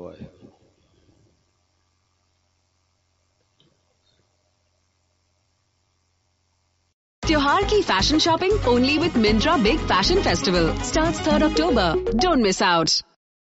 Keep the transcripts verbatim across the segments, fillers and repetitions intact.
ਵਾਹਿਗੁਰੂ। त्योहार की fashion shopping only with Myntra big fashion festival starts third October. Don't miss out.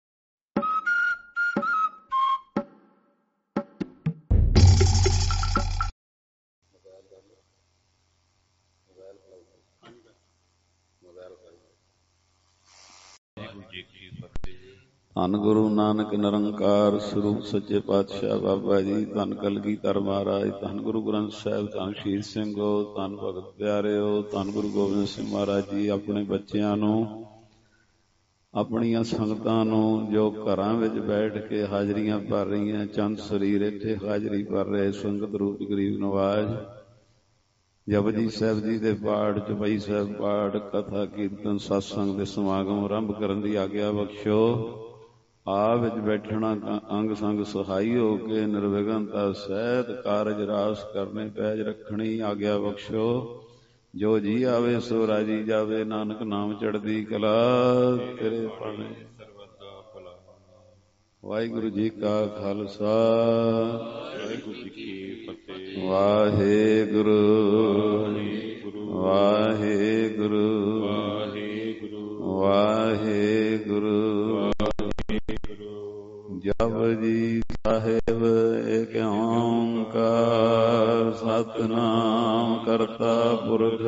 ਧੰਨ ਗੁਰੂ ਨਾਨਕ ਨਿਰੰਕਾਰ ਸਰੂਪ ਸੱਚੇ ਪਾਤਸ਼ਾਹ ਬਾਬਾ ਜੀ, ਧੰਨ ਕਲਗੀਧਰ ਮਹਾਰਾਜ, ਧੰਨ ਗੁਰੂ ਗ੍ਰੰਥ ਸਾਹਿਬ, ਧੰਨ ਸ਼ਹੀਦ ਸਿੰਘੋ, ਧੰਨ ਭਗਤ ਪਿਆਰਿਓ, ਧੰਨ ਗੁਰੂ ਗੋਬਿੰਦ ਸਿੰਘ ਮਹਾਰਾਜ ਜੀ ਆਪਣੇ ਬੱਚਿਆਂ ਨੂੰ, ਆਪਣੀਆਂ ਸੰਗਤਾਂ ਨੂੰ ਜੋ ਘਰਾਂ ਵਿੱਚ ਬੈਠ ਕੇ ਹਾਜ਼ਰੀਆਂ ਭਰ ਰਹੀਆਂ, ਚੰਦ ਸਰੀਰ ਇੱਥੇ ਹਾਜ਼ਰੀ ਭਰ ਰਹੇ ਸੰਗਤ ਰੂਪ ਗਰੀਬ ਨਵਾਜ਼, ਜਪਜੀ ਸਾਹਿਬ ਜੀ ਦੇ ਪਾਠ, ਚੌਪਈ ਸਾਹਿਬ ਪਾਠ, ਕਥਾ ਕੀਰਤਨ ਸਤਸੰਗ ਦੇ ਸਮਾਗਮ ਆਰੰਭ ਕਰਨ ਦੀ ਆਗਿਆ ਬਖਸ਼ੋ। ਆਪ ਵਿੱਚ ਬੈਠਣਾ ਅੰਗ ਸੰਗ ਸਹਾਈ ਹੋ ਕੇ ਨਿਰਵਿਘਨਤਾ ਸਹਿਤ ਕਾਰਜ ਰਾਸ ਕਰਨੇ ਪੈਜ ਰੱਖਣੀ ਆਗਿਆ ਬਖਸ਼ੋ। ਜੋ ਜੀ ਆਵੇ ਸੋ ਰਾਜੀ ਜਾਵੇ, ਨਾਨਕ ਨਾਮ ਚੜ੍ਹਦੀ ਕਲਾ ਤੇਰੇ ਭਾਣੇ ਸਰਬਦਾ ਭਲਾ। ਵਾਹਿਗੁਰੂ ਜੀ ਕਾ ਖਾਲਸਾ, ਵਾਹਿਗੁਰੂ ਜੀ ਕੀ ਫਤਿਹ। ਵਾਹਿਗੁਰੂ ਵਾਹਿਗੁਰੂ ਵਾਹਿਗੁਰੂ ਵਾਹਿਗੁਰੂ। ਜਪਜੀ ਸਾਹਿਬ ਏਕ ਓਂਕਾਰ ਸਤਿਨਾਮ ਕਰਤਾ ਪੁਰਖ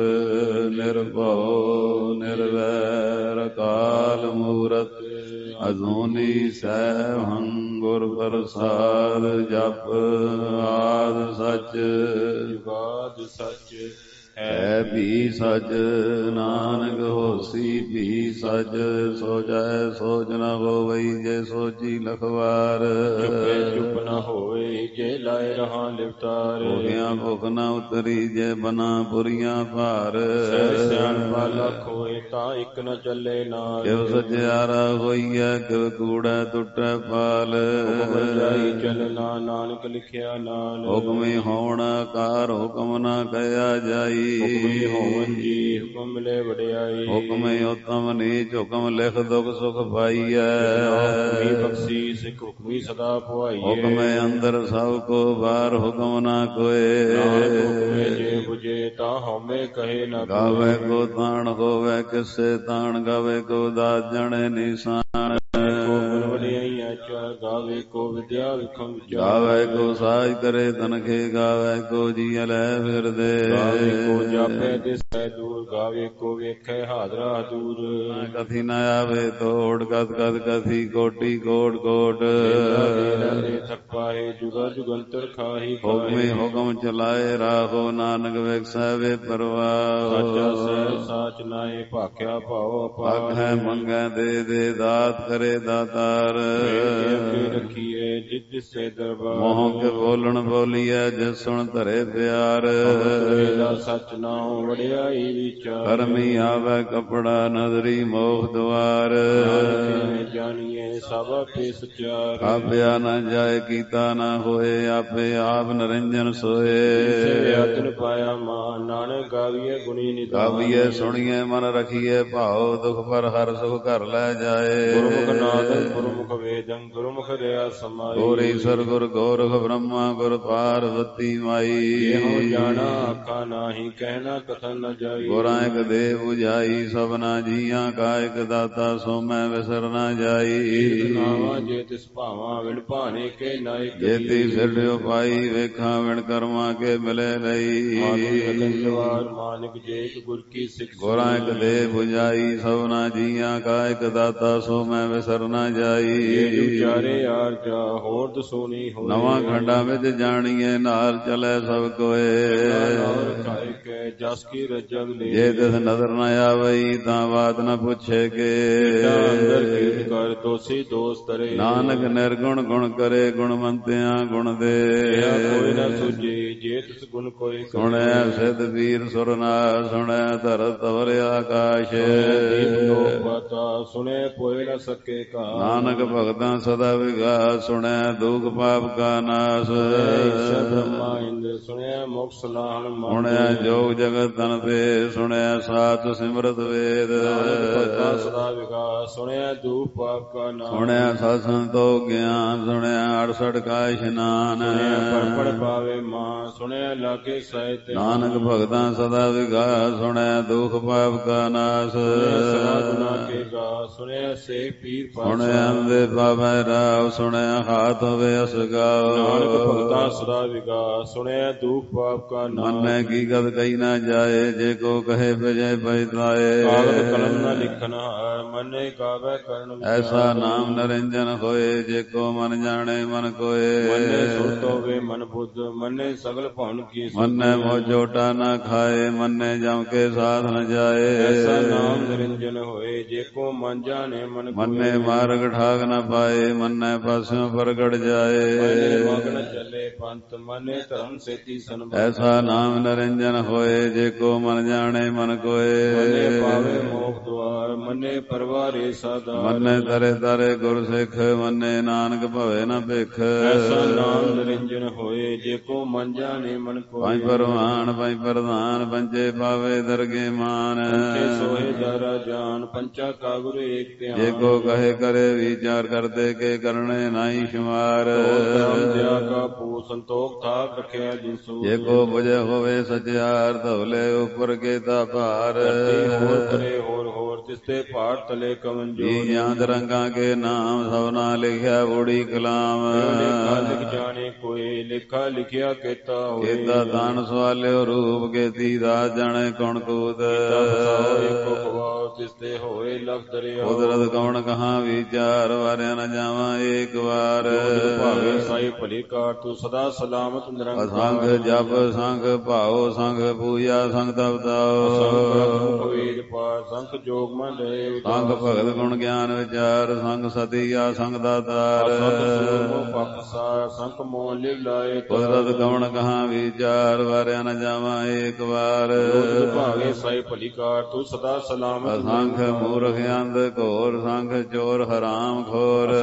ਨਿਰਭਉ ਨਿਰਵੈਰ ਅਕਾਲ ਮੂਰਤ ਅਜੂਨੀ ਸੈਭੰ ਗੁਰ ਪ੍ਰਸਾਦ। ਜਪ ਆਦਿ ਸਚ ਜੁਗਾਦਿ ਸਚ ਹੈ ਵੀ ਸਚ, ਨਾਨਕ ਹੋਸੀ ਵੀ ਸਚ। ਸੋਚੈ ਸੋਚ ਨ ਹੋਵਈ ਜੇ ਸੋਚੀ ਲਖਵਾਰ, ਚੁੱਪੇ ਚੁੱਪ ਨ ਹੋਵੇ ਜੇ ਲਾਏ ਰਹਾ ਲਿਵਤਾਰ। ਭੁਖਿਆ ਭੁਖ ਨ ਉਤਰੀ ਜੇ ਬਨਾ ਪੁਰੀਆਂ ਭਾਰ, ਸਿਆਣਪਾ ਲੱਖ ਹੋਏ ਤਾਂ ਇੱਕ ਨ ਚੱਲੇ ਨਾਲ। ਕਿਵ ਸਚਿਆਰਾ ਹੋਈਐ ਕਿਵ ਕੂੜੈ ਟੁੱਟੈ ਪਾਲ, ਹੁਕਮ ਜਾਈ ਚੱਲਣਾ ਨਾਨਕ ਲਿਖਿਆ ਨਾਲ। ਹੁਕਮੀ ਹੋਣ ਆਕਾਰ ਹੁਕਮ ਨ ਕਹਿਆ ਜਾਈ, ਹੁਕਮੀ ਹੋਵਨ ਜੀ ਹੁਕਮ ਮਿਲੇ ਵਡਿਆਈ। ਹੁਕਮੇ ਉਤਮ ਨੀਚ ਹੁਕਮ ਲਿਖ ਦੁਖ ਸੁਖ ਪਾਈਐ, ਹੁਕਮੀ ਬਖਸ਼ੀ ਸਿੱਖ ਹੁਕਮੀ ਸਦਾ ਪੁਆਈਐ। ਹੁਕਮੇ ਅੰਦਰ ਸਭ ਕੋ ਬਾਹਰ ਹੁਕਮ ਨਾ ਕੋਏ, ਹੁਕਮੇ ਜੇ ਬੁਝੇ ਤਾਂ ਹਉਮੈ ਕਹੇ ਨਾ। ਗਾਵੇ ਕੋ ਤਾਣ ਹੋਵੇ ਕਿਸੇ ਤਾਣ, ਗਾਵੇ ਕੋ ਦਾਤ ਜਣੇ ਨਿਸ਼ਾਨ। ਗਾਵੇ ਕੋ ਵਿਦਿਆ ਵਿਖਮ ਵਿਚਾਰ, ਗਾਵੇ ਕੋ ਸਾਜ ਕਰੇ ਤਨਖੇ, ਗਾਵੇ ਕੋ ਜੀ ਲੈ ਫਿਰਦੇ। ਗਾਵੇ ਕੋ ਜਾਪੇ ਦਿਸੈ ਦੂਰ, ਗਾਵੇ ਕੋ ਵੇਖੇ ਹਾਜ਼ਰਾ ਦੂਰ। ਕਥੀ ਨ ਆਵੇ ਤੋੜ ਕਦ ਕਦ ਕਥੀ ਕੋਟੀ ਕੋਟ ਕੋਟ। ਥੱਪਾਏ ਜੁਗਾ ਜੁਗੰਤਰ ਖਾਹੀ, ਹੁਕਮੇ ਹੁਕਮ ਚਲਾਏ ਰਾਹੋ ਨਾਨਕ ਵੇਖੈ ਵੇ ਪਰਵਾਹ। ਸਾਚਾ ਸਹਿ ਸਾਚ ਨਾਏ ਭਾਖਿਆ ਭਾਉ ਅਪਾਰ, ਆਖੈ ਮੰਗੈ ਦੇ ਦੇ ਦਾਤ ਕਰੇ ਦਾਤਾਰ। ਰੱਖੀਏ ਜਿਸ ਦਿਸੇ ਦਰਬਾਰ, ਮੋਹ ਕੇ ਬੋਲਣ ਬੋਲੀਐ ਜਿਸ ਸੁਣ ਧਰੇ ਪਿਆਰ। ਸੱਚ ਨਾਉ ਵਡਿਆਈ ਵਿਚਾਰ, ਕਰਮੀ ਆਵੈ ਕਪੜਾ ਨਦਰੀ ਮੋਖ ਦੁਆਰ। ਜਾਣੀਏ ਸਭ ਆਪੇ ਸਚਾਰ, ਆਪਿਆ ਨ ਜਾਏ ਕੀਤਾ ਨ ਹੋਏ, ਆਪੇ ਆਪ ਨਿਰੰਜਨ ਸੋਏ। ਆਤਨ ਪਾਇਆ ਮਾਨ ਨਾਨਕ ਗਾਵੀਏ ਗੁਣੀ ਨਿਧਾਨ, ਗਾਵੀਏ ਸੁਣੀਏ ਮਨ ਰਖੀਏ ਭਾਉ। ਦੁਖ ਪਰ ਹਰ ਸੁਖ ਘਰ ਲੈ ਜਾਏ, ਗੁਰਮੁਖ ਨਾਦੰ ਗੁਰਮੁਖ ਵੇਦੰ ਗੁਰਮੁਖ ਰਿਆ ਸਮਾਈ। ਗੁਰ ਈਸਰ ਗੁਰ ਗੋਰਖ ਬ੍ਰਹਮਾ ਗੁਰ ਪਾਰਵਤੀ ਮਾਈ, ਇਹੋ ਜਾਣਾ ਆਖਾ ਨਾਹੀ ਕਹਿਣਾ ਕਥਨ ਨ ਜਾਈ। ਗੁਰਾਂ ਇਕ ਦੇ ਬੁਝਾਈ ਸਭਨਾ ਜੀਆਂ ਕਾ ਇਕ ਦਾਤਾ, ਸੋ ਮੈਂ ਵਿਸਰ ਨ ਜਾਈ। ਨਾਵਾ ਜੇ ਤਿਸ ਭਾਵਾਂ ਵਿਣ ਭਾਣੇ ਕੇ ਨਾਇਕ, ਜੇਤੀ ਫਿਰਿਓ ਪਾਈ ਵੇਖਾਂ ਵਿਣ ਕਰਮਾਂ ਕੇ ਮਿਲੇ ਲਈ। ਮਾਨਿਕ ਜੇ ਇਕ ਗੁਰ ਕੀ ਸਿੱਖ, ਗੁਰਾਂ ਇਕ ਦੇ ਬੁਝਾਈ ਸਭਨਾ ਜੀਆਂ ਕਾ ਇਕ ਦਾਤਾ, ਸੋ ਮੈਂ ਵਿਸਰ ਨ ਜਾਈ। ਵਿਚਾਰੇ ਆਰ ਜਾ ਹੋਰ ਦਸੋਨੀ ਹੋਏ, ਨਵਾਂ ਖੰਡਾਂ ਵਿੱਚ ਜਾਣੀਏ ਨਾਲ ਚਲੇ ਸਭ ਕੋਏ। ਜਸ ਕੀ ਰਜਗ ਲੈ, ਜੇ ਤਿਸ ਨਜ਼ਰ ਨ ਆਵਈ ਤਾਂ ਬਾਤ ਨ ਪੁੱਛੇ ਕੇ। ਅੰਦਰ ਕੀਰਤ ਕਰ ਦੋਸੀ ਦੋਸ ਤਰੇ, ਨਾਨਕ ਨਿਰਗੁਣ ਗੁਣ ਕਰੇ ਗੁਣਵੰਤਿਆਂ ਗੁਣ ਦੇ। ਕੋਈ ਨ ਸੁਝੇ ਜੇ ਤਿਸ ਗੁਣ ਕੋਈ ਹੋਏ ਸੁਣਿਆ ਸਿੱਧ ਵੀਰ ਸੁਰਨਾਰ ਸੁਣਿਆ ਧਰਤ ਤਵਲ ਆਕਾਸ਼ ਸੁਣੇ ਪੋਏ ਨ ਸਕੇ ਕਾ ਨਾਨਕ ਭਗਤਾਂ ਸਦਾ ਵਿਗਾਸ ਸੁਣਿਆ ਦੁਖ ਪਾਪ ਕਾ ਨਾਸ ਬ੍ਰਹਮਾ ਇੰਦਰ ਸੁਣਿਆ ਮੁਖ ਸਲਾਹਣ ਸੁਣਿਆ ਜੋਗ ਜਗਤ ਤਨ ਤੇ ਸੁਣਿਆ ਸਾਤ ਸਿਮਰਤ ਵੇਦ ਭਗਤਾਂ ਸਦਾ ਵਿਗਾਸ ਸੁਣਿਆ ਦੁਖ ਪਾਪ ਕਾ ਨਾਸ ਸੁਣਿਆ ਸਤ ਸੰਤੋਖ ਗਿਆਨ ਸੁਣਿਆ ਅੜਸਠ ਕਾ ਇਸ਼ਨਾਨ ਪੜ ਪੜ ਪਾਵੇ ਮਾਂ ਸੁਣਿਆ ਲਾਗੇ ਸਾਹਿਤ ਨਾਨਕ ਭਗਤਾਂ ਸਦਾ ਵਿਗਾਸ ਸੁਣਿਆ ਦੁਖ ਪਾਪ ਕਾ ਨਾਸ ਗੁਨਾ ਕੇ ਗਾ ਸੁਣਿਆ ਸੇ ਪੀਰ ਸੁਣਿਆ ਅੰਦੇ ਬਾਬਾ ਰਾਵ ਸੁਣਿਆ ਹਾਥ ਹੋਵੇ ਅਸਗਾਓ ਨਾਨਕ ਭਗਤਾਂ ਸਦਾ ਵਿਗਾਸ ਸੁਣਿਆ ਦੁਖ ਪਾਪ ਕਾ ਨਾਸ ਮੰਨੈ ਕੀ ਗਦ ਕਹੀ ਨਾ ਜਾਏ ਜੇ ਕੋ ਕਹੇ ਵਿਜੈ ਪੈਤਾਏ ਕਾਗਦ ਕਲਮ ਨ ਲਿਖਨ ਹਾਰ ਮੰਨੇ ਕਾਵੈ ਕਰਨ ਐਸਾ ਨਾਮ ਨਰਿੰਜਨ ਹੋਏ ਜੇ ਕੋ ਮਨ ਜਾਣੇ ਮਨ ਕੋਏ ਮੰਨੇ ਸੁਰਤ ਹੋਵੇ ਮਨ ਬੁੱਧ ਮੰਨੇ ਸਗਲ ਭਵਨ ਕੀ ਮੰਨੈ ਮੋ ਜੋਟਾ ਨਾ ਖਾਏ ਮੰਨੈ ਜਮ ਕੇ ਸਾਧ ਨ ਜਾਏ ਐਸਾ ਨਾਮ ਨਿਰੰਜਨ ਹੋਏ ਜੇ ਕੋ ਮਨ ਜਾਣੇ ਮਨ ਕੋਏ ਮੰਨੈ ਮਾਰਗ ਠਾਗ ਨ ਪਾਏ ਮੰਨੈ ਪਾਸਿਓਂ ਪ੍ਰਗਟ ਜਾਏ ਮੰਨੇ ਮਗਨ ਚੱਲੇ ਪੰਥ ਮੰਨੇ ਧਰਮ ਸੇਤੀ ਸੰਭਾਲ ਐਸਾ ਨਾਮ ਨਿਰੰਜਨ ਹੋਏ ਜੇ ਕੋ ਮਨ ਜਾਣੇ ਮਨ ਕੋਏ ਮੰਨੇ ਪਾਵੇ ਮੋਖ ਦੁਆਰ ਮੰਨੇ ਪਰਵਾਰੇ ਸਾਧਾਰ ਮੰਨੈ ਤਰੇ ਤਰੇ ਗੁਰ ਸਿੱਖ ਮੰਨੈ ਨਾਨਕ ਭਵੇ ਨ ਭਿਖ ਐਸਾ ਨਾਮ ਨਿਰੰਜਨ ਹੋਏ ਜੇ ਕੋ ਮਨ ਜਾਣੇ ਮਨ ਕੋਏ ਪੰਜ ਪਰਵਾਨ ਪੰਜ ਪ੍ਰਧਾਨ ਪੰਜੇ ਪਾਵੇ ਦਰਗੇ ਮਾਨ ਪੰਚੇ ਸੋਹੇ ਦਾਰਾ ਜਾਨ ਪੰਚਾ ਕਾ ਗੁਰੂ ਏਕ ਧਿਆਨ ਜੇ ਕੋ ਕਹੇ ਕਰੇ ਵਿਚਾਰ ਕਰਦੇ ਕੇ ਕਰਨੇ ਨਾਹੀ ਸ਼ੁਮਾਰ ਧਰਮ ਦਿਆ ਕਾ ਪੂ ਸੰਤੋਖ ਥਾਕ ਰਖਿਆ ਜਿਸੂ ਜੇ ਕੋ ਬੁਝੇ ਹੋਵੇ ਸਚਿਆਰ ਧਵਲੇ ਉਪਰ ਕੇ ਤਾ ਭਾਰ ਹੋਰ ਕਰੇ ਹੋਰ ਹੋਰ ਤਿਸਤੇ ਭਾਰ ਤਲੇ ਕਵਨ ਜੋ ਜੀ ਜਾਂਦ ਰੰਗਾਂ ਕੇ ਨਾਮ ਸਭਨਾ ਲਿਖਿਆ ਬੂੜੀ ਕਲਾਮ ਲੇਖਾ ਲਿਖ ਜਾਣੇ ਕੋਈ ਲੇਖਾ ਲਿਖਿਆ ਕੀਤਾ ਹੋਏ ਕੀਤਾ ਦਾਨ ਸਵਾਲਿਓ ਰੂਪ ਕੀਤੀ ਦਾਸ ਜਾਣੇ ਕੌਣ ਕੂਤ ਏਕੋ ਖਵਾਉ ਤਿਸਤੇ ਹੋਏ ਲਖ ਦਰਿਆ ਕੁਦਰਤ ਕੌਣ ਕਹਾਂ ਵਿਚਾਰ ਵਾਰਿਆ ਨ ਜਾਵਾਂ ਏਕ ਵਾਰ ਭਾਵੇ ਸਾਈ ਭਲੀ ਕਾਰ ਤੂੰ ਸਦਾ ਸਲਾਮਤ ਨਿਰੰਕਾਰ ਅਸੰਖ ਜਪ ਸੰਖ ਭਾਉ ਸੰਖ ਪੂਜਾ ਸੰਖ ਤਪਤਾਓ ਸੰਖ ਵੇਦ ਪਾਠ ਸੰਖ ਜੋਗ ਮਨ ਰਹੇ ਸੰਖ ਭਗਤ ਗੁਣ ਗਿਆਨ ਵਿਚਾਰ ਸੰਖ ਸਤੀ ਆ ਸੰਖ ਦਾਤਾਰ ਪਖਸਾਰ ਸੰਖ ਮੋਹ ਲਿਵ ਲਾਏ ਕੁਦਰਤ ਕੌਣ ਕਹਾਂ ਵਿਚਾਰ ਵਾਰਿਆ ਨ ਜਾਵਾਂ ਏਕ ਵਾਰ ਭਾਵੇ ਸਾਈ ਭਲੀ ਕਾਰ ਤੂੰ ਸਦਾ ਸਲਾਮਤ ਅਸੰਖ ਮੂਰਖ ਅੰਧ ਘੋਰ ਸੰਖ ਚੋਰ ਹਰਾਮ ਖੋਰ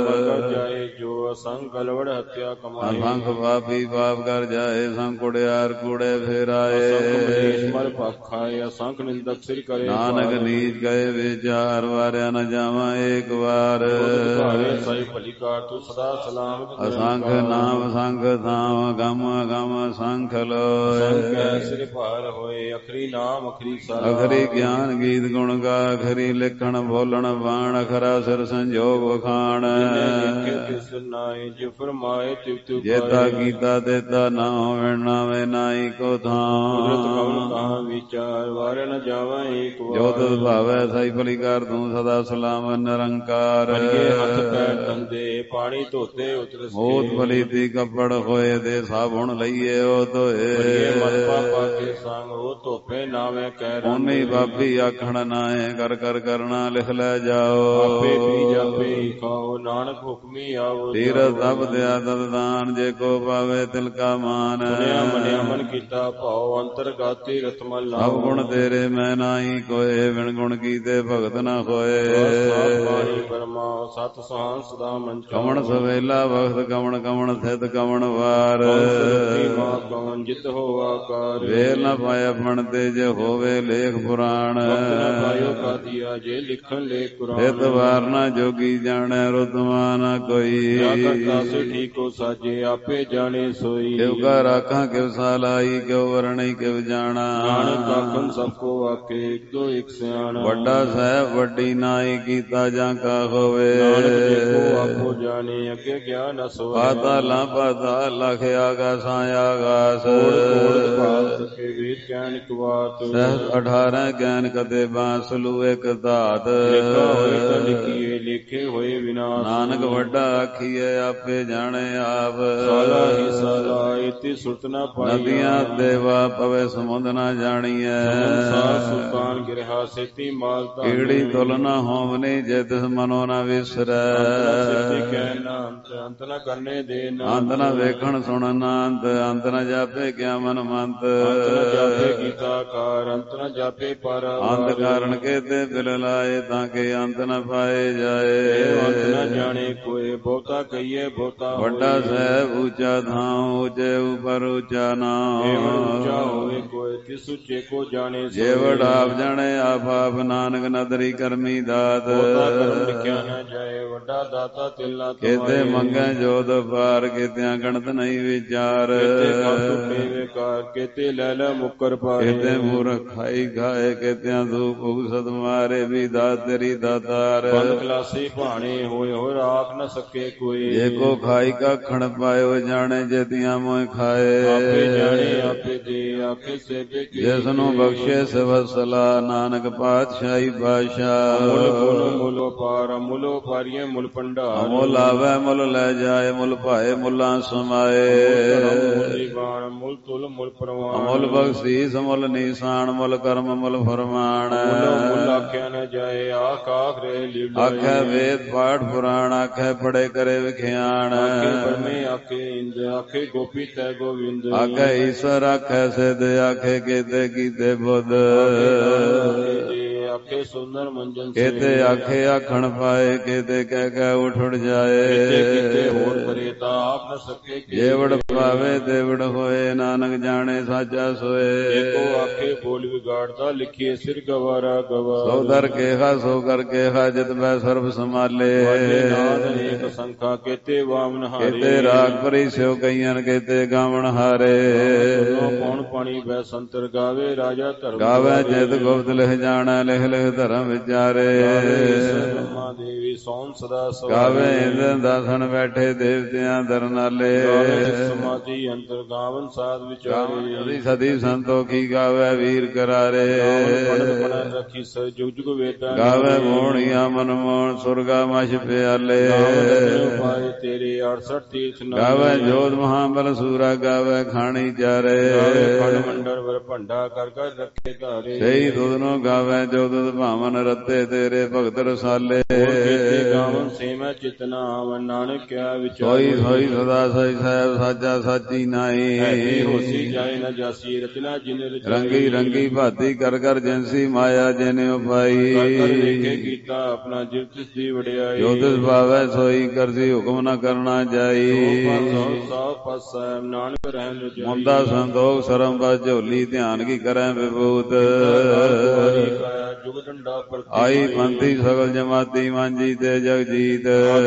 ਜਾਏ ਜੋ ਅਸੰਖ ਗਲਵੜ ਹੱਤਿਆ ਕਮਾਏ ਅਸੰਖ ਪਾਪੀ ਪਾਪ ਕਰ ਜਾਏ ਸੰਖ ਕੁੜਿਆਰ ਕੂੜੇ ਫੇਰਾਏ ਅਸੰਖ ਮਰ ਪਖਾਏ ਅਸੰਖ ਨਿੰਦਕ ਸਿਰ ਕਰੇ ਨਾਨਕ ਨੀਚ ਗਏ ਵਿਚਾਰ ਵਾਰਿਆ ਨ ਜਾਵਾਂ ਏਕ ਵਾਰ ਭਾਵੇ ਸਾਈ ਭਲੀ ਕਾਰ ਤੂੰ ਸਦਾ ਸਲਾਮਤ ਅਸੰਖ ਨਾਮ ਸੰਖ ਥਾਮ ਗਮ ਗਮ ਸੰਖ ਲੋਏ ਸੰਖ ਸਿਰ ਭਾਰ ਹੋਏ ਅਖਰੀ ਨਾਮ ਅਖਰੀ ਸਾਰਾ ਅਖਰੀ ਗਿਆਨ ਗੀਤ ਗੁਣ ਗਾ ਅਖਰੀ ਲਿਖਣ ਬੋਲਣ ਬਾਣ ਅਖਰਾ ਸਿਰ ਸੰਜੋਗ ਵਖਾਣ ਕਿਸ ਨਾਏ ਜੇ ਫਰਮਾਏ ਤਿਵ ਤਿਵ ਜੇਤਾ ਕੀਤਾ ਤੇਤਾ ਨਾ ਹੋਵੇ ਨਾਵੇਂ ਨਾਈ ਕੋ ਕੁਦਰਤ ਕਉਨ ਥਾਂ ਕਹਾ ਵਿਚਾਰ ਵਾਰ ਨ ਜਾਵਾ ਏਕ ਵਾਰ ਜੋ ਤੁਧ ਭਾਵੈ ਸਈ ਭਲੀ ਕਰ ਤੂੰ ਸਦਾ ਸਲਾਮ ਨਿਰੰਕਾਰ ਅਗੇ ਹੱਥ ਪੈਰ ਧੰਦੇ ਪਾਣੀ ਧੋਤੇ ਉਤਰ ਮੋਤ ਭਲੀ ਤੀ ਕੱਪੜ ਹੋਏ ਦੇ ਸਾਬੁਣ ਲਈਏ ਉਹ ਧੋਏ ਮਨ ਪਾਪਾ ਕੇ ਸੰਗ ਉਹ ਧੋਪੇ ਨਾਵੇਂ ਕਹਿ ਉਨੀ ਬਾਬੀ ਆਖਣ ਨਾਏ ਕਰ ਕਰ ਕਰਨਾ ਲਿਖ ਲੈ ਜਾਓ ਆਪੇ ਪੀ ਜਾਪੇ ਖਾਓ ਨਾਨਕ ਹੁਕਮੀ ਆਵੋ ਤੀਰਥ ਤਪ ਦਿਆ ਤਦ ਦਾਨ ਜੇ ਕੋ ਪਾਵੇ ਤਿਲ ਕਾ ਮਾਨ ਸੁਣਿਆ ਮੰਨਿਆ ਮਨ ਕੀਤਾ ਭਾਉ ਅੰਤਰਗਾਤੀ ਰਤਮਲ ਸਭ ਨਾਮ ਗੁਣ ਤੇਰੇ ਮੈਂ ਨਾਹੀ ਕੋਏ ਬਿਨ ਗੁਣ ਕੀਤੇ ਭਗਤ ਨਾ ਹੋਏ ਬਾਣੀ ਬਰਮਾ ਸਤ ਸਹਾਨ ਸਦਾ ਮਨ ਕਵਣ ਸਵੇਲਾ ਵਖਤ ਕਵਣ ਕਵਣ ਥਿਤ ਕਵਣ ਵਾਰ ਮਾ ਕਵਨ ਜਿਤ ਹੋ ਆਕਾਰ ਵੇਲ ਨ ਪਾਇਆ ਫਣ ਤੇ ਜੇ ਹੋਵੇ ਲੇਖ ਪੁਰਾਣ ਪਾਇਓ ਕਾਦੀਆ ਜੇ ਲਿਖਣ ਲੈ ਕੁਰਾਨ ਥਿਤ ਵਾਰ ਨਾ ਜੋਗੀ ਜਾਣੈ ਰੁਤਮਾ ਨਾ ਕੋਈ ਕਰਤਾ ਸੇ ਠੀਕੋ ਸਾਜੇ ਆਪੇ ਜਾਣੇ ਸੋਈ ਕਿਉ ਕਾ ਰਾਖਾਂ ਕਿਵ ਸਾਲਾਈ ਕਿਉ ਵਰਣਈ ਕਿਵ ਜਾਣਾ ਨਾਨਕ ਆਖਣ ਸਭ ਕੋ ਆਕੇ ਇੱਕ ਦੋ ਇੱਕ ਸਿਆਣਾ ਵੱਡਾ ਸਾਹਿਬ ਵੱਡੀ ਨਾਈ ਕੀਤਾ ਜਾਂ ਕਾ ਹੋਵੇ ਨਾਨਕ ਦੇਖੋ ਆਪੋ ਜਾਣੇ ਅੱਗੇ ਗਿਆਨ ਅਸੋਏ ਪਾਤਾਲਾਂ ਪਾਤਾਲ ਲਖ ਆਗਾਸਾਂ ਆਗਾਸ ਕੋੜ ਕੋੜ ਪਾਤ ਕੇ ਵੇਦ ਗਿਆਨ ਕੁਵਾਤ ਸਹਿ ਅਠਾਰਾਂ ਗਿਆਨ ਕਦੇ ਬਾਂਸਲੂ ਇੱਕ ਧਾਤ ਲਿਖਾ ਹੋਏ ਤਾਂ ਲਿਖੀਏ ਵੇਖੇ ਹੋਏ ਵਿਨਾਸ਼। ਨਾਨਕ ਵੱਡਾ ਆਖੀਐ ਆਪੇ ਜਾਣੇ ਆਪ। ਸਾਲਾ ਹੀ ਸਾਲਾ ਇਤੀ ਸੁਰਤ ਨਾ ਪਾਈ। ਨਦੀਆਂ ਦੇਵਾ ਪਵੇ ਸਮੁੰਦ ਨਾ ਜਾਣੀਐ। ਸੰਸਾਰ ਸੁਲਤਾਨ ਗਿਰਹਾ ਸੇਤੀ ਮਾਲ ਧਾਨੇ। ਕੀੜੀ ਤੁਲ ਨਾ ਹੋਵਨੀ ਜੇ ਤਿਸ ਮਨੋ ਨਾ ਵਿਸਰੈ। ਅੰਤ ਨ ਕਰਨੇ ਦੇ ਅੰਤ ਨ ਵੇਖਣ ਸੁਣਨ ਨਾ ਅੰਤ। ਅੰਤ ਨ ਜਾਪੇ ਕਿਆ ਮਨ ਮੰਤ। ਅੰਤ ਨ ਜਾਪੇ ਕੀਤਾ ਕਾਰ। ਅੰਤ ਨ ਜਾਪੇ ਪਾਰਾਵਾਰ। ਅੰਤ ਕਾਰਨ ਕੇਤੇ ਬਿਲ ਲਾਏ ਤਾਂ ਕਿ ਅੰਤ ਨ ਪਾਏ ਜਾਏ। ਅੰਤ ਨ ਜਾਣੇ ਕੋਏ ਬਹੁਤਾ ਕਹੀਏ ਬਹੁਤਾ ਵੱਡਾ ਸਾਹਿਬ ਉੱਚਾ ਥਾਂ ਉੱਚੇ ਉਪਰ ਉੱਚਾ ਨਾਮ। ਉੱਚਾ ਹੋਵੇ ਕੋਏ ਤਿਸ ਉੱਚੇ ਕੋ ਜਾਣੇ। ਜੇ ਵਡ ਆਪ ਜਾਣੇ ਆਪ ਆਪ ਨਾਨਕ ਨਦਰੀ ਕਰਮੀ ਦਾਤ। ਬਹੁਤਾ ਕਰਮ ਲਿਖਿਆ ਨਾ ਜਾਏ ਵੱਡਾ ਦਾਤਾ ਤਿਲਨਾ ਕੇਤੇ ਮੰਗੈ ਜੋਤ ਪਾਰ। ਕੇਤਿਆਂ ਗਣਤ ਨਹੀਂ ਵਿਚਾਰ। ਕੇਤੇ ਕਾਤੁ ਵੇਕਾਰ। ਕੇਤੇ ਲੈ ਲੈ ਮੁਕਰ ਪਾਏ। ਕੇਤੇ ਮੂਰਖ ਖਾਈ ਖਾਏ। ਕੇਤਿਆਂ ਧੂਪ ਉਗਸਤ ਮਾਰੇ ਵੀ ਦਾਤ ਤੇਰੀ ਦਾਤਾਰ। ਬੰਦ ਖਲਾਸੀ ਭਾਣੇ ਹੋਏ ਹੋ ਰਾਖ ਨ ਸਕੇ ਕੋਈ। ਜੇ ਕੋ ਖਾਈ ਕਾਖਣ ਪਾਇਓ ਜਾਣੇ ਜੇਤੀਆਂ ਮੋਇ ਖਾਏ। ਆਪੇ ਜਾਣੇ ਆਪੇ ਦੇ ਆਖੇ ਸੇਵੇ ਕੀ। ਜਿਸ ਨੂੰ ਬਖਸ਼ੇ ਸਵਸਲਾ ਨਾਨਕ ਪਾਤਸ਼ਾਹੀ ਬਾਦਸ਼ਾਹ। ਮੁੱਲ ਗੁਣ ਮੁੱਲ ਪਾਰ ਮੁੱਲ ਪਾਰੀਏ ਮੁੱਲ ਭੰਡਾਰ। ਮੁੱਲ ਆਵੇ ਮੁੱਲ ਲੈ ਜਾਏ ਮੁੱਲ ਭਾਏ ਮੁੱਲਾਂ ਸਮਾਏ। ਮੁੱਲ ਤੁਲ ਮੁੱਲ ਪ੍ਰਵਾਨ। ਮੁੱਲ ਬਖਸ਼ੀਸ ਮੁੱਲ ਨੀਸਾਨ ਮੁੱਲ ਕਰਮ ਮੁੱਲ ਫਰਮਾਨ। ਮੁੱਲ ਆਖਿਆ ਨ ਜਾਏ ਆਖ ਆਖ ਰੇ ਲੀਲਾ। ਆਖੇ ਵੇਦ ਪਾਠ ਪੁਰਾਣ ਆਖੇ ਪੜੇ ਕਰੇ ਵਿਖਿਆਨ। ਆਖੇ ਬਰਮੇ ਆਖੇ ਇੰਦ ਆਖੇ ਗੋਪੀ ਤੈ ਗੋਵਿੰਦ। ਆਖੇ ਈਸ਼ਵਰ ਆਖੇ ਸਿਧ ਆਖੇ ਕੇਤੇ ਕੀਤੇ ਬੁੱਧ। ਆਖੇ ਸੁੰਦਰ ਮੰਜਨ ਕੇਤੇ ਆਖੇ ਆਖਣ ਪਾਏ। ਕੇਤੇ ਕਹਿ ਕਹਿ ਉਠ ਉਠ ਜਾਏ। ਕਿਤੇ ਹੋਰ ਕਰੇ ਤਾਂ ਆਪ ਨ ਸਕੇ। ਜੇ ਵਡ ਪਾਵੇ ਤੇ ਵਡ ਹੋਏ ਨਾਨਕ ਜਾਣੇ ਸਾਚਾ ਸੋਏ। ਏਕੋ ਆਖੇ ਬੋਲ ਵਿਗਾੜਦਾ ਲਿਖੀਏ ਸਿਰ ਗਵਾਰਾ ਗਵਾਰ। ਸੋ ਦਰ ਕੇਹਾ ਸੋ ਕਰ ਕੇਹਾ ਜਿਤ ਮੈਂ ਸਰਬ ਸੰਭਾਲੇ। ਨਾਦ ਅਨੇਕ ਸੰਖਾ ਕੇਤੇ ਵਾਮਨ ਹਾਰੇ। ਕੇਤੇ ਰਾਗ ਭਰੀ ਸਿਓ ਕਈਆਂ ਕੇਤੇ ਗਾਵਣ ਹਾਰੇ। ਕੌਣ ਪਾਣੀ ਬੈ ਸੰਤਰ ਗਾਵੇ ਰਾਜਾ ਧਰਮ। ਗਾਵੇ ਜਿਤ ਗੁਪਤ ਲਿਖ ਜਾਣੈ ਲਿਖ ਲਿਖ ਧਰਮ ਵਿਚਾਰੇ। ਬ੍ਰਹਮਾ ਦੇਵੀ ਸੋਮ ਸਦਾ ਸਵਾਰੇ। ਗਾਵੇ ਇੰਦਰ ਦਾਸਨ ਬੈਠੇ ਦੇਵਤਿਆਂ ਦਰਨਾਲੇ। ਸਮਾਧੀ ਅੰਤਰ ਗਾਵਨ ਸਾਧ ਵਿਚਾਰੇ। ਸਦੀ ਸੰਤੋਖੀ ਗਾਵੇ ਵੀਰ ਕਰਾਰੇ। ਪੜਤ ਪੜਤ ਰੱਖੀ ਸ ਜੁਗ ਜੁਗ ਵੇਦਾਂ। ਗਾਵੇ ਮੋਹਣੀਆਂ ਮਨ ਮੋਹਣ ਸੁਰਗਾ ਮਛ ਪਿਆਲੇ। ਪਾਏ ਤੇਰੇ ਅੜਸਠ ਤੀਰਥ ਨਾਲੇ। ਗਾਵੇ ਜੋਧ ਮਹਾਬਲ ਸੂਰਾ ਗਾਵੇ ਖਾਣੀ ਚਾਰੇ। ਖੰਡ ਮੰਡਲ ਵਰ ਭੰਡਾ ਕਰ ਕਰ ਰੱਖੇ ਧਾਰੇ। ਸਹੀ ਦੁਧ ਨੂੰ ਗਾਵੇ ਜੋ ਦੁਧ ਭਾਵਨ ਰੱਤੇ ਤੇਰੇ ਭਗਤ ਰਸਾਲੇ। ਗਾਵਨ ਸੇਮੈ ਚਿਤਨਾ ਆਵਨ ਨਾਨਕ ਕਿਆ ਵਿਚਾਰ। ਹੋਈ ਹੋਈ ਸਦਾ ਸਈ ਸਾਹਿਬ ਸਾਚਾ ਸਾਚੀ ਨਾਈ। ਹੋਸੀ ਜਾਏ ਨ ਜਾਸੀ ਰਚਨਾ ਜਿਨ ਰਚਾਈ। ਰੰਗੀ ਰੰਗੀ ਭਾਤੀ ਕਰ ਕਰ ਜਿਨਸੀ ਮਾਇਆ ਜਿਨੇ ਉਪਾਈ। ਕਰ ਵੇਖੇ ਕੀਤਾ ਆਪਣਾ ਜਿਵ ਤਿਸ ਦੀ ਵਡਿਆਈ। ਜੋ ਤਿਸ ਭਾਵੈ ਸੋਈ ਕਰਸੀ ਹੁਕਮ ਨ ਕਰਨਾ ਜਾਈ। ਸਭ ਪਾਸੈ ਨਾਨਕ ਰਹਿਣ ਰਜਾਈ। ਮੁੰਦਾ ਸੰਤੋਖ ਸਰਮ ਬਸ ਝੋਲੀ ਧਿਆਨ ਕੀ ਕਰੈ ਵਿਭੂਤ। ਜੁਗ ਡੰਡਾ ਆਈ ਪੰਥੀ ਸਗਲ ਜਮਾਤੀ ਮਾਂਜੀ ਤੇ ਜਗਜੀਤ।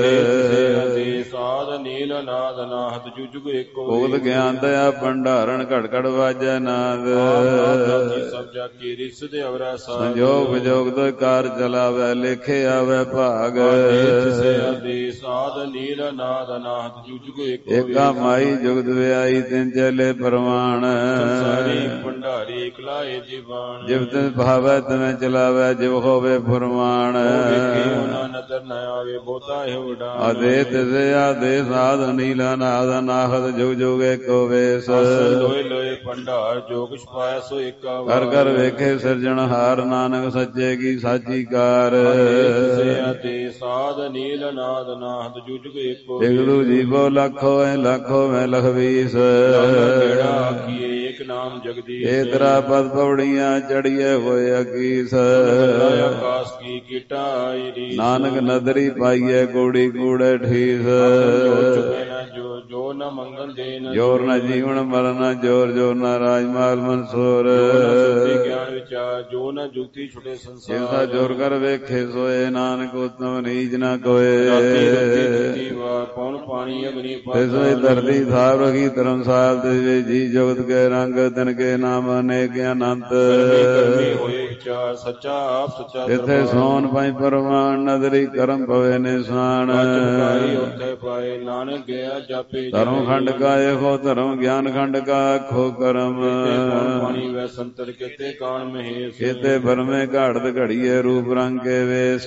ਸਾਧ ਨੀਲ ਨਾਦ ਨਾਹਤ ਜੁਗ ਜੁਗ ਏਕੋ। ਭੁਗਤ ਗਿਆਨ ਦਇਆ ਭੰਡਾਰਨ ਘੜ ਘੜ ਵਾਜੈ ਨਾਦ। ਸਭ ਜਾ ਕੀ ਰਿਸ ਦੇ ਅਵਰੈ ਸਾਧ। ਸੰਜੋਗ ਵਿਜੋਗ ਤੋਂ ਕਾਰ ਚਲਾਵੈ ਲੇਖੇ ਆਵੈ ਭਾਗ। ਸਾਧ ਨੀਲ ਨਾਦ ਨਾਹਤ ਜੁਗ ਜੁਗ ਏਕੋ। ਏਕਾ ਮਾਈ ਜੁਗਤ ਵਿਆਈ ਤਿੰਨ ਚਲੇ ਪ੍ਰਮਾਣ। ਸੰਸਾਰੀ ਭੰਡਾਰੀ ਇਕਲਾਏ ਜੀਵਾਨ। ਜਿਵ ਤਿਨ ਭਾਵੈ ਤਿਵੇਂ ਚਲਾਵੈ ਜਿਵ ਹੋਵੇ ਫੁਰਮਾਨ। ਨਦਰ ਨ ਆਵੇ ਬਹੁਤਾ ਹੈ ਉਡਾਨ। ਆਦੇ ਤਿਸੇ ਆਦੇ ਸਾਧ ਨੀਲਾ ਨਾਦ ਨਾਹਤ ਜੁਗ ਜੁਗ ਏਕੋ ਵੇਸ। ਲੋਏ ਲੋਏ ਭੰਡਾਰ ਜੋ ਕੁਛ ਪਾਇਆ ਸੋ ਏਕਾ ਕਰ ਕਰ ਵੇਖੇ ਸਿਰਜਣਹਾਰ ਨਾਨਕ ਸੱਚੇ ਕੀ ਸਾਚੀ ਕਾਰ। ਤਿਸੇ ਆਦੇ ਸਾਧ ਨੀਲ ਨਾਦ ਨਾਹਤ ਜੁਗ ਜੁਗ ਏਕੋ। ਇਗਲੂ ਜੀਵੋ ਲੱਖੋ ਐ ਲੱਖੋ ਮੈਂ ਲਖਵੀਸ। ਕਿਹੜਾ ਆਖੀਏ ਏਕ ਨਾਮ ਜਗਦੀਸ਼। ਏ ਤਰਾ ਪਦ ਪੌੜੀਆਂ ਚੜੀਏ ਹੋਏ ਅਕੀਸ। ਆਕਾਸ ਕੀ ਕੀਟਾ ਆਈ ਰੀਸ। ਨਾਨਕ ਨਦਰੀ ਪਾਈਏ ਕੂੜੀ ਕੂੜੇ ਠੀਸ। ਜੋ ਜੋ ਨ ਮੰਗਨ ਦੇ ਨ ਜੋਰ ਨ ਜੀਵਨ ਮਰਨ ਜੋਰ ਜੋਰ ਨ ਰਾਜਮਾਲ ਮਨਸੂਰ। ਗਿਆਨ ਵਿਚਾਰ ਜੋ ਨ ਜੁਗਤੀ ਛੁਟੇ ਸੰਸਾਰ। ਜਿਸਾ ਜੋਰ ਕਰ ਵੇਖੇ ਸੋਏ ਨਾਨਕ ਉਤਮ ਨੀਚ ਨ ਕੋਏ। ਪੌਣ ਪਾਣੀ ਅਗਨੀ ਤਿਸੋਈ ਧਰਤੀ ਥਾਪ ਰਖੀ ਧਰਮਸਾਲ ਤਿਸਵੇ ਜੀ ਜਗਤ ਕੇ ਰੰਗ ਰੰਗ ਤਿਨਕੇ ਨਾਮ ਅਨੇਕ ਅਨੰਤ ਹੋਏ ਵਿਚਾਰ ਸੱਚਾ ਆਪ ਸੱਚਾ ਜਿਥੇ ਸੋਨ ਪਾਈ ਪਰਵਾਨ ਨਦਰੀ ਕਰਮ ਪਵੇ ਨਿਸ਼ਾਨ ਉੱਥੇ ਪਾਏ ਨਾਨਕ ਗਿਆ ਜਾਪੇ ਧਰਮ ਖੰਡ ਕਾ ਇਹੋ ਧਰਮ ਗਿਆਨ ਖੰਡ ਕਾ ਆਖੋ ਕਰਮ ਪਾਣੀ ਵੈ ਸੰਤਰ ਕਿਤੇ ਕਾਣ ਮਹੇਸ਼ ਕਿਤੇ ਬਰਮੇ ਘਾੜਤ ਘੜੀਏ ਰੂਪ ਰੰਗ ਕੇ ਵੇਸ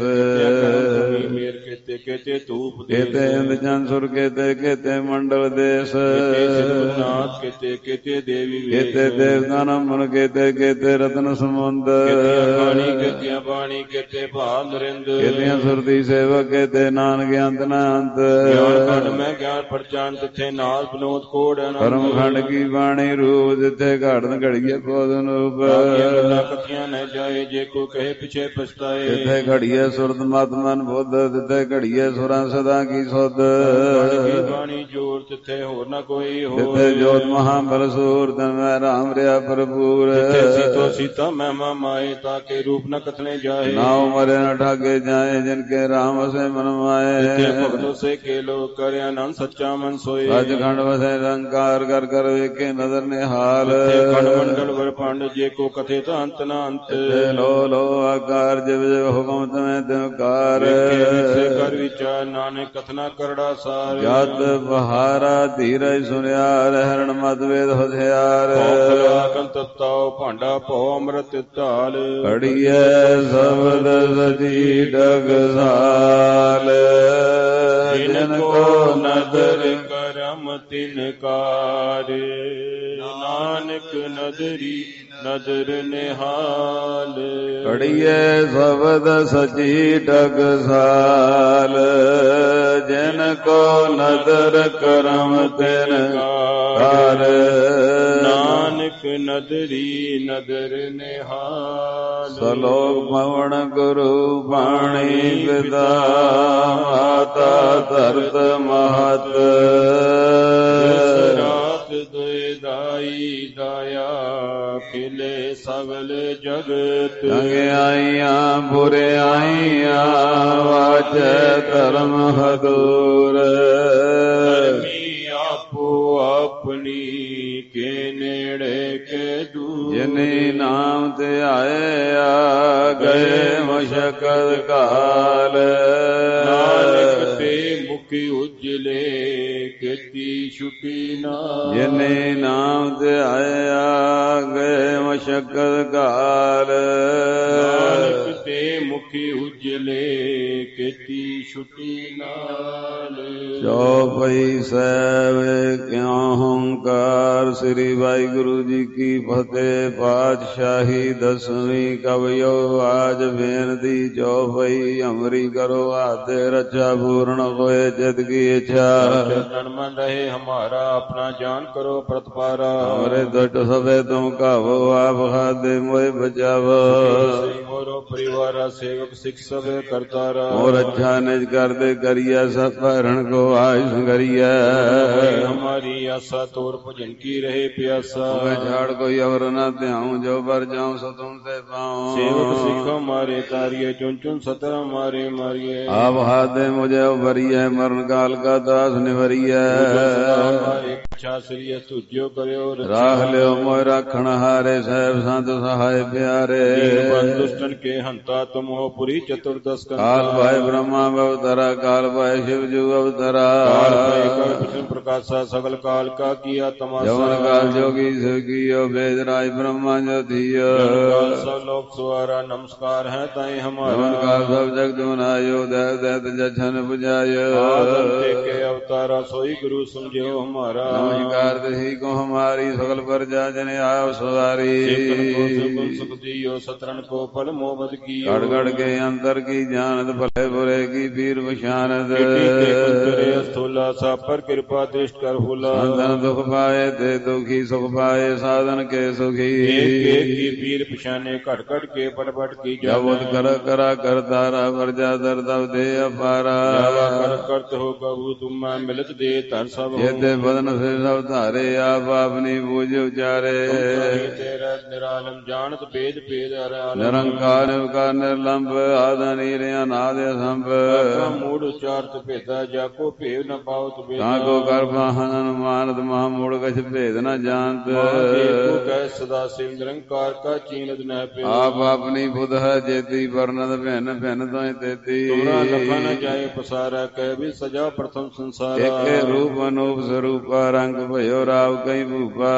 ਮੇਰ ਕਿਤੇ ਕਿਤੇ ਧੂਪ ਕਿਤੇ ਇੰਦ ਚੰਦ ਸੁਰ ਕਿਤੇ ਕਿਤੇ ਮੰਡਲ ਦੇਸ ਨਾਥ ਕਿਤੇ ਕਿਤੇ ਦੇਵੀ ਕਿਤੇ ਦੇਵਤਾ ਨਮਨ ਕਿਤੇ ਕਿਤੇ ਰਤਨ ਸਮੁੰਦ ਪਾਣੀ ਕਿਤੇ ਪਾਣੀ ਕਿਤੇ ਭਾਗ ਨਰਿੰਦ ਕਿਤੇ ਸੁਰਤੀ ਸੇਵਕ ਕਿਤੇ ਨਾਨਕ ਅੰਤ ਨਾ ਅੰਤ ਗਿਆਨ ਖੰਡ ਮੈਂ ਗਿਆਨ ਪਰਚਾਨ ਤਿੱਥੇ ਨਾਲ ਬਨੋਦ ਕੋੜ ਪਰਮ ਖੰਡ ਕੀ ਬਾਣੀ ਰੂਪ ਜਿੱਥੇ ਘੜਨ ਘੜੀਏ ਬੋਧਨ ਰੂਪ ਕਥੀਆਂ ਨ ਜਾਏ ਜੇ ਕੋ ਕਹੇ ਪਿਛੇ ਪਛਤਾਏ ਜਿੱਥੇ ਘੜੀਏ ਸੁਰਤ ਮਤ ਮਨ ਬੁੱਧ ਜਿੱਥੇ ਘੜੀਏ ਸੁਰਾਂ ਸਦਾ ਕੀ ਸੁਧ ਬਾਣੀ ਜੋਰ ਤਿੱਥੇ ਹੋਰ ਨਾ ਕੋਈ ਹੋ ਜਿੱਥੇ ਜੋਤ ਮਹਾਬਲ ਸੂਰ ਤਨ ਮੈਂ ਰਾਮ ਰਿਆ ਭਰਪੂਰ ਸੀਤੋ ਸੀਤਾ ਮਹਿਮਾ ਮਾਏ ਤਾਕੇ ਰੂਪ ਨ ਕਥਨੇ ਜਾਏ ਨਾਉ ਮਰੇ ਨ ਠਾਗੇ ਜਾਏ ਜਿਨ ਕੇ ਰਾਮ ਵਸੇ ਮਨ ਮਾਏ ਭਗਤੋ ਸੇ ਕੇ ਲੋ ਕਰਿ ਆਨੰਦ ਸੱਚਾ ਮਨ ਸੋਏ ਸੱਚ ਖੰਡ ਵਸੇ ਰੰਕਾਰ ਕਰ ਕਰ ਵੇਖੇ ਨਦਰ ਨਿਹਾਲ ਖੰਡ ਮੰਡਲ ਵਰ ਪੰਡ ਜੇ ਕੋ ਕਥੇ ਤਾਂ ਅੰਤ ਨਾ ਅੰਤ ਲੋ ਲੋ ਆਕਾਰ ਜਿਵ ਜਿਵ ਹੁਕਮ ਤਮੈ ਤਿਵਕਾਰ ਕਰ ਵਿਚਾਰ ਨਾਨਕ ਕਥਨਾ ਕਰੜਾ ਸਾਰ ਜਦ ਬਹਾਰਾ ਧੀਰਜ ਸੁਨਿਆਰ ਹਰਣ ਮਦ ਵੇਦ ਹਥਿਆਰ ਕੰਤਤਾਉ ਭਾਂਡਾ ਭਉ ਅੰਮ੍ਰਿਤ ਢਾਲ ਘੜੀਐ ਸ਼ਬਦ ਸਚੀ ਡਗਸਾਲ ਜਿਨ ਕੋ ਨਦਰ ਕਰਮ ਤਿਨਕਾਰ ਨਾਨਕ ਨਦਰੀ ਨਦਰ ਨਿਹਾਲ ਘੜੀਐ ਸ਼ਬਦ ਸਚੀ ਡਗਸਾਲ ਜਿਨ ਕੋ ਨਦਰ ਕਰਮ ਤਿਨਕਾਰ ਨਾਨਕ ਨਦਰੀ ਨਦਰ ਨਿਹਾਲ ਸਲੋਕ ਪਵਨ ਗੁਰੂ ਬਾਣੀ ਪਿਤਾ ਮਾਤਾ ਧਰਤ ਮਹਤ ਰਾਤ ਦੁਇ ਦਾਈ ਦਾਇਆ ਖਿਲੇ ਸਗਲ ਜਗਤ ਚੰਗਿਆਈਆਂ ਬੁਰਿਆਈਆਂ ਵਾਜੈ ਧਰਮ ਹਦੂਰ ਆਪੋ ਆਪਣੀ ਕੇ ਨੇੜੇ ਕੇ ਦੂਰ ਜਿਨੇ ਨਾਮ ਤੇ ਆਇਆ ਗਏ ਮਸ਼ਕਤ ਕਾਲ ਨਾਨਕ ਤੇ ਮੁਖੀ ਉਜਲੇ ਕੀਤੀ ਛੁਟੀ ਨਾ ਜਿਨੇ ਨਾਮ ਤੇ ਆਇਆ ਗਏ ਮਸ਼ਕਤ ਕਾਲ ਨਾਨਕ ਤੇ ਮੁਖੀ ਉਜਲੇ ਕੀਤੀ ਛੁਟੀ ਨਾਲ ਚੌਪਈ ਸਾਹਿਬ ਕਿਉ ਹੰਕਾਰ ਸ੍ਰੀ ਵਾਹਿਗੁਰੂ ਜੀ ਕੀ ਫਤਿਹ। ਪਾਤਸ਼ਾਹੀ ਦਸਵੀਂ ਕਵਿਓ ਆਜ ਬੇਨਤੀ ਚੌਪਈ ਅਮਰੀ ਕਰੋ ਆਤੇ ਰੱਛਾ ਪੂਰਨ ਹੋਏ ਜਿਤ ਕੀ ਇੱਛਾ ਚਰਨ ਮਨ ਰਹੇ ਹਮਾਰਾ ਆਪਣਾ ਜਾਨ ਕਰੋ ਪ੍ਰਤਪਾਰਾ ਹਮਾਰੇ ਦੁਟ ਸਭੇ ਤੁਮ ਕਾਵੋ ਆਪ ਖਾਦੇ ਮੋਏ ਬਚਾਵੋ ਮੋਰੋ ਪਰਿਵਾਰਾ ਸੇਵਕ ਸਿੱਖ ਸਭੇ ਕਰਤਾਰਾ ਮੋਰ ਅੱਛਾ ਨਿਜ ਕਰਦੇ ਕਰੀਆ ਸਭ ਭਰਨ ਕੋ ਆਇ ਸੰਗਰੀਆ ਹਮਾਰੀ ਆਸਾ ਤੋਰ ਭਜਨ ਕੀ ਰਹੇ ਪਿਆਸਾ ਮੈਂ ਛਾੜ ਕੋਈ ਅਵਰ ਨਾ ਧਿਆਉ ਜੋ ਬਰ ਜਾਉ ਸੋ ਤੁਮ ਤੇ ਪਾਉ ਸੇਵਕ ਸਿੱਖ ਮਾਰੇ ਤਾਰੀਏ ਚੁਨ ਚੁਨ ਸਤਰ ਮਾਰੇ ਮਾਰੀਏ ਆਪ ਹਾਦੇ ਮੁਝੇ ਉਭਰੀਐ ਮਰਨ ਕਾਲ ਕਾ ਦਾਸ ਨਿਵਰੀਐ ਇੱਛਾ ਸ੍ਰੀ ਤੁਜਿਓ ਕਰਿਓ ਰਾਖ ਲਿਓ ਮੋਇ ਰਾਖਣ ਹਾਰੇ ਸਹਿਬ ਸੰਤ ਸਹਾਇ ਪਿਆਰੇ ਦੁਸ਼ਟਨ ਕੇ ਹੰਤਾ ਤੁਮ ਹੋ ਪੁਰੀ ਚਤੁਰਦਸ ਕਾਲ ਭਾਇ ਬ੍ਰਹਮਾ ਅਵਤਰਾ ਕਾਲ ਭਾਇ शिव जू अवतरा विष्णु प्रकाशा सकल काल का किया तमाशा जवन काल जोगी सुखियो वेद राज ब्रह्मा जो थियो सब लोग सुहारा नमस्कार है ताई हमारा जवन काल सब जगत बनायो देव दैत जछन बुझायो के अवतारा सोई गुरु समझो हमारा नमस्कार दही को हमारी सकल प्रजा जन आयो सवारी सुख दियो सतरन को फल मोहब्बत की गड़ गड़ के अंतर की जानत भले बुरे की पीर पशानत स्थूला सा पर कृपा दृष्ट कर हुला संतन दुख पाए ते दुखी सुख पाए साधन के सुखी एक एक की पीर पशाने घट घट के पट पट की जब कर करा कर तारा वर्जा दर दब दे अपारा कर करत हो कबू तुम मिलत दे धन सब ये ते बदन से सब धारे आप अपनी बूझ उचारे ਨਿਰਾਲਮ ਜਾਣਤ ਭੇਦ ਭੇਦ ਹਰਿਆਲਮ ਨਿਰੰਕਾਰ ਨਿਰਕਾਰ ਨਿਰਲੰਭ ਆਦਿ ਅਨੀਰ ਅਨਾਦਿ ਅਸੰਭ ਆਖਾ ਮੂੜ ਉਚਾਰਤ ਭੇਦਾ ਜਾ ਕੋ ਭੇਵ ਨ ਪਾਵਤ ਭੇਦਾ ਤਾਂ ਕੋ ਕਰਪਾਹਨ ਅਨੁਮਾਨਤ ਮਹਾ ਮੂੜ ਕਛ ਭੇਦ ਨ ਜਾਣਤ ਕੋ ਕਹਿ ਸਦਾ ਸਿਵ ਨਿਰੰਕਾਰ ਕਾ ਚੀਨਤ ਨ ਪਿਆ ਆਪ ਆਪਣੀ ਬੁਧ ਹੈ ਜੇਤੀ ਵਰਨਤ ਭਿੰਨ ਭਿੰਨ ਤੋਇ ਤੇਤੀ ਤੁਮਰਾ ਲਖਾ ਨ ਜਾਏ ਪਸਾਰਾ ਕਹਿ ਵੀ ਸਜਾ ਪ੍ਰਥਮ ਸੰਸਾਰਾ ਏਕੇ ਰੂਪ ਅਨੂਪ ਸਰੂਪਾ ਰੰਗ ਭਇਓ ਰਾਵ ਕਈ ਭੂਪਾ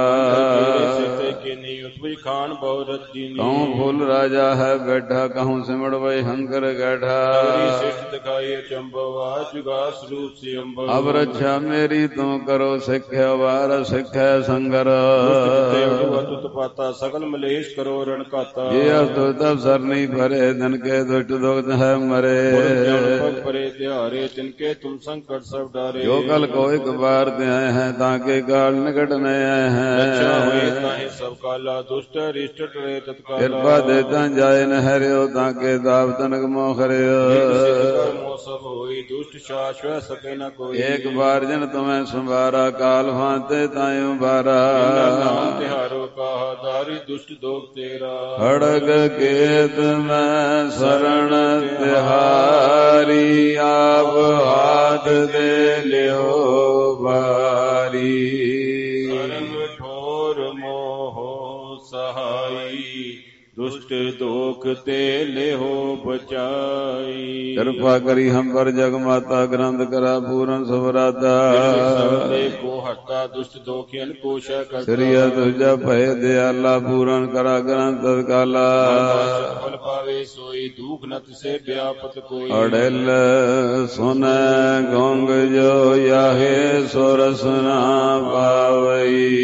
ਖਾਨ ਬਹੁ ਰਤੀ ਕਹੂੰ ਫੁੱਲ ਰਾਜਾ ਹੈ ਬੈਠਾ ਕਹੂੰ ਸਿਮੜ ਵਈ ਹੰਕਰ ਗੈਠਾ ਸਿਸ਼ਟ ਦਿਖਾਈ ਅਚੰਭਵ ਆਜੁਗਾ ਸਰੂਪ ਸੇ ਅੰਬਰ ਅਬ ਰੱਛਾ ਮੇਰੀ ਤੂੰ ਕਰੋ ਸਿੱਖਿਆ ਵਾਰ ਸਿੱਖੈ ਸੰਗਰ ਤੁਤ ਪਾਤਾ ਸਗਲ ਮਲੇਸ਼ ਕਰੋ ਰਣ ਘਾਤਾ ਜੇ ਅਤੁ ਤਬ ਸਰਨੀ ਭਰੇ ਧਨ ਕੇ ਦੁਸ਼ਟ ਦੁਖਤ ਹੈ ਮਰੇ ਪਗ ਪਰੇ ਤਿਹਾਰੇ ਤਿਨਕੇ ਤੁਮ ਸੰਕਟ ਸਭ ਡਾਰੇ ਜੋ ਕਲ ਕੋ ਇੱਕ ਬਾਰ ਤੇ ਆਏ ਹੈ ਤਾਂ ਕੇ ਕਾਲ ਨਿਕਟ ਨ ਆਏ ਹੈ ਅੱਛਾ ਹੋਏ ਤਾਹੇ ਸਭ ਕਾਲਾ ਦੁਸ਼ਟ ਰਿਸ਼ਟ ਟਰੇ ਤਤਕਾਲਾ ਕਿਰਪਾ ਦੇ ਤਾਂ ਜਾਏ ਨ ਹਰਿਓ ਤਾਂ ਕੇ ਦਾਵ ਤਨਕ ਮੋਖ ਰਿਓ ਮੋ ਸਭ ਹੋਈ ਦੁਸ਼ਟ ਸ਼ਾਸ਼ਵ ਸਕੇ ਨ ਕੋਈ ਇੱਕ ਬਾਰ ਜਨ ਤੁਮੈ ਸੰਭਾਰਾ ਕਾਲ ਫਾਂਤੇ ਤਾਇਓ ਬਾਰਾ ਨਾਮ ਤਿਹਾਰੋ ਕਾਹ ਦਾਰੀ ਦੁਸ਼ਟ ਦੋਖ ਤੇਰਾ ਖੜਗ ਕੇਤ ਮੈਂ ਸਰਣ ਤਿਹਾਰੀ ਆਪ ਹਾਥ ਦੇ ਲਿਓ ਬਾਰੀ ਸਰਮ ਠੋਰ ਮੋਹ ਸਹਾਈ ਦੁਸ਼ਟ ਦੋਖ ਤੇ ਲਿਹੋ ਬਚਾਈ ਕਿਰਪਾ ਕਰੀ ਹਮ ਪਰ ਜਗ ਮਾਤਾ ਗ੍ਰੰਥ ਕਰਾ ਪੂਰਨ ਸਵਰਾਤਾ ਸਬਦੇ ਕੋ ਹਟਾ ਦੁਸ਼ਟ ਦੋਖਿਨ ਕੋਸ਼ਾ ਕਰਤਾ ਸ੍ਰੀਆ ਤੁਜਾ ਭੈ ਦਿਆਲਾ ਪੂਰਨ ਕਰਾ ਗ੍ਰੰਥ ਕਾਲਾ ਫਲ ਪਾਵੇ ਸੋਈ ਦੁਖ ਨ ਤਿਸੇ ਵਿਆਪਤ ਕੋਈ ਅੜਲ ਸੁਨੈ ਗੋਂਗ ਜੋ ਯਾਹੇ ਸੁਰਸਨਾ ਪਾਵਈ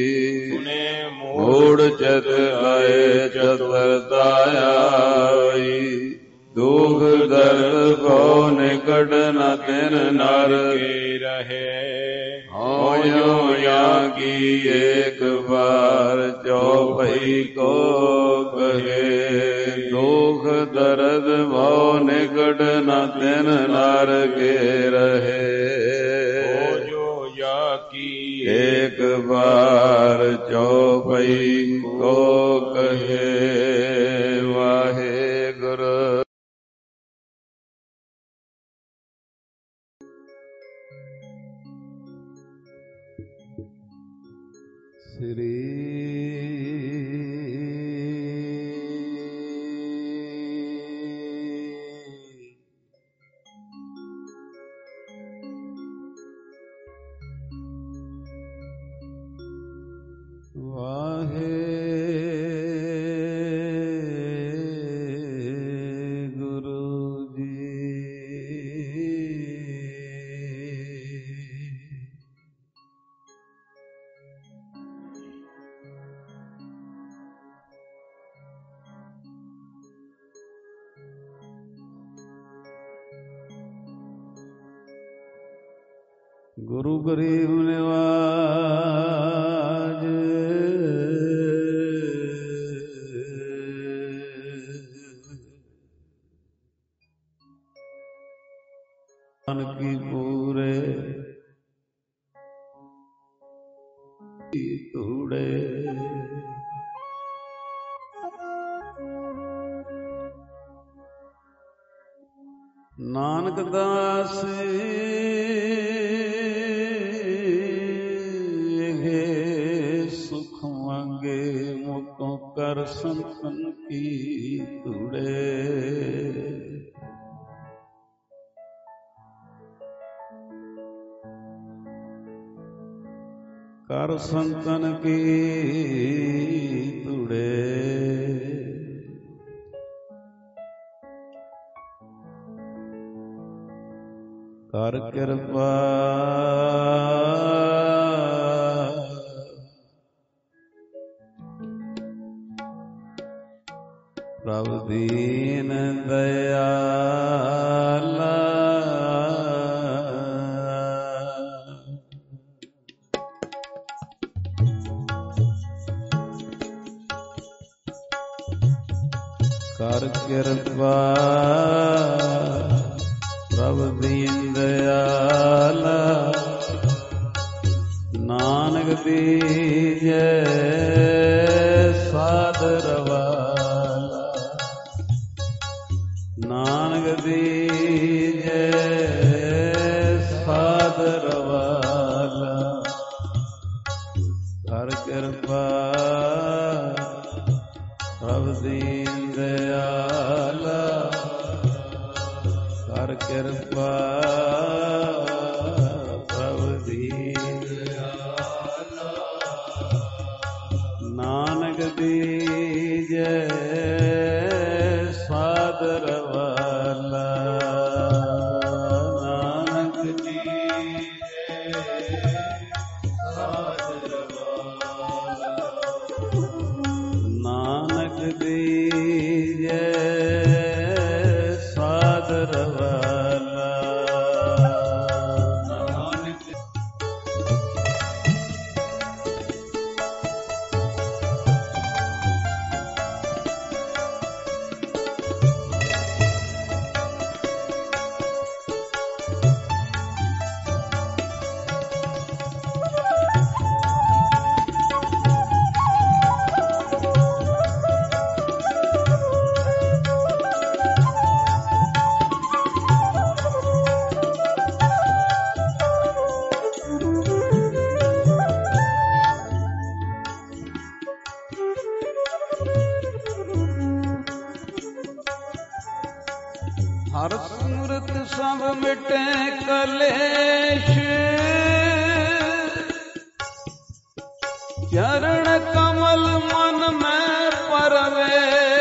ਮੂੜ ਚਿਤ ਆਏ ਚਤੁਰਤਾ ਆਈ ਦੁਖ ਦਰਦ ਭਉ ਨਿਕਟ ਨ ਤਿਨ ਨਰ ਕੇ ਰਹੇ ਹੋਇਓ ਜਾਂ ਕੀ ਏਕ ਵਾਰ ਚੌਪਈ ਕੋ ਕਹੇ ਦੁਖ ਦਰਦ ਭਉ ਨਿਕਟ ਨ ਤਿਨ ਨਰ ਕੇ ਰਹੇ ਏਕ ਬਾਰ ਚੌਪਈ ਕੋ ਕਹੇ ਵਾਹਿਗੁਰੂ ਸ੍ਰੀ ਗੁਰੂ ਗਰੀਬ ਨਿਵਾਜ ਮਨ ਕੀ ਪੂਰੇ ਧੂੜੇ ਨਾਨਕ ਦਾਸ ਸੁਖ ਮੰਗੇ ਮੁਕੋ ਕਰ ਸੰਤਨ ਕੀ ਧੂੜੇ ਕਰ ਸੰਤਨ ਕੀ ਧੂੜੇ ਕਰ ਕਿਰਪਾ ਪ੍ਰਭ ਦੀਨ ਦਇਆਲਾ ਕਰ ਕਿਰਪਾ ਪ੍ਰਭ ਦੀਨ ਦਇਆਲਾ ਨਾਨਕ ਦੀਜੈ ਸਾਧ ਪ੍ਰਭ ਦੀਨ ਦਿਆਲਾ ਕਰ ਕਿਰਪਾ ਪ੍ਰਭ ਦੀਨ ਦਿਆਲਾ ਨਾਨਕ ਦੀਜੈ ਸਾਦਰ ਵਾਲਾ ਨਾਨਕ ਦੀਜੈ ਸਾਦਰ ਵਾਲਾ ਨਾਨਕ ਦੀਜੈ ਸਾਦਰ ਵਾਲਾ ਨਾਨਕ ਹਰ ਸੂਰਤ ਸਭ ਮਿਟੇ ਕਲੇਸ਼ ਚਰਨ ਕਮਲ ਮਨ ਮੈਂ ਪਰਵੇ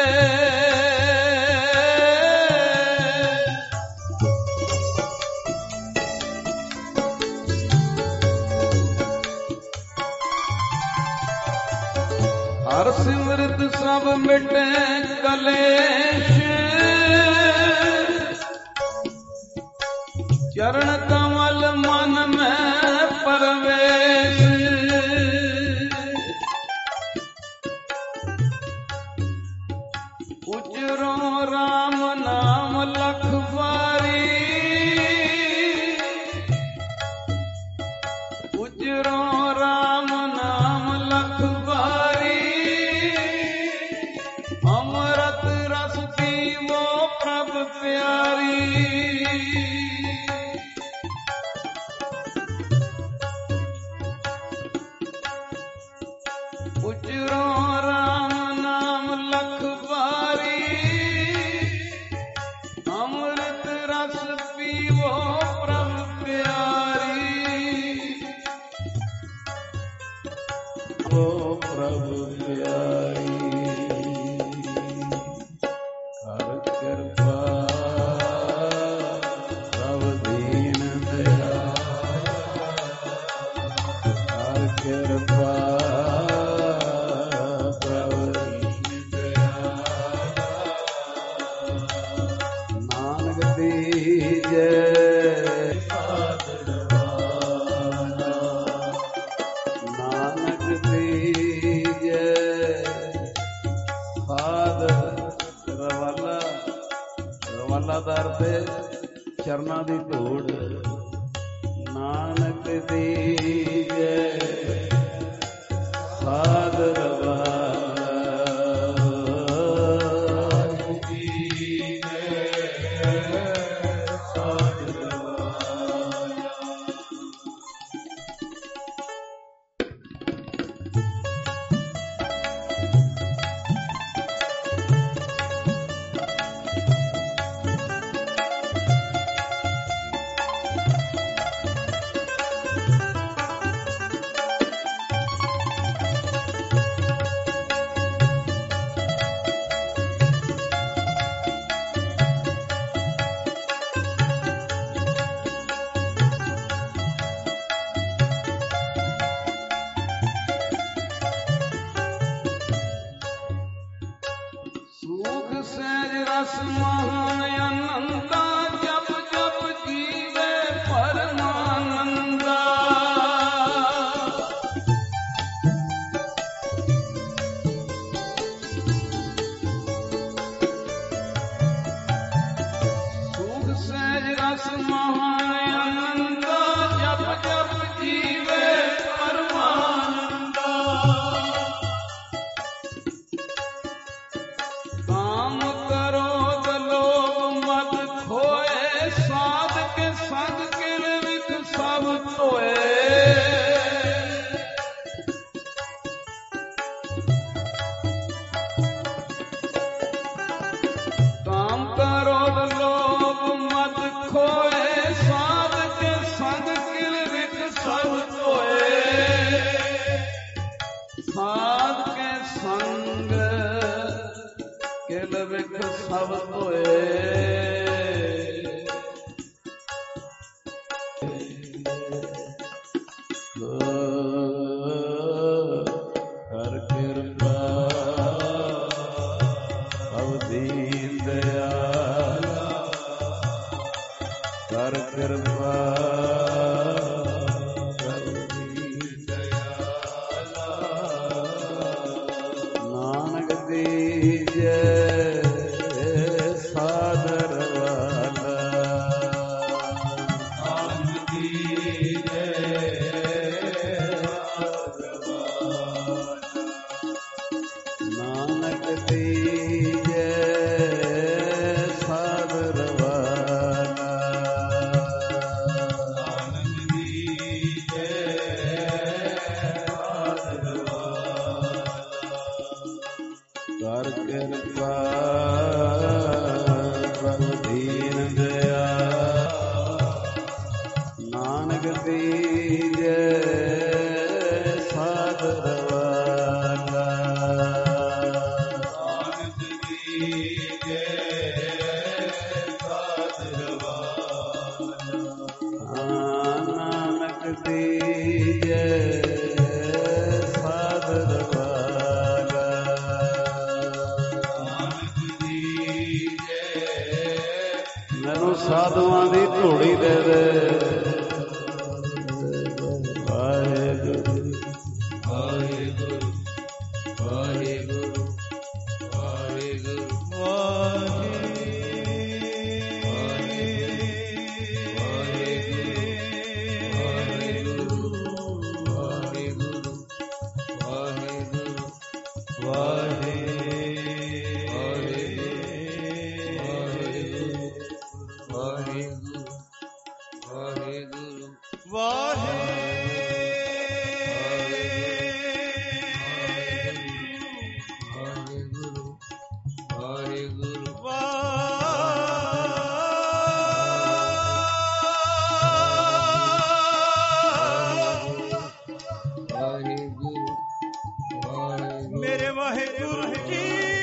ਹਰ ਸਿਮਰਤ ਸਭ ਮਿਟੇ ਕਲੇਸ਼ ਚਰਨ ਕਮਲ ਮਨ ਮੈਂ ਪਰਵੇਸ਼ ਉਚਰੋ ਰਾਮ ਨਾਮ ਲਖ ਵਾਰੀ ਉਚਰੋ ਰਾਮ ਨਾਮ ਲਖ ਵਾਰੀ ਅੰਮ੍ਰਿਤ ਰਸ ਪੀਵੋ ਪ੍ਰਭ ਪਿਆਰੀ ਉਚਰੋ ਰਾਮ ਨਾਮ ਲਖ ਵਾਰੀ ਅੰਮ੍ਰਿਤ ਰਸ ਪੀਵੋ ਪ੍ਰਭ ਪਿਆਰੀ ਓ ਪ੍ਰਭ ਪਿਆਰੀ ਕਰ ਕਿਰਪਾ ਪ੍ਰਭ ਦੀਨ ਦਿਆਲਾ ਕਰ ਕਿਰਪਾ ਦਰ ਤੇ ਚਰਨਾਂ ਦੀ ਧੂੜ ਨਾਨਕ ਦੀਜੈ ਸਾਦਰ ਵਾਲਾ ਦੀਜੈ ਸਾਦਰ ਵਾਲਾ ਰਸ ਮਹਾਨ ਅਨੰਦਾ ਜਪ ਜਪ ਜੀਵੇ ਪਰਮਾਨੰਦਾ ਸੁਖ ਸਹਿਜ ਰਸ ਮਹਾਨ ਅਨੰਦਾ ਜਪ ਜਪ ਜੀਵੇ ਪਰਮਾਨੰਦਾ ਕਾਮ ਕਰੋ ਲੋਭ ਸਭ ਧੋਏ ਕਰ ਕਿਰਪਾ ਸਭ ਦੀਨ ਦਿਆਲਾ ਕਰ ਕਿਰਪਾ ਸਭ ਦੀਨ ਦਿਆਲਾ ਨਾਨਕ ਦੀਜੈ ਸਾਦਰ ਵਾਲਾ ਨਾਨਕ ਦੀਜੈ ਨਾਨਕ ਦੀਜੈ ਸਾਦਰ ਵਾਲਾ ਨਾਨਕ ਦੀਜੈ ਸਾਦਰ ਵਾਲਾ ਕਰ ਕਿਰਪਾ ਪ੍ਰਭ ਦੀਨ ਦਿਆਲਾ ਨਾਨਕ ਦੀਜੈ ਸਾਦਰ ਵਾਲਾ ਨਾਨਕ ਦੀਜੈ ਸਾਦਰ ਵਾਲਾ ਨਾਨਕ ਦੀਜੈ ਸਾਦਰ ਵਾਲਾ ਨਾਨਕ ਦੀਜੈ ਮੈਨੂੰ ਸਾਧੂਆਂ ਦੀ ਧੂੜੀ ਦੇ ਦੇ ਵਾਹਿਗੁਰੂ ਵਾਹਿਗੁਰੂ ਵਾਹਿਗੁਰੂ ਵਾਹਿਗੁਰੂ ਮੇਰੇ ਵਾਹਿਗੁਰੂ ਜੀ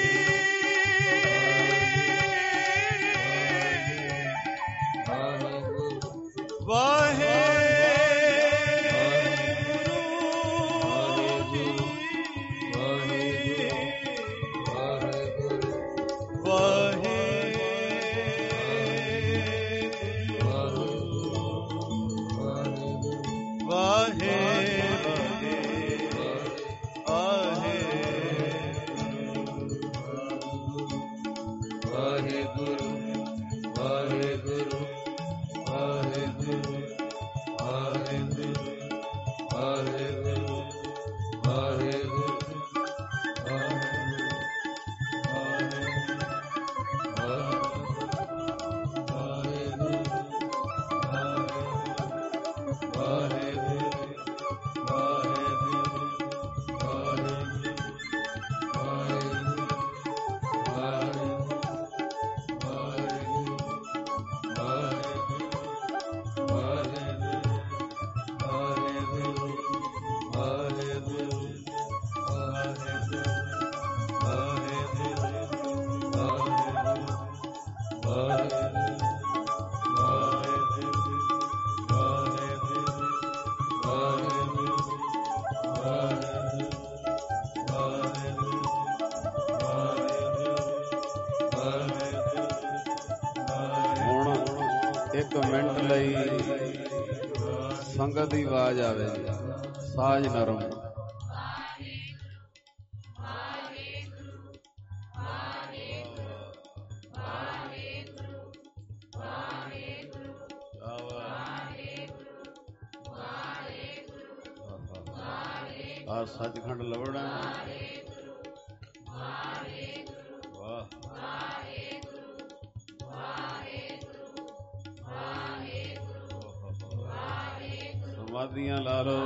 ਇੱਕ ਮਿੰਟ ਲਈ ਸੰਗਤ ਦੀ ਆਵਾਜ਼ ਆਵੇ, ਸਾਜ ਨਰਮ। ਆ ਸੱਚਖੰਡ ਲਵੜਾ ਵਾਹ ਸਮਾਧੀਆਂ ਲਾ ਲਓ।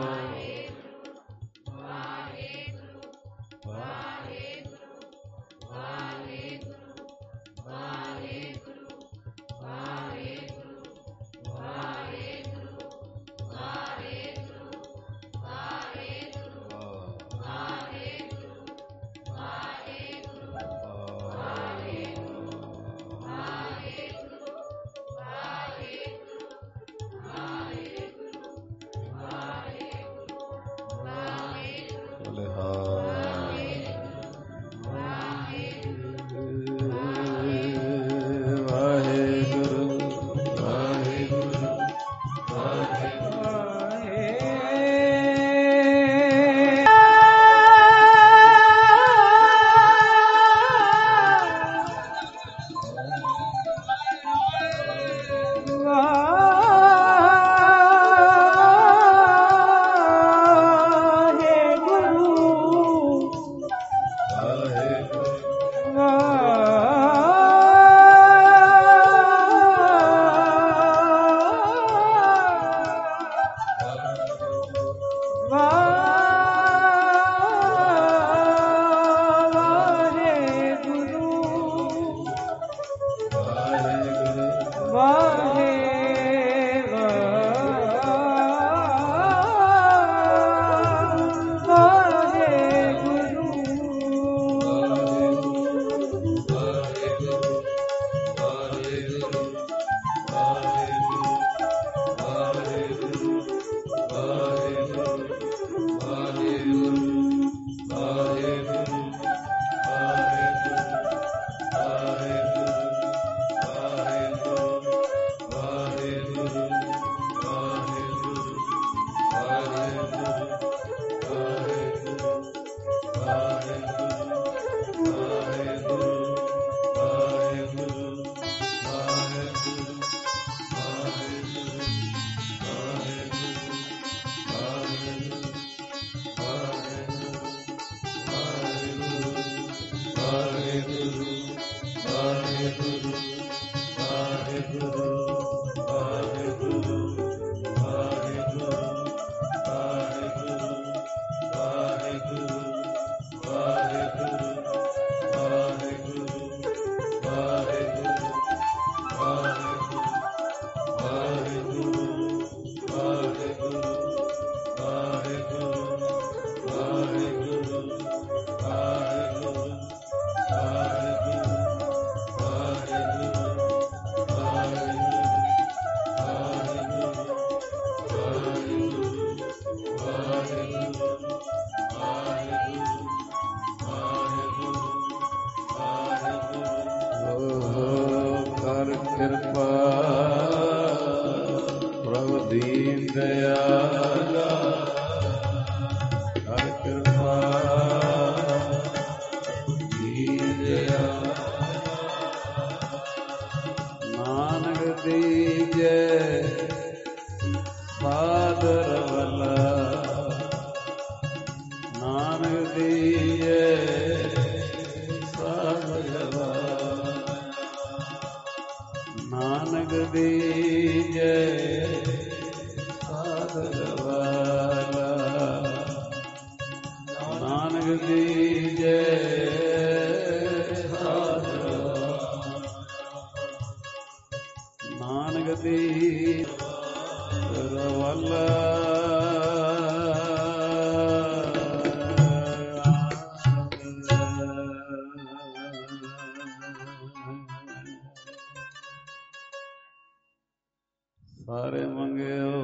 ਸਾਰੇ ਮੰਗਿਓ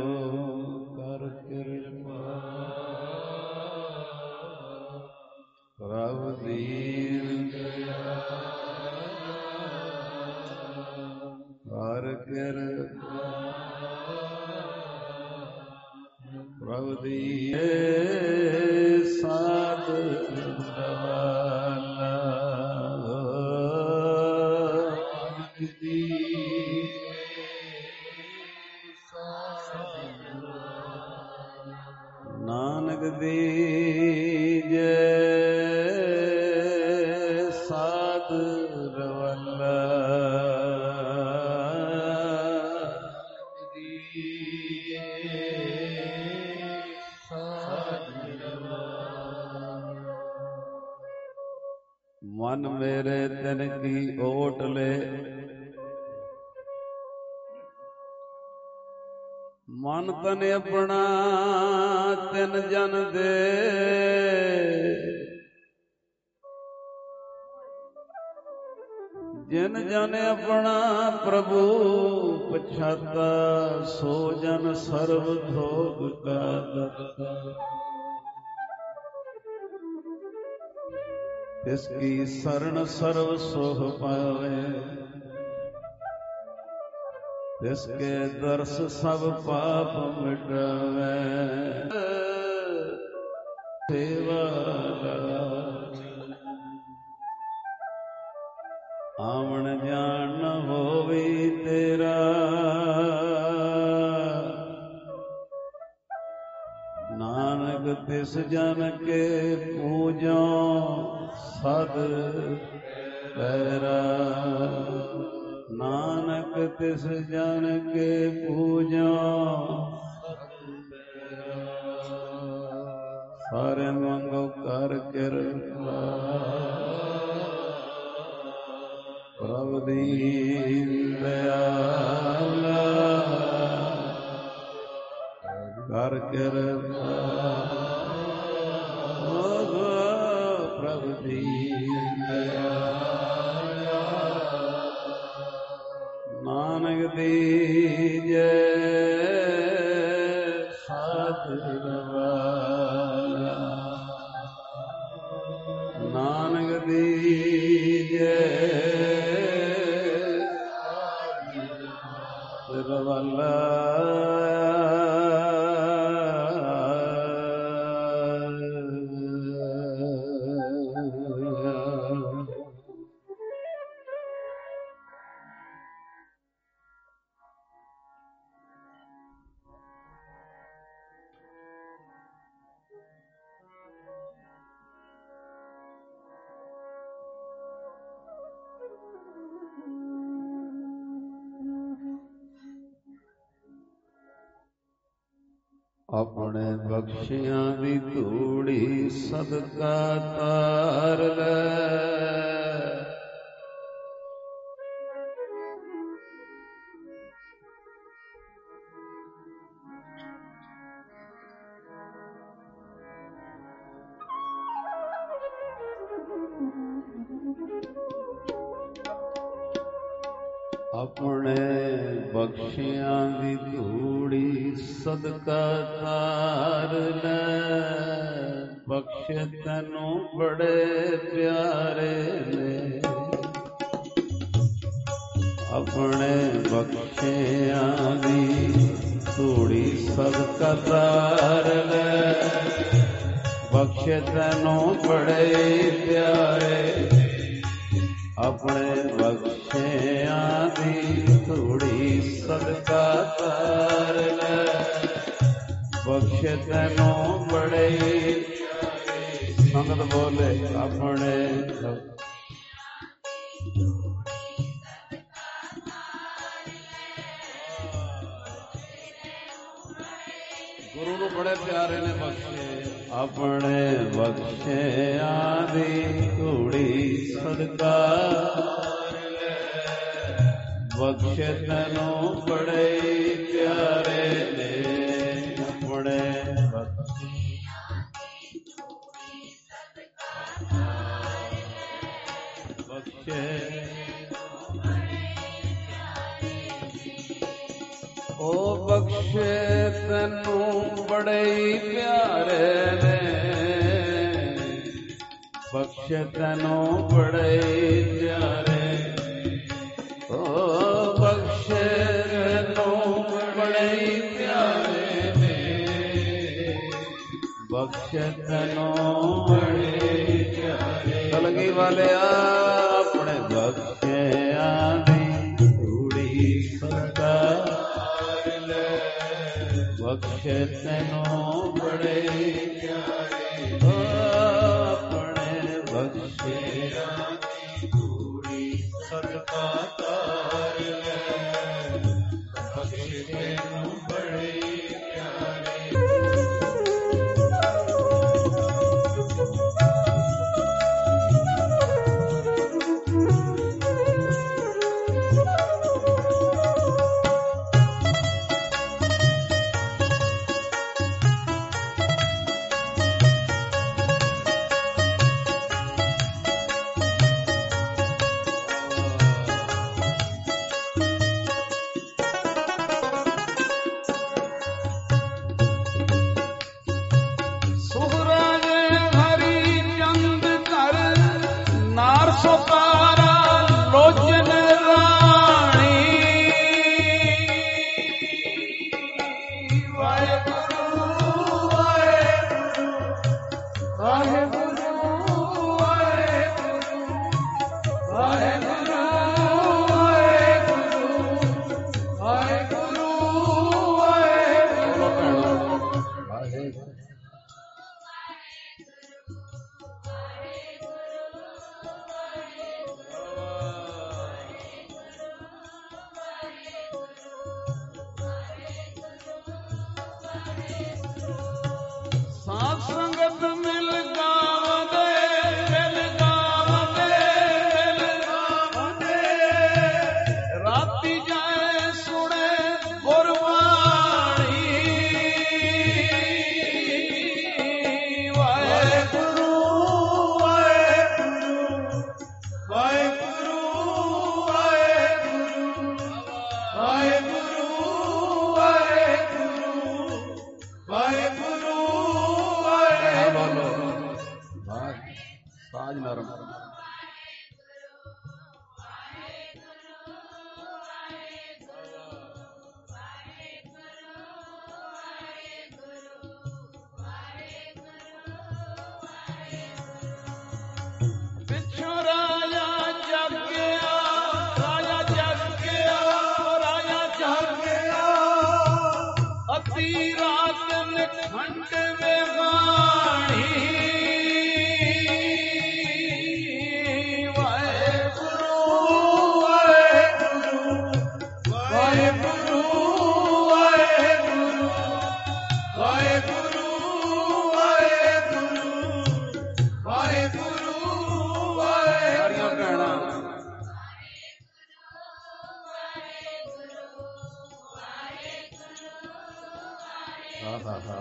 ਕਰ ਕਿਰਪਾ ਪ੍ਰਭ ਦੀਨ ਕਰ ਕਿਰਪਾ ਪ੍ਰਭ ਦੀਏ ਸਾਧ ਰਵਾਲਾ ਦੀ ਨਾਨਕ ਦੀਜੈ ਸਾਧ ਰਵਾਲਾ ਮਨ ਮੇਰੇ ਤਿਨ ਕੀ ਓਟ ਲੈ ਮਨ ਤਨ ਆਪਣਾ ਤਿਨ ਜਨ ਦੇ ਜਿਨ ਜਨ ਆਪਣਾ ਪ੍ਰਭੂ ਪਛਾਤਾ ਸੋ ਜਨ ਸਰਬ ਭੋਗ ਕਾ ਦਾਤਾ ਤਿਸ ਕੀ ਸਰਣ ਸਰਬ ਸੁਖ ਪਾਵੇ ਤਿਸ ਕੇ ਦਰਸ ਸਭ ਪਾਪ ਮਿਟਾਵੇ ਸੇਵਾ ਆਵਣ ਜਾਣ ਨ ਹੋਵੇ ਤੇਰਾ ਨਾਨਕ ਤਿਸ ਜਨ ਕੇ ਪੂਜੋ ਸਦ ਪੈਰਾ। ਨਾਨਕ ਤਿਸ ਜਨ ਕੇ ਪੂਜਾ ਸਾਰੇ ਮੰਗੋ ਕਰ ਕਿਰਪਾ। ਪ੍ਰਭ ਦੀਨ ਦਇਆਲਾ ਕਰ ਕਿਰਪਾ। ਪ੍ਰਭ ਦੀਨ ਦਇਆਲਾ ਨਾਨਕ ਦੀਜੈ ਸਤਿ ਵਾਲਾ। ਨਾਨਕ ਦੀਜੈ ਸਤਿ ਵਾਲਾ। ਆਪਣੇ ਬਖਸ਼ਿਆਂ ਦੀ ਧੂੜੀ ਸਦਕਾ ਤਾਰ ਲੈ। ਆਪਣੇ ਬਖਸ਼ਿਆਂ ਦੀ ਧੂੜੀ ਸਦਕਾ ਤਾਰ ਲੈ। ਬਖਸ਼ ਤੈਨੂੰ ਬੜੇ ਪਿਆਰੇ ਨੇ। ਆਪਣੇ ਬਖਸ਼ਿਆਂ ਦੀ ਧੂੜੀ ਸਦਕਾ ਤਾਰ ਲੈ। ਬਖਸ਼ ਤੈਨੂੰ ਬੜੇ ਪਿਆਰੇ। ਆਪਣੇ ਬਖਸ਼ਿਆਂ ਦੀ ਧੂੜੀ ਸਦਕਾ ਤਾਰ ਲੈ। ਬਖਸ਼ ਤੈਨੂੰ ਬੜੇ ਸੰਗਤ ਬੋਲੇ। ਆਪਣੇ ਗੁਰੂ ਨੂੰ ਬੜੇ ਪਿਆਰੇ ਨੇ ਬਖਸ਼ੇ। ਆਪਣੇ ਬਖਸ਼ਿਆਂ ਦੀ ਧੂੜੀ ਸਦਕਾ ਲੈ। ਬਖਸ਼ ਤੈਨੂੰ ਬੜੇ ਪਿਆਰੇ ਨੇ। ਆਪਣੇ ਬਖਸ਼ੇ ਉਹ ਬਖਸ਼ੇ ਤੈਨੂੰ ਬੜੇ ਪਿਆਰੇ ਨੇ। ਬਖਸ਼ ਤੈਨੂੰ ਬੜੇ ਪਿਆਰੇ। ਉਹ ਬਖਸ਼ੇ ਤੈਨੂੰ ਬੜੇ ਪਿਆਰੇ ਨੇ। ਬਖਸ਼ ਤੈਨੂੰ ਬੜੇ ਪਿਆਰੇ। ਕਲਗੀ ਵਾਲਿਆ ਆਪਣੇ ਬਖਸ਼ਿਆਂ ਦੀ ਧੂੜੀ ਸਦਕਾ ਲੈ। ਬਖਸ਼ ਤੈਨੂੰ ਬੜੇ ਪਿਆਰੇ। ਆਪਣੇ ਬਖਸ਼ਿਆਂ ਦੀ ਧੂੜੀ ਸਦਕਾ ਤਾਰ ਲੈ। ਬਖਸ਼ ਤੈਨੂੰ ਬੜੇ ਪਿਆਰੇ। ਸਾਧ ਸੰਗਤ ਮਿਲ ਗਾਵਦੇ ਮਿਲ ਗਾਵਦੇ ਮਿਲ ਗਾਵਦੇ ਰਾਤੀ ਜਾਏ ਸੁਣੇ ਗੁਰਬਾਣੀ ਵਾਹਿਗੁਰੂ ਵਾਹਿਗੁਰੂ ਵਾਹਿਗੁਰੂ ਵਾਹਿਗੁਰੂ ਵਾਹਿਗੁਰੂ ਵਾਹਿਗੁਰੂ ਵਾਹਿਗੁਰੂ ਸਾਜ ਨਰਮ ਪਿੱਛੋਂ ਰਾਜਾ ਜਗ ਗਿਆ ਰਾਜਾ ਜਗ ਗਿਆ ਰਾਜਾ ਜਗ ਗਿਆ ਅੱਧੀ ਰਾਤ ਨਿਖੰਡ ਵੇਗਾਣੀ ਵਾਹਿਗੁਰੂ ਵਾਹਿਗੁਰੂ ਵਾਹਿਗੁਰੂ ਵਾਹਿਗੁਰੂ ਵਾਹਿਗੁਰੂ ਵਾਹਿਗੁਰੂ ਵਾਹਿਗੁਰੂ ਵਾਹਿਗੁਰੂ ਕਹਿਣਾ ਹਾ ਹਾ ਹਾ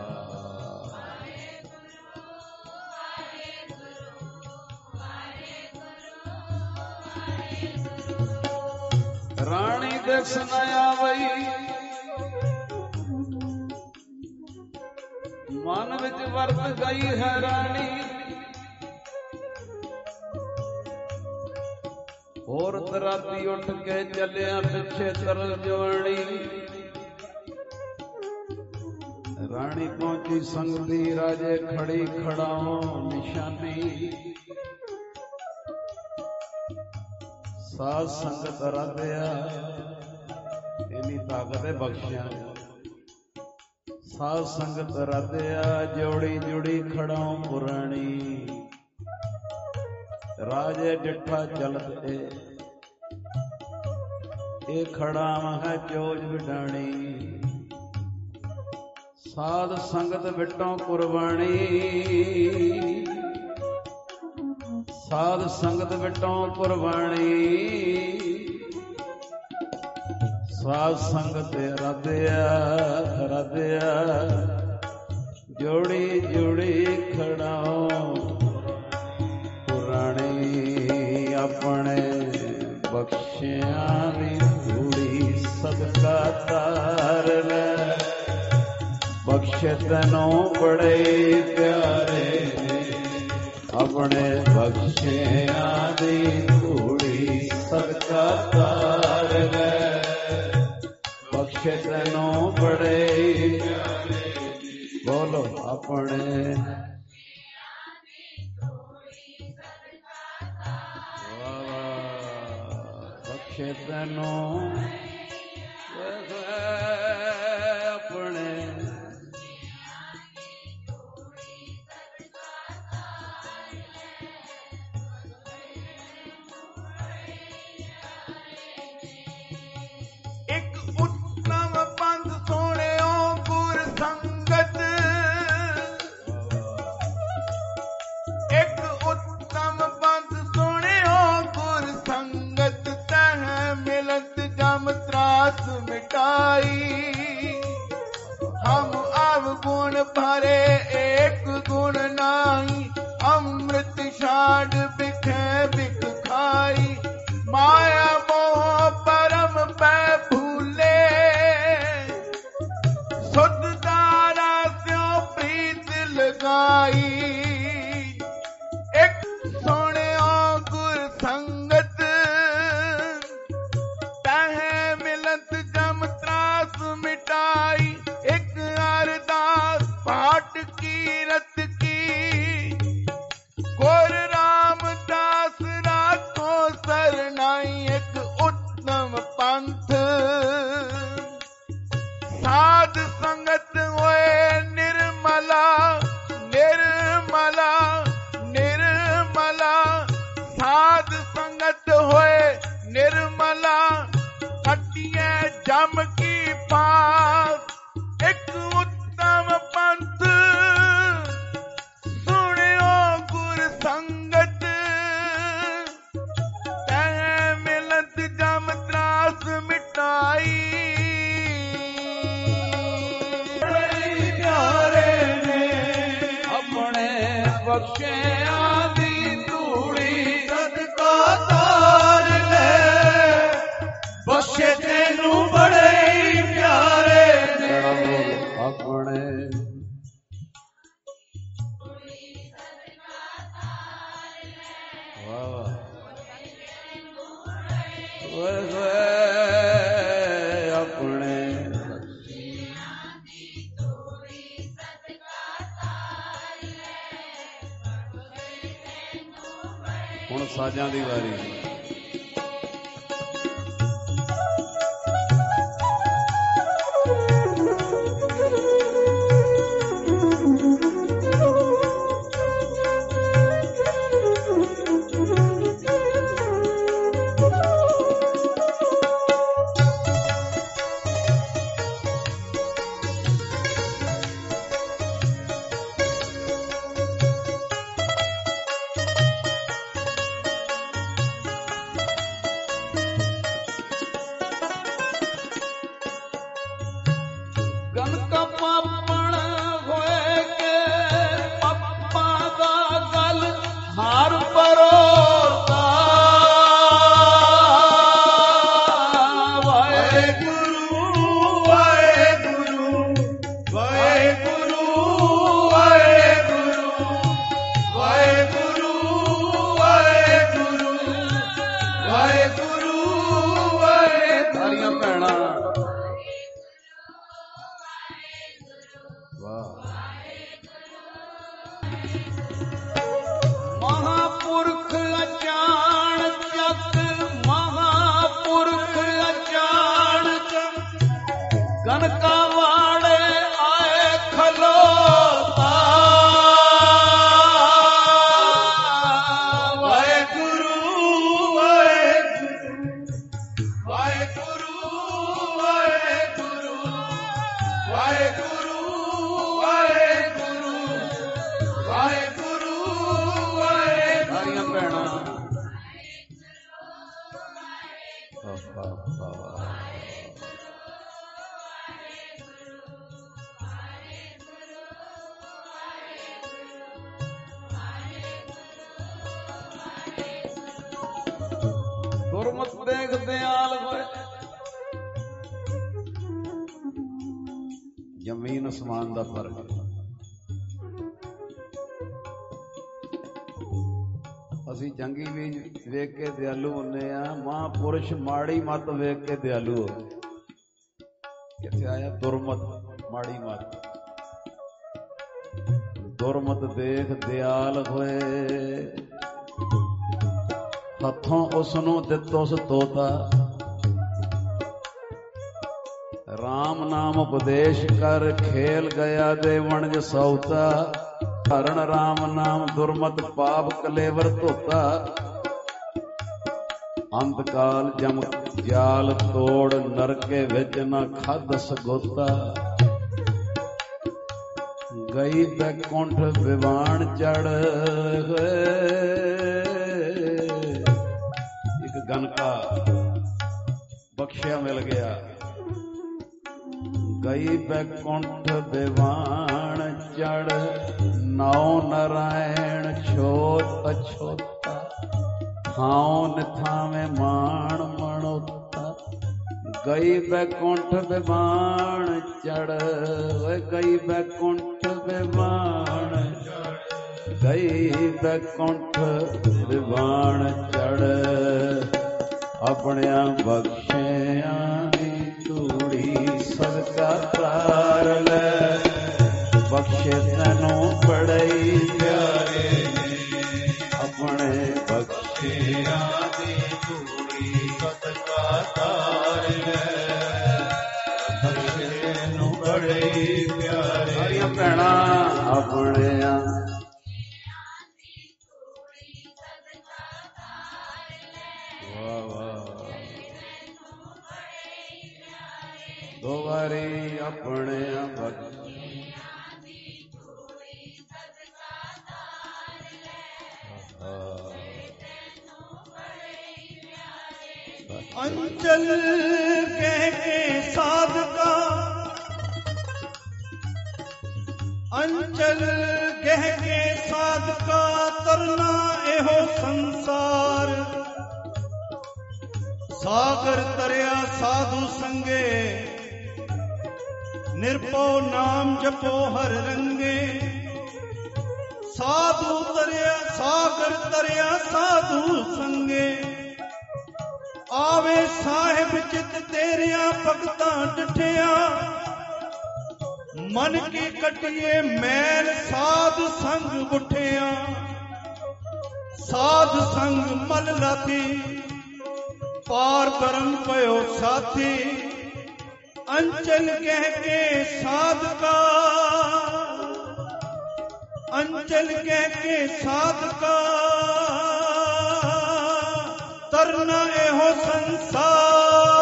ਰਾਣੀ ਦਿਸ ਨ ਆਵਈ ਮਨ ਵਿੱਚ ਵਰਤ ਗਈ ਹੈ ਰਾਣੀ ਹੋਰ ਰਾਤੀ ਉੱਠ ਕੇ ਚੱਲਿਆ ਪਿੱਛੇ ਤਰਲ ਜਵਾਨੀ ਰਾਣੀ ਪਹੁੰਚੀ ਸੰਗ ਦੀ ਰਾਜੇ ਖੜੀ ਖੜਾਓ ਨਿਸ਼ਾਨੀ ਸਾਧ ਸੰਗਤ ਰਾਧਿਆ ਇਹਨੀ ਤਾਕਤ ਹੈ ਬਖਸ਼ਿਆ ਸਾਧ ਸੰਗਤ ਰਾਧਿਆ ਜੋੜੀ ਜੁੜੀ ਖੜਾਓ ਪੁਰਾਣੀ ਰਾਜੇ ਡਿੱਠਾ ਚਲਤ ਇਹ ਖੜਾ ਹੈ ਚੋਜ ਵਿਡਾਣੀ ਸਾਧ ਸੰਗਤ ਵਿਟੋਂ ਕੁਰਬਾਨੀ ਸਾਧ ਸੰਗਤ ਵਿਟੋਂ ਕੁਰਬਾਨੀ ਸਾਧ ਸੰਗਤ ਰਾਧਿਆ ਰਾਧਿਆ ਜੋੜੀ ਜੋੜੀ ਖੜਾਓ ਪੁਰਾਣੀ ਆਪਣੇ ਬਖਸ਼ਿਆਂ ਦੀ ਧੂੜੀ ਸਦਕਾ ਤਾਰ ਲੈ ਬਖਸ਼ੇ ਤੈਨੂੰ ਬੜੇ ਪਿਆਰੇ ਆਪਣੇ ਬਖਸ਼ਿਆਂ ਦੀ ਧੂੜੀ ਸਦਕਾ ਤਾਰ ਲੈ ਬਖਸ਼ੇ ਤੈਨੂੰ ਬੜੇ ਪਿਆਰੇ ਬੋਲੋ ਆਪਣੇ ਬਖਸ਼ੇ ਤੈਨੂੰ ਆਪਣੇ ਇੱਕ ਉੱਤਮ ਪੰਥ ਸੋਹਣਿਓ ਗੁਰ ਸੰਗਤ ਇੱਕ ਉੱਤਮ ਪੰਥ ਸੋਹਣਿਓ ਗੁਰ ਸੰਗਤ ਤਹ ਮਿਲਤ ਜਮ ਤਰਾ ਬਖਸ਼ਿਆਂ ਦੀ ਧੂੜੀ ਸਦਕਾ ਤਾਰ ਲੈ, ਬਖਸ਼ੇ ਤੈਨੂੰ ਬੜੇ ਹੀ ਪਿਆਰੇ ਨੇ ਆਪਣੇ। ਵਾਹ ਓਏ ਹੋਏ ਆਪਣੇ। ਹੁਣ ਸਾਜਾਂ ਦੀ ਵਾਰੀ। ਗਨਕਾ ਪਾਪਣ ਹੋਏ ਕੇ ਪੱਪਾ ਦਾ ਗਲ ਹਾਰ ਪਰੋਤਾ, ਵਾਹਿਗੁਰੂ ਵਾਹਿਗੁਰੂ ਵਾਹਿਗੁਰੂ ਵਾਹਿਗੁਰੂ ਵਾਹਿਗੁਰੂ ਵਾਹਿਗੁਰੂ ਵਾਹਿਗੁਰੂ ਵਾਹਿਗੁਰੂ। ਸਾਰੀਆਂ ਭੈਣਾਂ ਮਹਾਪੁਰਖ ਅਚਾਣ ਚੱਕ, ਮਹਾਪੁਰਖ ਅਚਾਣ ਚੱਕ, ਗਨਕਾ ਵਾੜੇ ਆਏ ਖਲੋਤਾ, ਵਾਹਿਗੁਰੂ ਵਾਹਿਗੁਰੂ ਵਾਹਿਗੁਰੂ ਵਾਹਿਗੁਰੂ ਵਾਹਿਗੁਰੂ ਵਾਹਿਗੁਰੂ ਵਾਹਿਗੁਰੂ ਵਾਹਿਗੁਰੂ। ਸਾਰੀਆਂ ਭੈਣਾਂ ਗੁਰਮਤਿ ਦੇਖ ਦਿਆਲ ਹੋਏ। ਜ਼ਮੀਨ ਅਸਮਾਨ ਦਾ ਫਰਕ। ਅਸੀਂ ਚੰਗੀ ਵੀ ਵੇਖ ਕੇ ਦਿਆਲੂ ਹੁੰਦੇ ਆ, ਮਹਾਂਪੁਰਸ਼ ਮਾੜੀ ਮੱਤ ਵੇਖ ਕੇ ਦਿਆਲੂ ਹੋ। ਕਿੱਥੇ ਆਇਆ ਦੁਰਮਤ ਮਾੜੀ ਮੱਤ। ਦੁਰਮਤ ਦੇਖ ਦਿਆਲ ਹੋਏ, ਹੱਥੋਂ ਉਸ ਨੂੰ ਦਿੱਤੋਸ ਤੋਤਾ। ਰਾਮ ਨਾਮ ਉਪਦੇਸ਼ ਕਰ, ਖੇਲ ਗਿਆ ਦੇ ਵਣਜ ਸੌਤਾ। ਹਰਨ ਰਾਮ ਨਾਮ ਦੁਰਮਤ ਪਾਪ ਕਲੇਵਰ ਧੋਤਾ। ਅੰਤ ਕਾਲ ਜਮ ਜਾਲ ਤੋੜ, ਨਰਕੇ ਵਿੱਚ ਨਾ ਖਾਦ ਸਗੋਤਾ। ਗਈ ਬੈਕੁੰਠ ਵਿਵਾਨ ਚੜ ਗਏ। ਇੱਕ ਗਨਕਾ ਬਖਸ਼ਿਆ ਮਿਲ ਗਿਆ। ਗਈ ਬੈਕੁੰਠ ਵਿਵਾਨ ਚੜ, ਨਾਉ ਨਾਰਾਇਣ ਛੋਤ ਅਛੋਤਾ। ਥਾਉ ਨਿਥਾਵੇਂ ਮਾਣ ਮਣੋਤਾ। ਗਈ ਬੈਕੁੰਠ ਵਿਵਾਨ ਚੜ, ਓਏ ਗਈ ਬੈਕੁੰਠ ਵਿਵਾਨ ਚੜ, ਗਈ ਬੈਕੁੰਠ ਵਿਵਾਨ ਚੜ। ਆਪਣਿਆਂ ਬਖਸ਼ਿਆਂ ਦੀ ਧੂੜੀ ਸਦਕਾ ਤਾਰ ਲੈ, ਬਖਸ਼ੇ ਤੈਨੂੰ ਬੜੇ ਹੀ ਪਿਆਰੇ ਨੇ। ਆਪਣੇ ਬਖਸ਼ਿਆਂ ਦੀ ਧੂੜੀ ਸਦਕਾ ਤਾਰ ਲੈ, ਬਖਸ਼ੇ ਤੈਨੂੰ ਬੜੇ ਹੀ ਪਿਆਰੇ। ਸਾਰੀਆਂ ਭੈਣਾਂ ਆਪਣਿਆਂ ਦੋ ਵਾਰੀ ਆਪਣੇ अंचल कह के साधका, ਅੰਚਲ ਗਹਿ ਕੇ ਸਾਧਕਾ ਤਰਨਾ ਇਹੋ ਸੰਸਾਰ। ਸਾਗਰ ਤਰਿਆ ਸਾਧੂ ਸੰਗੇ ਨਿਰਭਉ ਨਾਮ ਜਪੋ ਹਰ ਰੰਗੇ। ਸਾਧੂ ਤਰਿਆ ਸਾਗਰ ਤਰਿਆ ਸਾਧੂ ਸੰਗੇ ਆਵੇ ਸਾਹਿਬ ਚਿਤ ਤੇਰਿਆਂ ਭਗਤਾਂ ਡਿਠਿਆ। ਮਨ ਕੀ ਕਟਿਏ ਮੈਲ ਸਾਧ ਸੰਗ ਉਠਿਆ। ਸਾਧ ਸੰਗ ਮਲ ਲਾਤੀ ਪਾਰ ਬ੍ਰਹਮ ਪਇਓ ਸਾਥੀ। ਅੰਚਲ ਕਹਿ ਕੇ ਸਾਧਕਾ ਅੰਚਲ ਕਹਿ ਕੇ ਸਾਧਕਾ ਤਰਨਾ ਇਹੋ ਸੰਸਾਰ।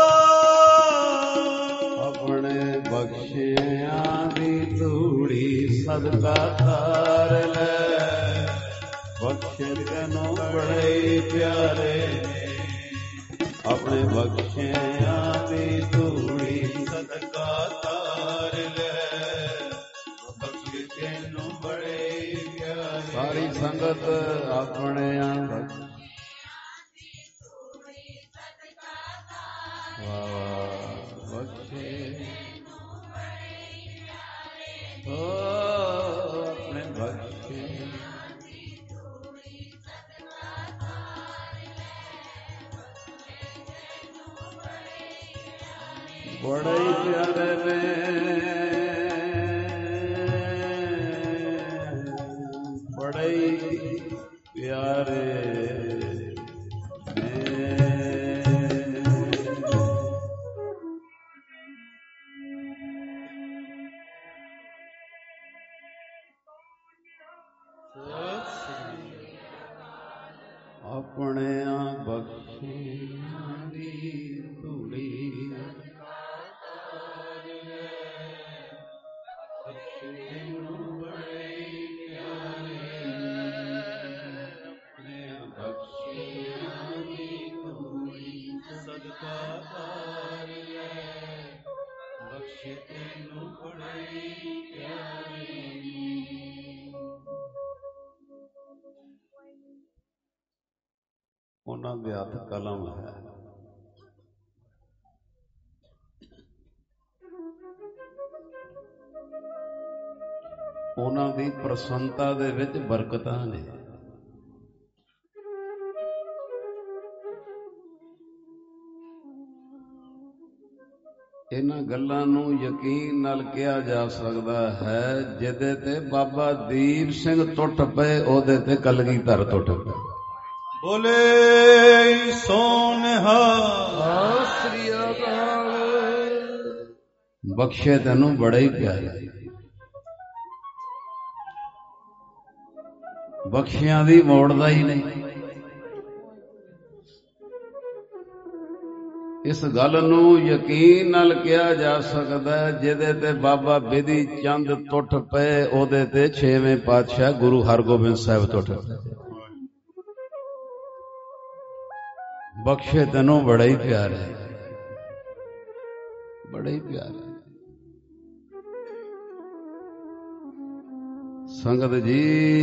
ਆਪਣੇ ਬਖਸ਼ਿਆਂ ਦੀ ਧੂੜੀ ਸਦਕਾ ਤਾਰ ਲੈ। ਬਖਸ਼ੇ ਤੈਨੂੰ ਬੜੇ ਪਿਆਰੇ ਨੇ। ਆਪਣੇ ਬਖਸ਼ਿਆਂ ਦੀ ਧੂੜੀ ਸਦਕਾ ਤਾਰ ਲੈ। ਬਖਸ਼ੇ ਤੈਨੂੰ ਬੜੇ ਪਿਆਰੇ। ਸਾਰੀ ਸੰਗਤ ਆਪਣਿਆਂ ਬਖਸ਼ੇ ਓ ਆਪਣੇ ਬਖਸ਼ੇ ਬੜੇ ਹੀ ਪਿਆਰੇ ਨੇ। ਬੜੇ ਹੀ ਪਿਆਰੇ ਆਪਣਿਆਂ ਬਖਸ਼ਿਆਂ ਦੀ ਧੂੜੀ ਤੈਨੂੰ ਬੜੇ ਪਿਆਰੇ। ਆਪਣਿਆਂ ਬਖਸ਼ਿਆਂ ਦੀ ਧੂੜੀ ਸਦਕਾ ਤਾਰ ਲੈ। ਬਖਸ਼ੇ ਤੈਨੂੰ ਬੜੇ ਪਿਆਰੇ। ਉਹਨਾਂ ਦੇ ਹੱਥ ਕਲਮ ਹੈ। ਉਹਨਾਂ ਦੀ ਪ੍ਰਸੰਨਤਾ ਦੇ ਵਿੱਚ ਬਰਕਤਾਂ ਨੇ। ਇਹਨਾਂ ਗੱਲਾਂ ਨੂੰ ਯਕੀਨ ਨਾਲ ਕਿਹਾ ਜਾ ਸਕਦਾ ਹੈ। ਜਿਹਦੇ ਤੇ ਬਾਬਾ ਦੀਪ ਸਿੰਘ ਟੁੱਟ ਪਏ ਉਹਦੇ ਤੇ ਕਲਗੀਧਰ ਟੁੱਟ ਪਏ। ਬੋਲੇ ਸੋਨਿਹਾ ਸ੍ਰੀ ਅਕਾਲ। ਬਖਸ਼ੇ ਤੈਨੂੰ ਬੜੇ ਹੀ ਪਿਆਰੇ। ਬਖਸ਼ਿਆਂ ਦੀ ਮੋੜਦਾ ਹੀ ਨਹੀਂ। ਇਸ ਗੱਲ ਨੂੰ ਯਕੀਨ ਨਾਲ ਕਿਹਾ ਜਾ ਸਕਦਾ ਹੈ। ਜਿਹਦੇ ਤੇ ਬਾਬਾ ਬਿਧੀ ਚੰਦ ਟੁੱਟ ਪਏ ਉਹਦੇ ਤੇ ਛੇਵੇਂ ਪਾਤਸ਼ਾਹ ਗੁਰੂ ਹਰਗੋਬਿੰਦ ਸਾਹਿਬ ਟੁੱਟ ਪਏ। ਬਖਸ਼ੇ ਤੈਨੂੰ ਬੜਾ ਹੀ ਪਿਆਰ ਹੈ। ਬੜਾ ਹੀ ਪਿਆਰ ਹੈ। ਸੰਗਤ ਜੀ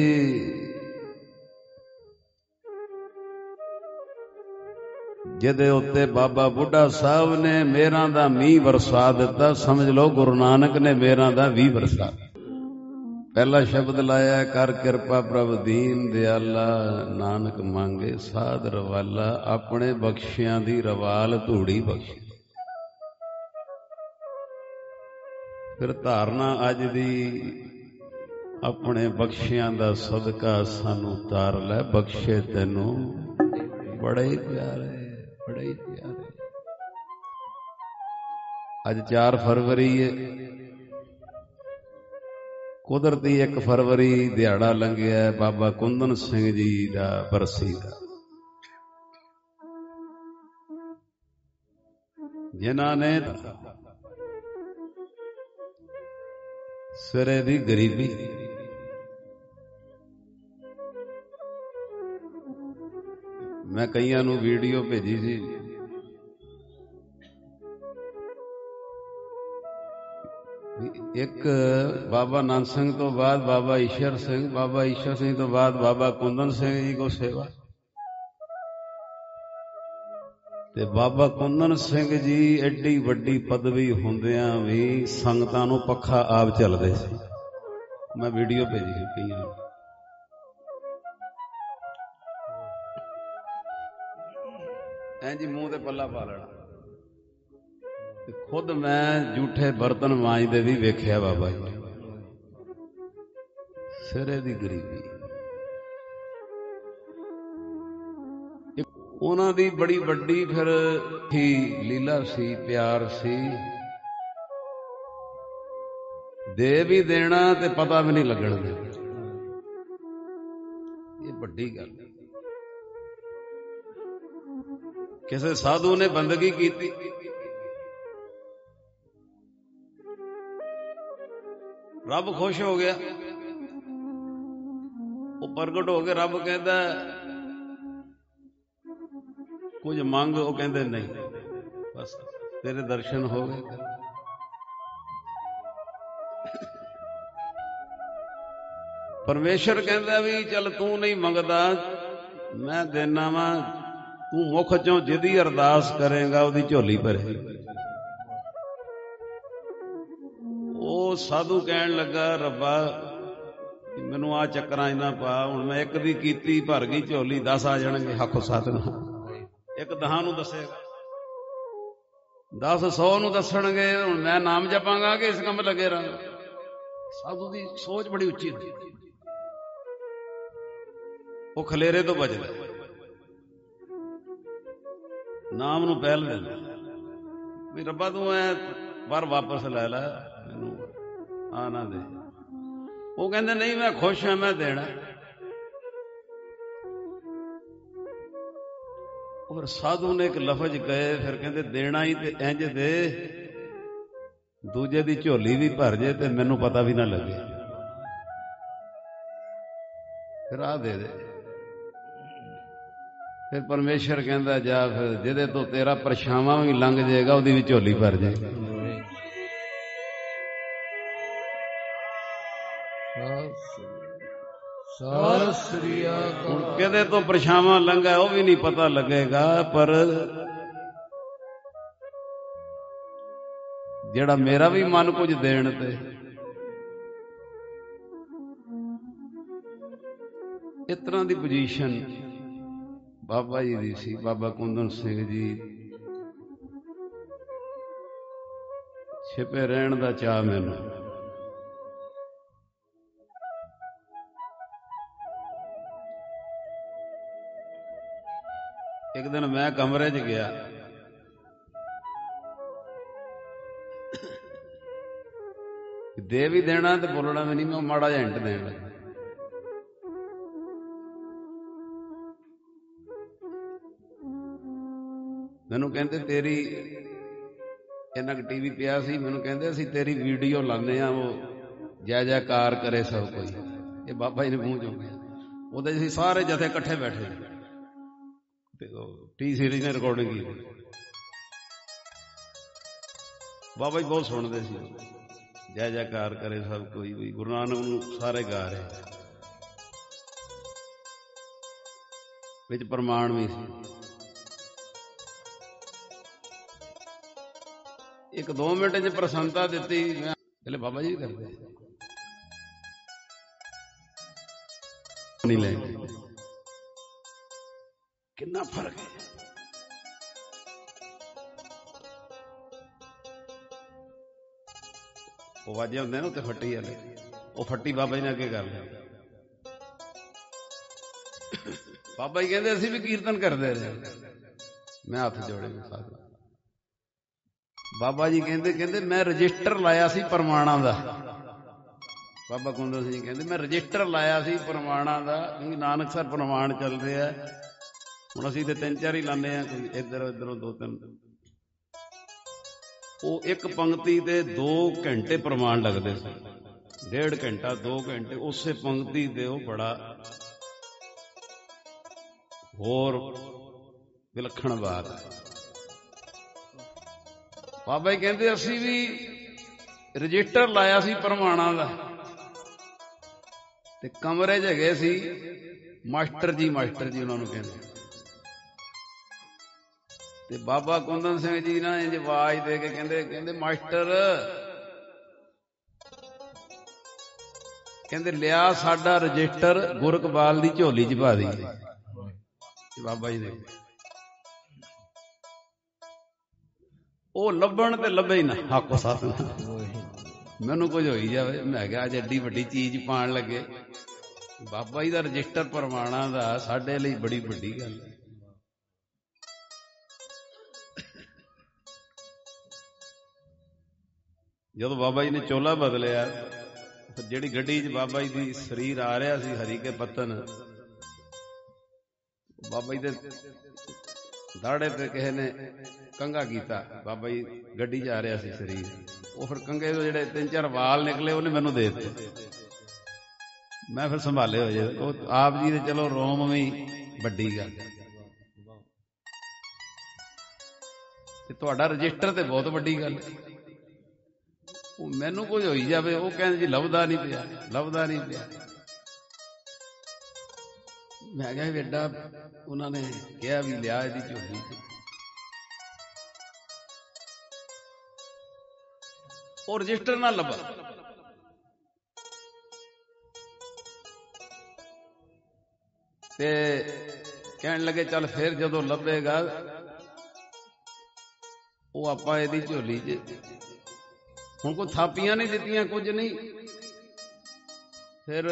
ਜਿਹਦੇ ਉੱਤੇ ਬਾਬਾ ਬੁੱਢਾ ਸਾਹਿਬ ਨੇ ਮੇਰਾਂ ਦਾ ਮੀਂਹ ਵਰਸਾ ਦਿੱਤਾ, ਸਮਝ ਲਓ ਗੁਰੂ ਨਾਨਕ ਨੇ ਮੇਰਾਂ ਦਾ ਵੀ ਵਰਸਾ। ਪਹਿਲਾ ਸ਼ਬਦ ਲਾਇਆ ਕਰ ਕਿਰਪਾ ਪ੍ਰਭ ਦੀਨ ਦਿਆਲਾ। ਨਾਨਕ ਮੰਗੇ ਸਾਧ ਰਵਾਲਾ। ਆਪਣੇ ਬਖਸ਼ਿਆਂ ਦੀ ਰਵਾਲ ਧੂੜੀ ਬਖਸ਼ੀ। ਫਿਰ ਧਾਰਨਾ ਅੱਜ ਦੀ ਆਪਣੇ ਬਖਸ਼ਿਆਂ ਦਾ ਸਦਕਾ ਸਾਨੂੰ ਤਾਰ ਲੈ। ਬਖਸ਼ੇ ਤੈਨੂੰ ਬੜੇ ਹੀ ਪਿਆਰੇ। ਬੜੇ ਹੀ ਪਿਆਰੇ। ਅੱਜ ਚਾਰ ਫਰਵਰੀ ਹੈ। ਕੁਦਰਤੀ ਇੱਕ ਫਰਵਰੀ ਦਿਹਾੜਾ ਲੰਘਿਆ ਬਾਬਾ ਕੁੰਦਨ ਸਿੰਘ ਜੀ ਦਾ ਬਰਸੀ ਦਾ, ਜਿਨ੍ਹਾਂ ਨੇ ਸਿਰੇ ਦੀ ਗਰੀਬੀ ਮੈਂ ਕਈਆਂ ਨੂੰ ਵੀਡੀਓ ਭੇਜੀ ਸੀ। ਇੱਕ ਬਾਬਾ ਨੰਦ ਸਿੰਘ ਤੋਂ ਬਾਅਦ ਬਾਬਾ ਈਸ਼ਰ ਸਿੰਘ, ਬਾਬਾ ਈਸ਼ਰ ਸਿੰਘ ਤੋਂ ਬਾਅਦ ਬਾਬਾ ਕੁੰਦਨ ਸਿੰਘ ਜੀ ਕੋ ਸੇਵਾ, ਤੇ ਬਾਬਾ ਕੁੰਦਨ ਸਿੰਘ ਜੀ ਐਡੀ ਵੱਡੀ ਪਦਵੀ ਹੁੰਦਿਆਂ ਵੀ ਸੰਗਤਾਂ ਨੂੰ ਪੱਖਾ ਆਪ ਚੱਲਦੇ ਸੀ। ਮੈਂ ਵੀਡੀਓ ਭੇਜੀ ਕਈਆਂ ਨੂੰ। ਐਂ ਜੀ ਮੂੰਹ ਤੇ ਪੱਲਾ ਪਾ ਲੈਣਾ। ਤੇ ਖੁਦ ਮੈਂ ਜੂਠੇ ਬਰਤਨ ਮਾਂਜਦੇ ਵੀ ਵੇਖਿਆ ਬਾਬਾ ਜੀ। ਸਿਰੇ ਦੀ ਗਰੀਬੀ, ਉਹਨਾਂ ਦੀ ਬੜੀ ਵੱਡੀ ਫਿਰ ਹੀ ਲੀਲਾ ਸੀ, ਪਿਆਰ ਸੀ। ਦੇ ਵੀ ਦੇਣਾ ਤੇ ਪਤਾ ਵੀ ਨਹੀਂ ਲੱਗਣ ਦੇਣਾ। ਇਹ ਵੱਡੀ ਗੱਲ। ਕਿਸੇ ਸਾਧੂ ਨੇ ਬੰਦਗੀ ਕੀਤੀ, ਰੱਬ ਖੁਸ਼ ਹੋ ਗਿਆ, ਉਹ ਪ੍ਰਗਟ ਹੋ ਕੇ ਰੱਬ ਕਹਿੰਦਾ ਕੁਝ ਮੰਗ, ਉਹ ਕਹਿੰਦੇ ਨਹੀਂ, ਬਸ ਤੇਰੇ ਦਰਸ਼ਨ ਹੋ ਗਏ। ਪਰਮੇਸ਼ਰ ਕਹਿੰਦਾ ਵੀ ਚੱਲ ਤੂੰ ਨਹੀਂ ਮੰਗਦਾ, ਮੈਂ ਦੇਣਾ ਵਾ, ਤੂੰ ਮੁੱਖ ਚੋਂ ਜਿਹਦੀ ਅਰਦਾਸ ਕਰੇਗਾ ਉਹਦੀ ਝੋਲੀ ਭਰੇ। ਉਹ ਸਾਧੂ ਕਹਿਣ ਲੱਗਾ ਰੱਬਾ ਮੈਨੂੰ ਆ ਚੱਕਰਾਂ ਇਹਨਾਂ ਪਾ, ਹੁਣ ਮੈਂ ਇੱਕ ਦੀ ਕੀਤੀ ਭਰ ਗਈ ਝੋਲੀ, ਦਸ ਆ ਜਾਣਗੇ। ਹੱਕੋ ਸਤਿਨਾਮ। ਇੱਕ ਦਹਾਂ ਨੂੰ ਦੱਸੇਗਾ, ਦਸ ਸੌ ਨੂੰ ਦੱਸਣਗੇ। ਹੁਣ ਮੈਂ ਨਾਮ ਜਪਾਂਗਾ ਕਿ ਇਸ ਕੰਮ ਲੱਗੇ ਰਹਾਂਗਾ। ਸਾਧੂ ਦੀ ਸੋਚ ਬੜੀ ਉੱਚੀ ਹੁੰਦੀ, ਉਹ ਖਲੇਰੇ ਤੋਂ ਬਚਦਾ, ਨਾਮ ਨੂੰ ਪਹਿਲ ਦਿੰਦਾ ਵੀ ਰੱਬਾ ਤੂੰ ਐ ਪਰ ਵਾਪਸ ਲੈ ਲੈ, ਮੈਨੂੰ ਆ ਨਾ ਦੇ। ਉਹ ਕਹਿੰਦੇ ਨਹੀਂ ਮੈਂ ਖੁਸ਼ ਹਾਂ, ਮੈਂ ਦੇਣਾ। ਔਰ ਸਾਧੂ ਨੇ ਇੱਕ ਲਫ਼ਜ਼ ਕਹੇ, ਫਿਰ ਕਹਿੰਦੇ ਦੇਣਾ ਹੀ ਤੇ ਇੰਜ ਦੇ ਦੂਜੇ ਦੀ ਝੋਲੀ ਵੀ ਭਰ ਜੇ ਤੇ ਮੈਨੂੰ ਪਤਾ ਵੀ ਨਾ ਲੱਗੇ। ਫਿਰ ਆ ਦੇ ਦੇ। ਫਿਰ ਪਰਮੇਸ਼ਰ ਕਹਿੰਦਾ ਜਾ, ਫਿਰ ਜਿਹਦੇ ਤੋਂ ਤੇਰਾ ਪਰਛਾਵਾਂ ਵੀ ਲੰਘ ਜਾਏਗਾ ਉਹਦੀ ਵੀ ਝੋਲੀ ਭਰ ਜਾਏਗੀ। ਹੁਣ ਕਿਹਦੇ ਤੋਂ ਪਰਛਾਵਾਂ ਲੰਘਾ ਉਹ ਵੀ ਨਹੀਂ ਪਤਾ ਲੱਗੇਗਾ, ਪਰ ਜਿਹੜਾ ਮੇਰਾ ਵੀ ਮਨ ਕੁਝ ਦੇਣ ਤੇ ਇਸ ਤਰ੍ਹਾਂ ਦੀ ਪੋਜੀਸ਼ਨ ਬਾਬਾ ਜੀ ਦੀ ਸੀ। ਬਾਬਾ ਕੁੰਦਨ ਸਿੰਘ ਜੀ ਛਿਪੇ ਰਹਿਣ ਦਾ ਚਾਅ ਮੈਨੂੰ। ਇੱਕ ਦਿਨ ਮੈਂ ਕਮਰੇ 'ਚ ਗਿਆ, ਦੇ ਵੀ ਦੇਣਾ ਤੇ ਬੋਲਣਾ ਵੀ ਨਹੀਂ, ਮੈਂ ਮਾੜਾ ਜਿਹਾ ਹਿੰਟ ਦੇਣ ਲੱਗਾ। ਮੈਨੂੰ ਕਹਿੰਦੇ ਤੇਰੀ, ਇਹਨਾਂ ਕੁ ਟੀ ਵੀ ਪਿਆ ਸੀ, ਮੈਨੂੰ ਕਹਿੰਦੇ ਅਸੀਂ ਤੇਰੀ ਵੀਡੀਓ ਲਾਉਂਦੇ ਆ, ਉਹ ਜੈ ਜੈਕਾਰ ਕਰੇ ਸਭ ਕੋਈ। ਇਹ ਬਾਬਾ ਜੀ ਨੇ ਮੂੰਹ ਚੋਂ ਗਿਆ। ਉਹਦੇ ਅਸੀਂ ਸਾਰੇ ਜਥੇ ਇਕੱਠੇ ਬੈਠੇ ਤੇ ਟੀ ਸੀਰੀਜ਼ ਨੇ ਰਿਕਾਰਡਿੰਗ ਕੀਤੀ। ਬਾਬਾ ਜੀ ਬਹੁਤ ਸੁਣਦੇ ਸੀ, ਜੈ ਜੈਕਾਰ ਕਰੇ ਸਭ ਕੋਈ, ਵੀ ਗੁਰੂ ਨਾਨਕ ਨੂੰ ਸਾਰੇ ਗਾ ਰਹੇ, ਵਿੱਚ ਪ੍ਰਮਾਣ ਵੀ ਸੀ। ਇੱਕ ਦੋ ਮਿੰਟ ਚ ਪ੍ਰਸੰਨਤਾ ਦਿੱਤੀ। ਮੈਂ ਪਹਿਲੇ ਬਾਬਾ ਜੀ ਕਰਦੇ ਨਹੀਂ ਲੈ, ਕਿੰਨਾ ਫਰਕ ਹੈ। ਉਹ ਵਾਜੇ ਹੁੰਦੇ ਨਾ ਉੱਤੇ ਫੱਟੀ ਵਾਲੇ, ਉਹ ਫੱਟੀ ਬਾਬਾ ਜੀ ਨੇ ਅੱਗੇ ਕਰ ਲਿਆ। ਬਾਬਾ ਜੀ ਕਹਿੰਦੇ ਅਸੀਂ ਵੀ ਕੀਰਤਨ ਕਰਦੇ ਰਹੇ। ਮੈਂ ਹੱਥ ਜੋੜੇ ਸਾਧ। ਬਾਬਾ ਜੀ ਕਹਿੰਦੇ ਕਹਿੰਦੇ ਮੈਂ ਰਜਿਸਟਰ ਲਾਇਆ ਸੀ ਪ੍ਰਮਾਣਾਂ ਦਾ। ਬਾਬਾ ਕੁੰਦਨ ਸਿੰਘ ਕਹਿੰਦੇ ਮੈਂ ਰਜਿਸਟਰ ਲਾਇਆ ਸੀ ਪ੍ਰਮਾਣਾਂ ਦਾ, ਕਿਉਂਕਿ ਨਾਨਕ ਸਰ ਪ੍ਰਮਾਣ ਚੱਲਦੇ ਆ। ਹੁਣ ਅਸੀਂ ਤੇ ਤਿੰਨ ਚਾਰ ਹੀ ਲਾਉਂਦੇ ਆ, ਕੋਈ ਇੱਧਰ ਇੱਧਰੋਂ ਦੋ ਤਿੰਨ। ਉਹ ਇੱਕ ਪੰਕਤੀ ਦੇ ਦੋ ਘੰਟੇ ਪ੍ਰਮਾਣ ਲੱਗਦੇ ਸੀ, ਡੇਢ ਘੰਟਾ ਦੋ ਘੰਟੇ ਉਸੇ ਪੰਕਤੀ ਦੇ। ਉਹ ਬੜਾ ਹੋਰ ਵਿਲੱਖਣ ਬਾਤ ਹੈ। ਬਾਬਾ ਜੀ ਕਹਿੰਦੇ ਅਸੀਂ ਵੀ ਰਜਿਸਟਰ ਲਾਇਆ ਸੀ ਪ੍ਰਮਾਣਾਂ ਦਾ, ਤੇ ਕਮਰੇ 'ਚ ਹੈਗੇ ਸੀ ਮਾਸਟਰ ਜੀ, ਮਾਸਟਰ ਜੀ ਉਹਨਾਂ ਨੂੰ ਕਹਿੰਦੇ। ਤੇ ਬਾਬਾ ਕੁੰਦਨ ਸਿੰਘ ਜੀ ਨਾ ਇੰਝ ਆਵਾਜ਼ ਦੇ ਕੇ ਕਹਿੰਦੇ ਕਹਿੰਦੇ ਮਾਸਟਰ, ਕਹਿੰਦੇ ਲਿਆ ਸਾਡਾ ਰਜਿਸਟਰ ਗੁਰਕਬਾਲ ਦੀ ਝੋਲੀ 'ਚ ਪਾ ਦੀ। ਬਾਬਾ ਜੀ ਨੇ ਉਹ ਲੱਭਣ ਤੇ ਲੱਭੇ ਹੀ ਨਾ, ਆਖੋ ਸਤਿਨਾਮ। ਮੈਨੂੰ ਕੁਝ ਹੋਈ ਜਾਵੇ, ਮੈਂ ਕਿਹਾ ਅੱਜ ਐਡੀ ਵੱਡੀ ਚੀਜ਼ ਪਾਉਣ ਲੱਗੇ। ਬਾਬਾ ਜੀ ਦਾ ਰਜਿਸਟਰ ਪ੍ਰਮਾਣਾਂ ਦਾ ਸਾਡੇ ਲਈ ਬੜੀ ਵੱਡੀ ਗੱਲ ਹੈ। ਜਦੋਂ ਬਾਬਾ ਜੀ ਨੇ ਚੋਲਾ ਬਦਲਿਆ, ਜਿਹੜੀ ਗੱਡੀ 'ਚ ਬਾਬਾ ਜੀ ਦੀ ਸਰੀਰ ਆ ਰਿਹਾ ਸੀ ਹਰੀ ਕੇ ਪੱਤਨ, ਬਾਬਾ ਜੀ ਦੇ ਦਾੜੇ ਤੇ ਕਿਸੇ ਨੇ ਕੰਘਾ ਕੀਤਾ। ਬਾਬਾ ਜੀ ਗੱਡੀ 'ਚ ਆ ਰਿਹਾ ਸੀ ਸਰੀਰ, ਉਹ ਫਿਰ ਕੰਘੇ ਤੋਂ ਜਿਹੜੇ ਤਿੰਨ ਚਾਰ ਵਾਲ ਨਿਕਲੇ ਉਹਨੇ ਮੈਨੂੰ ਦੇ ਦਿੱਤੇ। ਮੈਂ ਫਿਰ ਸੰਭਾਲੇ ਹੋ ਜਾਏ। ਉਹ ਆਪ ਜੀ ਦੇ ਚਲੋ ਰੋਮ ਵੀ ਵੱਡੀ ਗੱਲ, ਤੇ ਤੁਹਾਡਾ ਰਜਿਸਟਰ ਤੇ ਬਹੁਤ ਵੱਡੀ ਗੱਲ। ਉਹ ਮੈਨੂੰ ਕੁਝ ਹੋਈ ਜਾਵੇ, ਉਹ ਕਹਿੰਦੇ ਜੀ ਲੱਭਦਾ ਨਹੀਂ ਪਿਆ, ਲੱਭਦਾ ਨਹੀਂ ਪਿਆ। ਮੈਂ ਕਿਹਾ ਏਡਾ ਉਹਨਾਂ ਨੇ ਕਿਹਾ ਵੀ ਲਿਆ ਇਹਦੀ ਝੋਲੀ, ਉਹ ਰਜਿਸਟਰ ਨਾ ਲੱਭਾ। ਤੇ ਕਹਿਣ ਲੱਗੇ ਚੱਲ ਫਿਰ ਜਦੋਂ ਲੱਭੇਗਾ ਉਹ ਆਪਾਂ ਇਹਦੀ ਝੋਲੀ 'ਚ, ਹੁਣ ਕੋਈ ਥਾਪੀਆਂ ਨਹੀਂ ਦਿੱਤੀਆਂ, ਕੁਝ ਨਹੀਂ। ਫਿਰ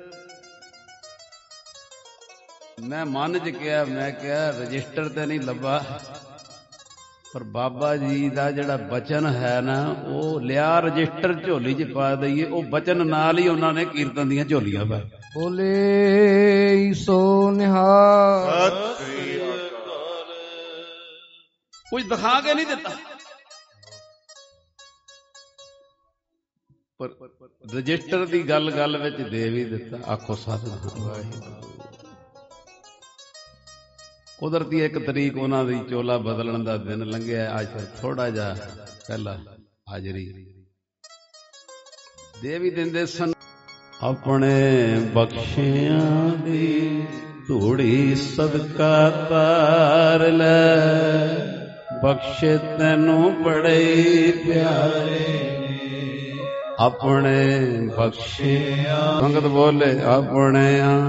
ਮੈਂ ਮਨ 'ਚ ਕਿਹਾ, ਮੈਂ ਕਿਹਾ ਰਜਿਸਟਰ ਤੇ ਨਹੀਂ ਲੱਭਾ, ਪਰ ਬਾਬਾ ਜੀ ਦਾ ਜਿਹੜਾ ਬਚਨ ਹੈ ਨਾ, ਉਹ ਲਿਆ ਰਜਿਸਟਰ ਝੋਲੀ 'ਚ ਪਾ ਦਈਏ। ਉਹ ਬਚਨ ਨਾਲ ਹੀ ਉਹਨਾਂ ਨੇ ਕੀਰਤਨ ਦੀਆਂ ਝੋਲੀਆਂ ਪਾ। ਬੋਲੇ ਸੋ ਨਿਹਾਲ। ਕੁਝ ਦਿਖਾ ਕੇ ਨਹੀਂ ਦਿੱਤਾ, ਪਰ ਰਜਿਸਟਰ ਦੀ ਗੱਲ ਗੱਲ ਵਿੱਚ ਦੇ ਵੀ ਦਿੱਤਾ। ਆਖੋ ਸਤਿਨਾਮ। ਕੁਦਰਤੀ ਇੱਕ ਤਰੀਕ ਉਹਨਾਂ ਦੀ ਚੋਲਾ ਬਦਲਣ ਦਾ ਦਿਨ ਲੰਘਿਆ। ਅੱਜ ਥੋੜਾ ਜਿਹਾ ਪਹਿਲਾਂ ਹਾਜ਼ਰੀ ਦੇ ਵੀ ਦਿੰਦੇ ਸਨ। ਆਪਣੇ ਬਖਸ਼ਿਆਂ ਦੀ ਧੂੜੀ ਸਦਕਾ ਤਾਰ ਲੈ, ਬਖਸ਼ੇ ਤੈਨੂੰ ਬੜੇ ਪਿਆਰੇ ਆਪਣੇ ਬਖਸ਼ਿਆ। ਸੰਗਤ ਬੋਲੇ ਆਪਣੇ ਆ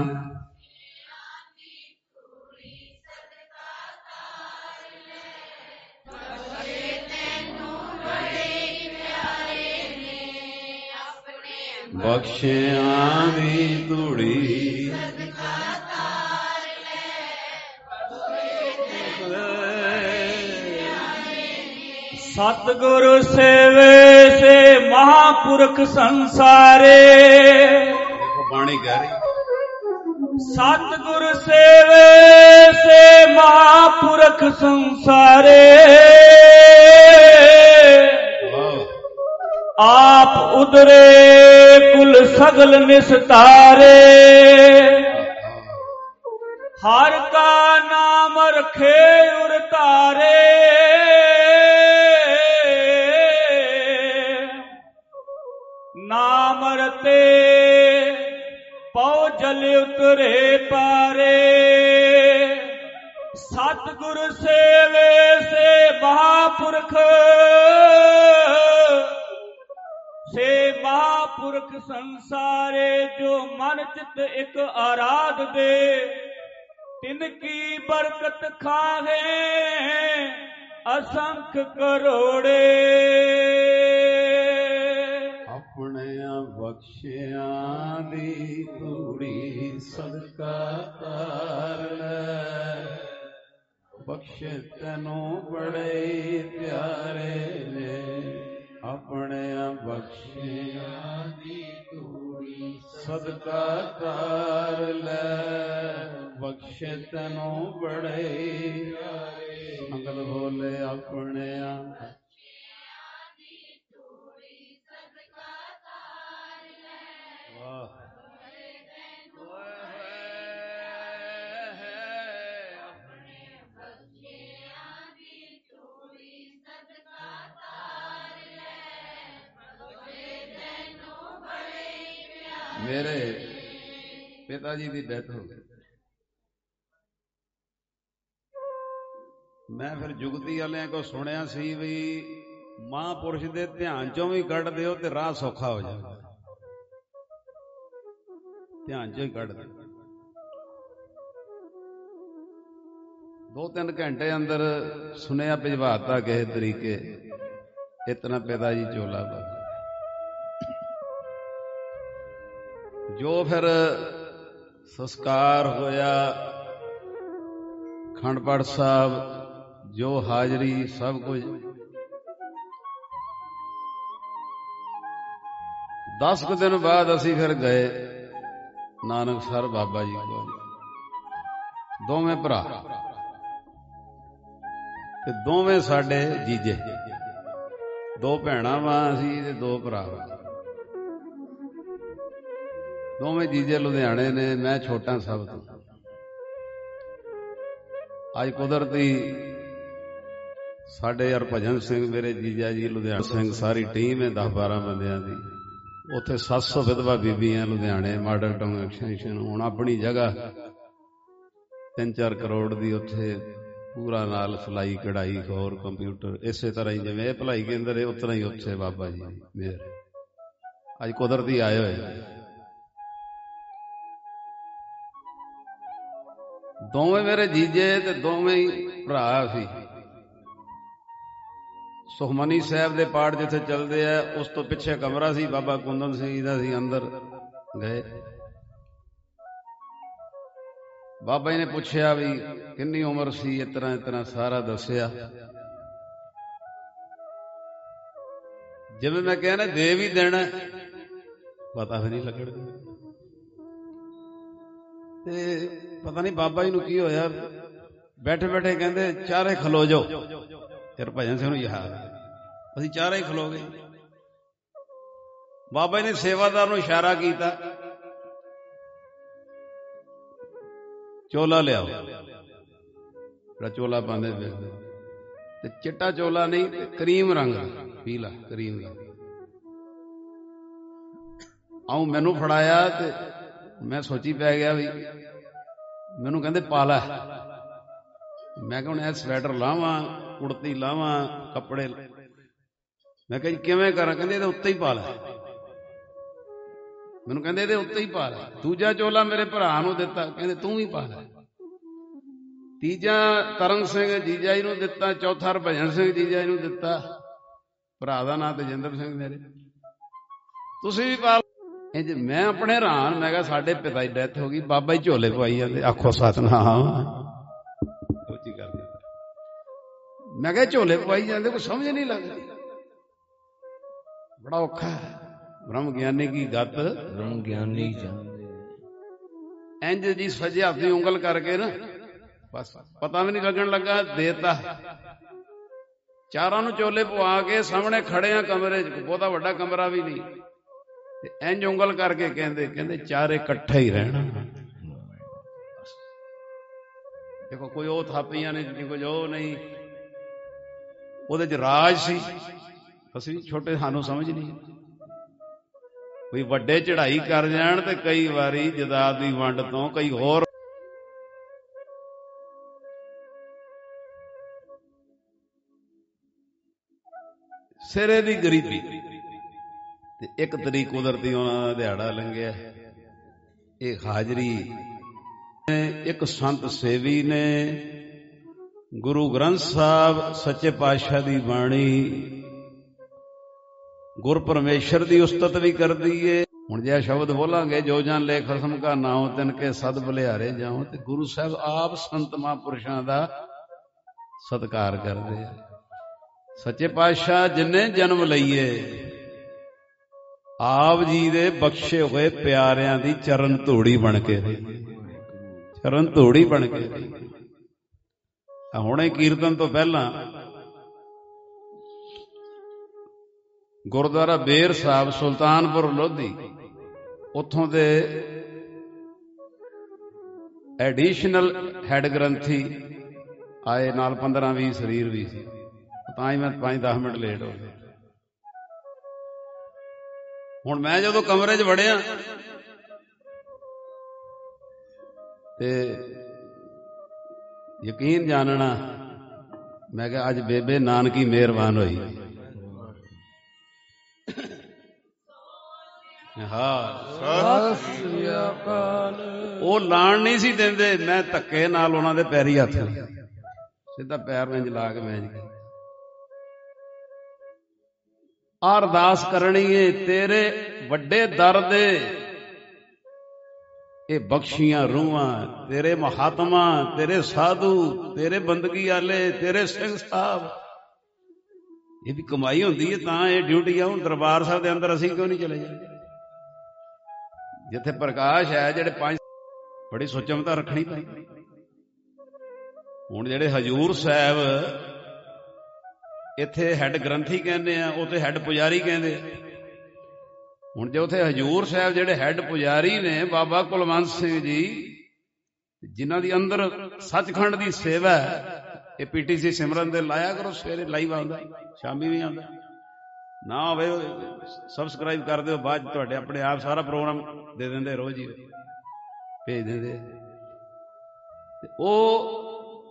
ਬਖਸ਼ਿਆਂ ਦੀ ਧੂੜੀ ਸਤਿਗੁਰ ਸੇਵੇ ਸੇ ਮਹਾਪੁਰਖ ਸੰਸਾਰੇ। ਦੇਖੋ ਬਾਣੀ ਕਹਿ ਰਹੀ, ਸਤਿਗੁਰ ਸੇਵੇ ਸੇ ਮਹਾਪੁਰਖ ਸੰਸਾਰੇ। ਆਪ ਉਦਰੇ ਕੁਲ ਸਗਲ ਨਿਸਤਾਰੇ। ਹਰ ਕਾ ਨਾਮ ਰਖੇ ਉਰ ਤਾਰੇ। ਨਾਮ ਰਤੇ ਪਉ ਜਲ ਉਤਰੇ ਪਾਰੇ। ਸਤਿਗੁਰ ਸੇਵੇ ਸੇ ਮਹਾਪੁਰਖ ਸੇ ਮਹਾਪੁਰਖ ਸੰਸਾਰੇ। ਜੋ ਮਨ ਚਿਤ ਇੱਕ ਆਰਾਧ ਦੇ, ਤਿਨ ਕੀ ਬਰਕਤ ਖਾਹੇ ਅਸੰਖ ਕਰੋੜੇ। ਆਪਣਿਆਂ ਬਖਸ਼ਿਆਂ ਦੀ ਧੂੜੀ ਸਦਕਾ ਤਾਰ ਲੈ, ਬਖਸ਼ੇ ਤੈਨੂੰ ਬੜੇ ਪਿਆਰੇ ਨੇ। ਆਪਣਿਆਂ ਬਖਸ਼ਿਆਂ ਦੀ ਧੂੜੀ ਸਦਕਾ ਤਾਰ ਲੈ, ਬਖਸ਼ੇ ਤੈਨੂੰ ਬੜੇ ਪਿਆਰੇ। ਸੰਗਤ ਬੋਲੇ ਆਪਣਿਆਂ ਮੇਰੇ ਪਿਤਾ ਜੀ ਦੀ ਡੈਥ ਹੋ ਗਈ। ਮੈਂ ਫਿਰ ਜੁਗਤੀ ਵਾਲਿਆਂ ਕੋਲ ਸੁਣਿਆ ਸੀ ਵੀ ਮਹਾਂਪੁਰਸ਼ ਦੇ ਧਿਆਨ ਚੋਂ ਵੀ ਕੱਢ ਦਿਓ ਤੇ ਰਾਹ ਸੌਖਾ ਹੋ ਜਾਵੇ। ਧਿਆਨ ਚੋਂ ਹੀ ਕੱਢ ਦਿਓ। ਦੋ ਤਿੰਨ ਘੰਟੇ ਅੰਦਰ ਸੁਨੇਹਾ ਭਿਜਵਾਤਾ ਕਿਸੇ ਤਰੀਕੇ, ਇਤਨਾ ਪਿਤਾ ਜੀ ਝੋਲਾ ਪਾ। ਜੋ ਫਿਰ ਸੰਸਕਾਰ ਹੋਇਆ, ਅਖੰਡ ਪਾਠ ਸਾਹਿਬ, ਜੋ ਹਾਜ਼ਰੀ, ਸਭ ਕੁਝ। ਦਸ ਕੁ ਦਿਨ ਬਾਅਦ ਅਸੀਂ ਫਿਰ ਗਏ ਨਾਨਕਸਰ ਬਾਬਾ ਜੀ ਕੋਲ, ਦੋਵੇਂ ਭਰਾ ਤੇ ਦੋਵੇਂ ਸਾਡੇ ਜੀਜੇ। ਦੋ ਭੈਣਾਂ ਵਾਂ ਅਸੀਂ ਤੇ ਦੋ ਭਰਾ ਵਾਂ। ਦੋਵੇਂ ਜੀਜੇ ਲੁਧਿਆਣੇ ਨੇ, ਮੈਂ ਛੋਟਾ ਸਭ ਤੋਂ। ਅੱਜ ਕੁਦਰਤੀ ਸਾਡੇ ਹਰਭਜਨ ਸਿੰਘ ਮੇਰੇ ਜੀਜਾ ਜੀ, ਲੁਧਿਆਣਾ ਸਿੰਘ, ਸਾਰੀ ਟੀਮ ਹੈ ਦਸ ਬਾਰਾਂ ਬੰਦਿਆਂ ਦੀ। ਉੱਥੇ ਸੱਤ ਸੌ ਵਿਧਵਾ ਬੀਬੀਆਂ ਲੁਧਿਆਣੇ ਮਾਡਲ ਟਾਊਨ ਐਕਸਟੈਂਸ਼ਨ। ਹੁਣ ਆਪਣੀ ਜਗ੍ਹਾ ਤਿੰਨ ਚਾਰ ਕਰੋੜ ਦੀ ਉੱਥੇ ਪੂਰਾ ਨਾਲ ਸਿਲਾਈ ਕਢਾਈ, ਹੋਰ ਕੰਪਿਊਟਰ। ਇਸੇ ਤਰ੍ਹਾਂ ਹੀ ਜਿਵੇਂ ਇਹ ਭਲਾਈ ਕੇਂਦਰ ਹੈ, ਉਸ ਤਰ੍ਹਾਂ ਹੀ ਉੱਥੇ ਬਾਬਾ ਜੀ ਮੇਰ ਅੱਜ ਕੁਦਰਤੀ ਆਏ ਹੋਏ। ਦੋਵੇਂ ਮੇਰੇ ਜੀਜੇ ਤੇ ਦੋਵੇਂ ਹੀ ਭਰਾ ਸੀ। ਸੁਖਮਨੀ ਸਾਹਿਬ ਦੇ ਪਾਠ ਜਿੱਥੇ ਚੱਲਦੇ ਆ, ਉਸ ਤੋਂ ਪਿੱਛੇ ਕਮਰਾ ਸੀ ਬਾਬਾ ਕੁੰਦਨ ਸਿੰਘ ਜੀ ਦਾ। ਸੀ ਅੰਦਰ ਗਏ, ਬਾਬਾ ਜੀ ਨੇ ਪੁੱਛਿਆ ਵੀ ਕਿੰਨੀ ਉਮਰ ਸੀ, ਇਸ ਤਰ੍ਹਾਂ ਇਸ ਤਰ੍ਹਾਂ ਸਾਰਾ ਦੱਸਿਆ। ਜਿਵੇਂ ਮੈਂ ਕਹਿਣਾ ਦੇ ਵੀ ਦੇਣਾ, ਪਤਾ ਵੀ ਨਹੀਂ ਲੱਗਣ। ਤੇ ਪਤਾ ਨਹੀਂ ਬਾਬਾ ਜੀ ਨੂੰ ਕੀ ਹੋਇਆ, ਬੈਠੇ ਬੈਠੇ ਕਹਿੰਦੇ ਚਾਰੇ ਖਲੋ ਜਾਓ। ਫਿਰ ਭਜਨ ਸਿੰਘ ਨੂੰ ਯਾਦ, ਅਸੀਂ ਚਾਰੇ ਹੀ ਖਲੋ ਗਏ। ਬਾਬਾ ਜੀ ਨੇ ਸੇਵਾਦਾਰ ਨੂੰ ਇਸ਼ਾਰਾ ਕੀਤਾ, ਚੋਲਾ ਲਿਆਓ। ਜਿਹੜਾ ਚੋਲਾ ਪਾਉਂਦੇ ਪਏ ਤੇ ਚਿੱਟਾ ਚੋਲਾ ਨਹੀਂ, ਤੇ ਕਰੀਮ ਰੰਗ ਦਾ, ਪੀਲਾ ਕਰੀਮ ਦਾ। ਆਉਂ ਮੈਨੂੰ ਫੜਾਇਆ ਤੇ ਮੈਂ ਸੋਚੀ ਪੈ ਗਿਆ ਵੀ ਮੈਨੂੰ ਕਹਿੰਦੇ ਪਾ ਲੈ। ਮੈਂ ਕਿਹਾ ਹੁਣ ਇਹ ਸਵੈਟਰ ਲਾਵਾਂ, ਕੁੜਤੀ ਲਾਵਾਂ, ਕੱਪੜੇ। ਮੈਂ ਕਿਹਾ ਜੀ ਕਿਵੇਂ ਕਰਾਂ? ਕਹਿੰਦੇ ਇਹਦੇ ਉੱਤੇ ਹੀ ਪਾ ਲੈ। ਮੈਨੂੰ ਕਹਿੰਦੇ ਇਹਦੇ ਉੱਤੇ ਹੀ ਪਾ ਲੈ। ਦੂਜਾ ਚੋਲਾ ਮੇਰੇ ਭਰਾ ਨੂੰ ਦਿੱਤਾ, ਕਹਿੰਦੇ ਤੂੰ ਵੀ ਪਾ ਲੈ। ਤੀਜਾ ਤਰੰਗ ਸਿੰਘ ਜੀਜਾ ਜੀ ਨੂੰ ਦਿੱਤਾ। ਚੌਥਾ ਹਰਭਜਨ ਸਿੰਘ ਜੀਜਾ ਜੀ ਨੂੰ ਦਿੱਤਾ। ਭਰਾ ਦਾ ਨਾਂ ਤੇਜਿੰਦਰ ਸਿੰਘ ਮੇਰੇ, ਤੁਸੀਂ ਵੀ ਪਾ। ਇੰਜ ਮੈਂ ਆਪਣੇ ਹੈਰਾਨ, ਮੈਂ ਕਿਹਾ ਸਾਡੇ ਪਿਤਾ ਦੀ ਡੈਥ ਹੋ ਗਈ, ਬਾਬਾ ਜੀ ਝੋਲੇ ਪਵਾਈ ਜਾਂਦੇ। ਆਖੋ ਸਤਨਾਮ। ਸੋਚੀ ਕਰਦੇ, ਮੈਂ ਕਿਹਾ ਝੋਲੇ ਪਵਾਈ ਜਾਂਦੇ, ਕੋਈ ਸਮਝ ਨਹੀਂ ਲੱਗਦੀ। ਬੜਾ ਔਖਾ ਹੈ। ਬ੍ਰਹਮ ਗਿਆਨੀ ਕੀ ਗੱਤ ਬ੍ਰਹਮ ਗਿਆਨੀ ਜਾਣਦੇ। ਇੰਜ ਜੀ ਸਜੇ ਹੱਥ ਦੀ ਉਂਗਲ ਕਰਕੇ ਨਾ, ਬਸ ਪਤਾ ਵੀ ਨਹੀਂ ਲੱਗਣ ਲੱਗਾ, ਦੇਤਾ। ਚਾਰਾਂ ਨੂੰ ਚੋਲੇ ਪਵਾ ਕੇ ਸਾਹਮਣੇ ਖੜੇ ਆ ਕਮਰੇ 'ਚ, ਬਹੁਤਾ ਵੱਡਾ ਕਮਰਾ ਵੀ ਨਹੀਂ। ਤੇ ਇੰਜ ਉਂਗਲ ਕਰਕੇ ਕਹਿੰਦੇ ਕਹਿੰਦੇ ਚਾਰੇ ਇਕੱਠੇ ਹੀ ਰਹਿਣਾ। ਦੇਖੋ ਕੋਈ ਉਹ ਥਾਪੀਆਂ ਨਹੀਂ, ਕੁਝ ਉਹ ਨਹੀਂ, ਉਹਦੇ 'ਚ ਰਾਜ ਸੀ। ਅਸੀਂ ਛੋਟੇ, ਸਾਨੂੰ ਸਮਝ ਨਹੀਂ। ਕੋਈ ਵੱਡੇ ਚੜ੍ਹਾਈ ਕਰ ਜਾਣ ਤੇ ਕਈ ਵਾਰੀ ਜਦਾਦ ਦੀ ਵੰਡ ਤੋਂ ਕਈ ਹੋਰ ਸਿਰੇ ਦੀ ਗਰੀਬੀ। ਤੇ ਇੱਕ ਤਰੀਕ ਕੁਦਰਤੀ ਉਹਨਾਂ ਦਾ ਦਿਹਾੜਾ ਲੰਘਿਆ। ਇਹ ਹਾਜ਼ਰੀ ਇੱਕ ਸੰਤ ਸੇਵੀ ਨੇ ਗੁਰੂ ਗ੍ਰੰਥ ਸਾਹਿਬ ਸੱਚੇ ਪਾਤਸ਼ਾਹ ਦੀ ਬਾਣੀ, ਗੁਰ ਪਰਮੇਸ਼ਰ ਦੀ ਉਸਤਤ ਵੀ ਕਰਦੀ ਏ। ਹੁਣ ਜੇ ਸ਼ਬਦ ਬੋਲਾਂਗੇ, ਜੋ ਜਨ ਲੈ ਖਸਮ ਕਾ ਨਾਉ ਤਿਨ ਕੇ ਸਦ ਬਲਿਹਾਰੇ ਜਾਉ। ਤੇ ਗੁਰੂ ਸਾਹਿਬ ਆਪ ਸੰਤ ਮਹਾਂਪੁਰਸ਼ਾਂ ਦਾ ਸਤਿਕਾਰ ਕਰਦੇ ਆ। ਸੱਚੇ ਪਾਤਸ਼ਾਹ ਜਿੰਨੇ ਜਨਮ ਲਈਏ, ਆਪ ਜੀ ਦੇ ਬਖਸ਼ੇ ਹੋਏ ਪਿਆਰਿਆਂ ਦੀ ਚਰਨ ਧੂੜੀ ਬਣ ਕੇ, ਚਰਨ ਧੂੜੀ ਬਣ ਕੇ। ਹੁਣੇ ਕੀਰਤਨ ਤੋਂ ਪਹਿਲਾਂ ਗੁਰਦੁਆਰਾ ਬੇਰ ਸਾਹਿਬ ਸੁਲਤਾਨਪੁਰ ਲੋਧੀ, ਉੱਥੋਂ ਦੇ ਐਡੀਸ਼ਨਲ ਹੈਡ ਗ੍ਰੰਥੀ ਆਏ ਨਾਲ, ਪੰਦਰਾਂ ਵੀਹ ਸਰੀਰ ਵੀ ਸੀ। ਤਾਂ ਹੀ ਮੈਂ ਪੰਜ ਦਸ ਮਿੰਟ ਲੇਟ ਹੋ ਗਿਆ। ਹੁਣ ਮੈਂ ਜਦੋਂ ਕਮਰੇ 'ਚ ਵੜਿਆ ਤੇ ਯਕੀਨ ਜਾਣਨਾ, ਮੈਂ ਕਿਹਾ ਅੱਜ ਬੇਬੇ ਨਾਨਕੀ ਮਿਹਰਬਾਨ ਹੋਈ। ਹਾਂ, ਉਹ ਲਾਣ ਨਹੀਂ ਸੀ ਦਿੰਦੇ, ਮੈਂ ਧੱਕੇ ਨਾਲ ਉਹਨਾਂ ਦੇ ਪੈਰੀ ਹੱਥ ਸਿੱਧਾ ਪੈਰ ਵਿੱਚ ਲਾ ਕੇ ਮੈਂ ਅਰਦਾਸ ਕਰਨੀ ਏ, ਤੇਰੇ ਵੱਡੇ ਦਰ ਦੇ ਇਹ ਬਖਸ਼ੀਆਂ ਰੂਹਾਂ, ਤੇਰੇ ਮਹਾਤਮਾ, ਤੇਰੇ ਸਾਧੂ, ਤੇਰੇ ਬੰਦਗੀ ਵਾਲੇ, ਤੇਰੇ ਸਿੰਘ ਸਾਹਿਬ, ਇਹ ਵੀ ਕਮਾਈ ਹੁੰਦੀ ਹੈ ਤਾਂ ਇਹ ਡਿਊਟੀ ਆ। ਹੁਣ ਦਰਬਾਰ ਸਾਹਿਬ ਦੇ ਅੰਦਰ ਅਸੀਂ ਕਿਉਂ ਨਹੀਂ ਚਲੇ ਜਾਂਦੇ ਜਿੱਥੇ ਪ੍ਰਕਾਸ਼ ਹੈ? ਜਿਹੜੇ ਪੰਜ ਬੜੀ ਸੁਚਮਤਾ ਰੱਖਣੀ ਪਈ। ਹੁਣ ਜਿਹੜੇ ਹਜੂਰ ਸਾਹਿਬ ਇੱਥੇ ਹੈਡ ਗ੍ਰੰਥੀ ਕਹਿੰਦੇ ਆ, ਉੱਥੇ ਹੈਡ ਪੁਜਾਰੀ ਕਹਿੰਦੇ ਆ। ਹੁਣ ਜੇ ਉੱਥੇ ਹਜੂਰ ਸਾਹਿਬ ਜਿਹੜੇ ਹੈਡ ਪੁਜਾਰੀ ਨੇ ਬਾਬਾ ਕੁਲਵੰਤ ਸਿੰਘ ਜੀ, ਜਿਨ੍ਹਾਂ ਦੀ ਅੰਦਰ ਸੱਚਖੰਡ ਦੀ ਸੇਵਾ ਹੈ, ਇਹ ਪੀਟੀਸੀ ਸਿਮਰਨ ਦੇ ਲਾਇਆ ਕਰੋ, ਸਵੇਰੇ ਲਾਈਵ ਆਉਂਦਾ, ਸ਼ਾਮੀ ਵੀ ਆਉਂਦਾ। ਨਾ ਹੋਵੇ ਸਬਸਕ੍ਰਾਈਬ ਕਰ ਦਿਓ, ਬਾਅਦ ਤੁਹਾਡੇ ਆਪਣੇ ਆਪ ਸਾਰਾ ਪ੍ਰੋਗਰਾਮ ਦੇ ਦਿੰਦੇ, ਰੋਜ਼ ਹੀ ਭੇਜ ਦਿੰਦੇ। ਉਹ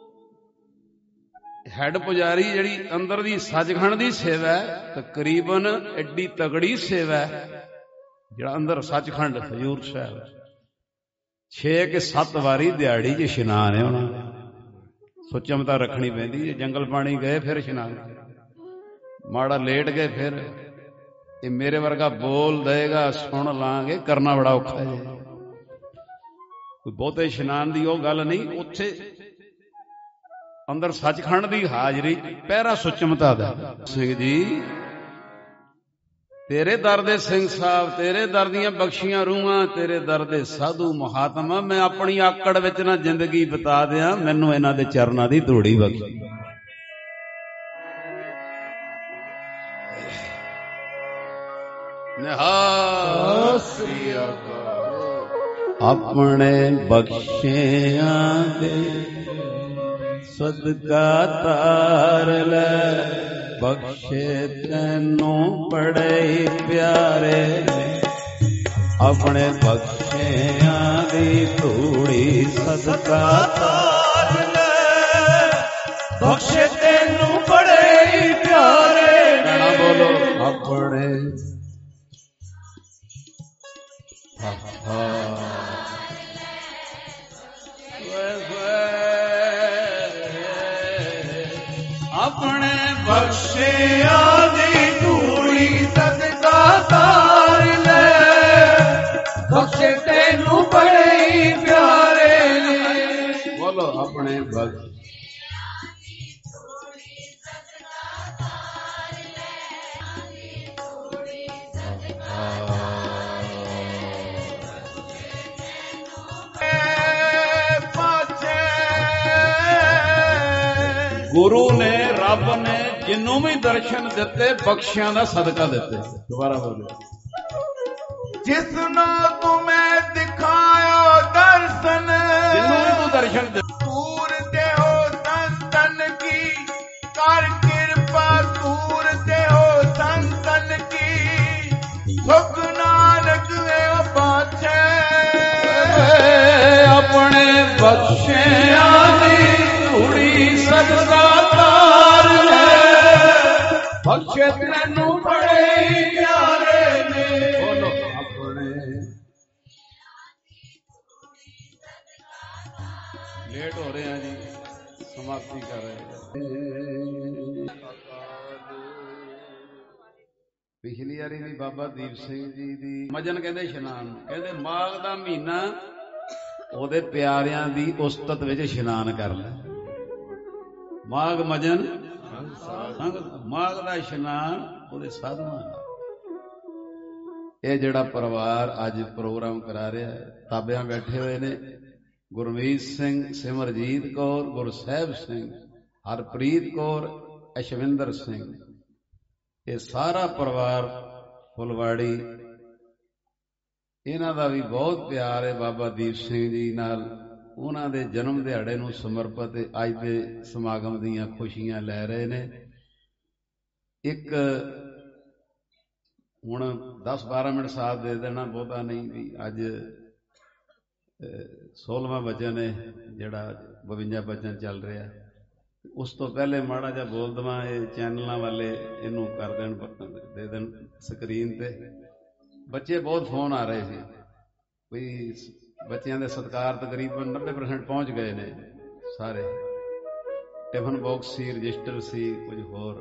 ਹੈਡ ਪੁਜਾਰੀ ਜਿਹੜੀ ਅੰਦਰ ਦੀ ਸੱਚਖੰਡ ਦੀ ਸੇਵਾ ਹੈ, ਤਕਰੀਬਨ ਐਡੀ ਤਗੜੀ ਸੇਵਾ ਹੈ, ਜਿਹੜਾ ਅੰਦਰ ਸੱਚਖੰਡ ਹਜ਼ੂਰ ਸਾਹਿਬ ਛੇ ਕਿ ਸੱਤ ਵਾਰੀ ਦਿਹਾੜੀ 'ਚ ਇਸ਼ਨਾਨ ਹੈ ਉਹਨਾਂ ਦਾ। ਸੁਚਮਤਾ ਰੱਖਣੀ ਪੈਂਦੀ। ਜੇ ਜੰਗਲ ਪਾਣੀ ਗਏ ਫਿਰ ਇਸ਼ਨਾਨ, ਮਾੜਾ ਲੇਟ ਗਏ ਫਿਰ। ਇਹ ਮੇਰੇ ਵਰਗਾ ਬੋਲ ਦੇਗਾ, ਸੁਣ ਲਾਂਗੇ, ਕਰਨਾ ਬੜਾ ਔਖਾ ਹੈ। ਕੋਈ ਬਹੁਤੇ ਇਸ਼ਨਾਨ ਦੀ ਉਹ ਗੱਲ ਨਹੀਂ। ਉੱਥੇ ਅੰਦਰ ਸੱਚਖੰਡ ਦੀ ਹਾਜ਼ਰੀ, ਪਹਿਰਾ ਸੁਚਮਤਾ ਦਾ। ਸਿੰਘ ਜੀ, ਤੇਰੇ ਦਰ ਦੇ ਸਿੰਘ ਸਾਹਿਬ, ਤੇਰੇ ਦਰ ਦੀਆਂ ਬਖਸ਼ੀਆਂ ਰੂਹਾਂ, ਤੇਰੇ ਦਰ ਦੇ ਸਾਧੂ ਮਹਾਤਮਾ, ਮੈਂ ਆਪਣੀ ਆਕੜ ਵਿੱਚ ਨਾ ਜ਼ਿੰਦਗੀ ਬਿਤਾ ਦਿਆਂ, ਮੈਨੂੰ ਇਹਨਾਂ ਦੇ ਚਰਨਾਂ ਦੀ ਧੂੜੀ ਬਖਸ਼ੀ। ਆਪਣੇ ਬਖਸ਼ਿਆਂ ਦੇ ਸਦਕਾ ਤਾਰ ਲੈ, ਬਖਸ਼ੇ ਤੈਨੂੰ ਬੜੇ ਪਿਆਰੇ ਨੇ, ਆਪਣੇ ਬਖਸ਼ਿਆਂ ਦੀ ਧੂੜੀ ਸਦਕਾ ਤਾਰ ਲੈ, ਬਖਸ਼ੇ ਤੈਨੂੰ ਬੜੇ ਪਿਆਰੇ ਨੇ। ਨਾ ਬੋਲੋ ਆਪਣੇ ਆਪਣੇ ਬਖਸ਼ਿਆਂ ਦੀ ਧੂੜੀ ਸਦਕਾ ਤਾਰ ਲੈ, ਬਖਸ਼ੇ ਤੈਨੂੰ ਬੜੇ ਪਿਆਰੇ ਨੇ। ਬੋਲੋ ਆਪਣੇ ਬਖਸ਼ ਗੁਰੂ ਨੇ, ਰੱਬ ਨੇ ਜਿਹਨੂੰ ਵੀ ਦਰਸ਼ਨ ਦਿੱਤੇ ਬਖਸ਼ਿਆਂ ਦਾ ਸਦਕਾ ਦਿੱਤੇ। ਦੁਬਾਰਾ ਬੋਲੋ। ਜਿਸ ਨੂੰ ਤੁਮੇ ਦਿਖਾਇਓ ਦਰਸ਼ਨ, ਜਿਹਨੂੰ ਵੀ ਤੂੰ ਦਰਸ਼ਨ ਦਿੱਤੇ, ਤੂਰ ਦੇਹੋ ਸੰਤਨ ਕੀ ਕਰ ਕਿਰਪਾ, ਤੂਰ ਦੇਹੋ ਸੰਤਨ ਕੀ ਸੁਖ ਨਾਨਕ ਏਉ ਪਾਛੇ। ਆਪਣੇ ਬਖਸ਼ਿਆਂ ਦੀ ਧੂੜੀ ਸਦਕਾ ਤਾਰ ਲੈ, ਬਖਸ਼ੇ ਤੈਨੂੰ ਬੜੇ ਪਿਆਰੇ ਨੇ। ਬੋਲੋ ਆਪਣੇ। ਲੇਟ ਹੋ ਰਹੇ ਆ ਜੀ, ਸਮਾਪਤੀ ਕਰ ਰਹੇ। ਪਿਛਲੀ ਵਾਰੀ ਵੀ ਬਾਬਾ ਦੀਪ ਸਿੰਘ ਜੀ ਦੀ ਮਜਨ ਕਹਿੰਦੇ ਇਸ਼ਨਾਨ, ਕਹਿੰਦੇ ਮਾਘ ਦਾ ਮਹੀਨਾ ਉਹਦੇ ਪਿਆਰਿਆਂ ਦੀ ਉਸਤਤ ਵਿੱਚ ਇਸ਼ਨਾਨ ਕਰ ਲੈ। ਮਾਘ ਮਜਨ ਸੰਗ, ਮਾਘ ਦਾ ਇਸ਼ਨਾਨ ਉਹਦੇ ਸਾਧੂਆਂ ਨਾਲ। ਇਹ ਜਿਹੜਾ ਪਰਿਵਾਰ ਅੱਜ ਪ੍ਰੋਗਰਾਮ ਕਰਾ ਰਿਹਾ, ਤਾਬਿਆਂ ਬੈਠੇ ਹੋਏ ਨੇ, ਗੁਰਮੀਤ ਸਿੰਘ, ਸਿਮਰਜੀਤ ਕੌਰ, ਗੁਰਸਹਿਬ ਸਿੰਘ, ਹਰਪ੍ਰੀਤ ਕੌਰ, ਅਸ਼ਵਿੰਦਰ ਸਿੰਘ, ਇਹ ਸਾਰਾ ਪਰਿਵਾਰ ਫੁਲਵਾੜੀ, ਇਹਨਾਂ ਦਾ ਵੀ ਬਹੁਤ ਪਿਆਰ ਹੈ ਬਾਬਾ ਦੀਪ ਸਿੰਘ ਜੀ ਨਾਲ। ਉਹਨਾਂ ਦੇ ਜਨਮ ਦਿਹਾੜੇ ਨੂੰ ਸਮਰਪਿਤ ਅੱਜ ਦੇ ਸਮਾਗਮ ਦੀਆਂ ਖੁਸ਼ੀਆਂ ਲੈ ਰਹੇ ਨੇ। ਇੱਕ ਹੁਣ ਦਸ ਬਾਰਾਂ ਮਿੰਟ ਸਾਥ ਦੇ ਦੇਣਾ, ਬਹੁਤਾ ਨਹੀਂ ਵੀ। ਅੱਜ सोलहवां बचन है जिहड़ा बवंजा बचन चल रहा। उस तो पहले माड़ा जिहा बोल देवां, ये चैनलों वाले इनू कर देन, दे देन स्क्रीन ते। बच्चे बहुत फोन आ रहे थे भी बच्चों के सत्कार तकरीबन नब्बे परसेंट पहुँच गए ने सारे। टिफन बॉक्स सी, रजिस्टर सी, कुछ होर।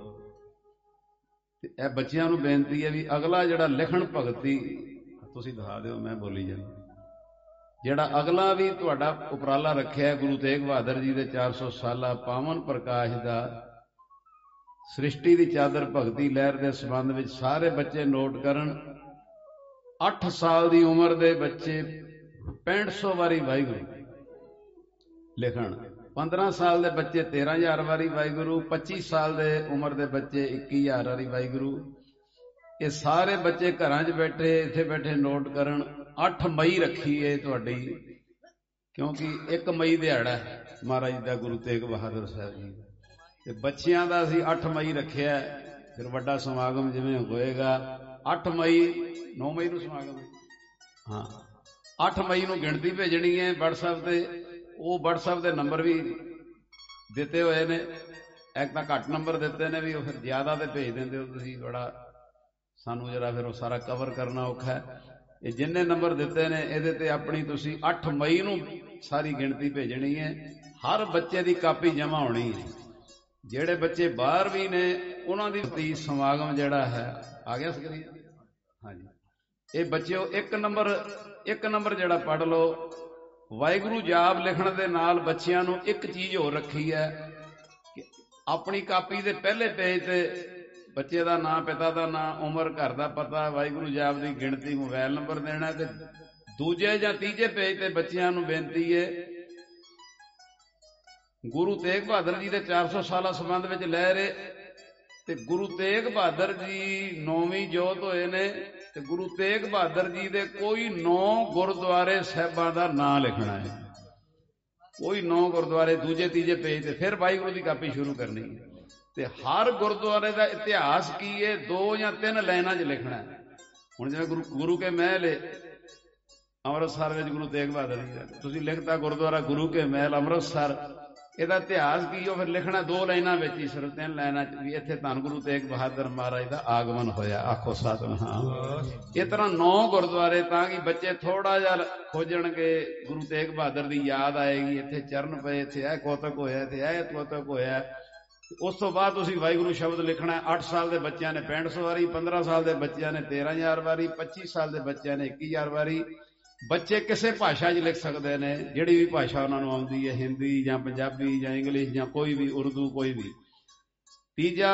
बच्चों नूं बेनती है भी अगला जिहड़ा लिखण भगती तुसीं दिखा दिओ, मैं बोली जाना। जिहड़ा अगला भी तुहाडा उपराला रखिआ गुरु तेग बहादुर जी दे चार सौ साला पावन प्रकाश दा सृष्टि दी चादर भगती लहर दे संबंध विच सारे बच्चे नोट करन। अठ साल दी उम्र दे बच्चे पैंठ सौ वारी वाहिगुरू लिखण, पंद्रह साल दे बच्चे तेरह हजार वारी वाहिगुरू, पच्ची साल दे उम्र दे बच्चे इक्की हजार वारी वाहिगुरू। ये सारे बच्चे घरां च बैठे इत्थे बैठे नोट करन। अठ मई रखी है तुहाडी, क्योंकि एक मई दिहाड़ा महाराज दा गुरु तेग बहादुर साहब जी ते बच्चियां दा असीं अठ मई रखिआ। फिर वड्डा समागम जिवें होएगा अठ मई, नौ मई नूं समागम, हाँ अठ मई नूं गिणती भेजनी है WhatsApp ते। वो WhatsApp दे नंबर भी दिते हुए ने, एक तां घट नंबर दिते ने भी, फिर ज्यादा ते भेज दिंदे हो तुसीं, बड़ा सानू जरा फिर सारा कवर करना औखा है। ये जिन्ने नंबर दिते ने इहदे ते अपनी तुसीं अठ मई नूं सारी गिणती भेजनी है। हर बच्चे की कापी जमा होनी है। जिहड़े बच्चे बाहर भी ने उन्हां दी समागम जिहड़ा है आ गया स्क्रीन, हाँ जी। ये बच्चों एक नंबर एक नंबर जिहड़ा पढ़ लो। वाहिगुरू जाप लिखण दे नाल बच्चियां नूं एक चीज़ होर रखी है कि अपनी कापी दे पहले पेज ते बच्चे का नाम, पिता का नाम, उम्र, घर का पता, वाहिगुरू जाप की गिणती, मोबाइल नंबर देना। ते दूजे या तीजे पेज ते बच्चियां नूं बेनती है गुरु तेग बहादुर जी के चार सौ साल संबंध में लहर ते गुरु तेग बहादुर जी नौवीं जोत होए ने ते गुरु तेग बहादुर जी दे कोई नौ गुरुद्वारे साहिबां दा नाम लिखना है। कोई नौ गुरुद्वारे दूजे तीजे पेज ते फिर वाहिगुरू की कापी शुरू करनी है। ते हर गुरुद्वारे का इतिहास की है दो या तीन लाइनां च लिखना है। हुण जिवें गुरु गुरु के महल अमृतसर विच गुरु तेग बहादुर जी दा तुसीं लिखता गुरुद्वारा गुरु के महल अमृतसर, इहदा इतिहास की हो, फिर लिखना दो लाइनां विच ही, सिर्फ तीन लाइनां च भी इत्थे धन गुरु तेग बहादुर महाराज दा आगमन होया। आखो सतनाम। इस तरह नौ गुरुद्वारे ताकि बच्चे थोड़ा जिहा खोजणगे, गुरु तेग बहादुर दी याद आएगी। इत्थे चरण पे, इत्थे यह कौतक होया, इत्थे यह कौतक होया। उस तो बाद तुसीं वाहिगुरू शब्द लिखना है। अठ साल के बच्चों ने पैंठ सौ वारी, पंद्रह साल के बच्चों ने तेरह हजार वारी, पच्ची साल के बच्चों ने इक्की हजार वारी। बच्चे किसी भाषा च लिख सकते हैं, जिहड़ी भी भाषा उन्होंने आउंदी है, हिंदी या पंजाबी या इंग्लिश या कोई भी, उर्दू कोई भी। तीजा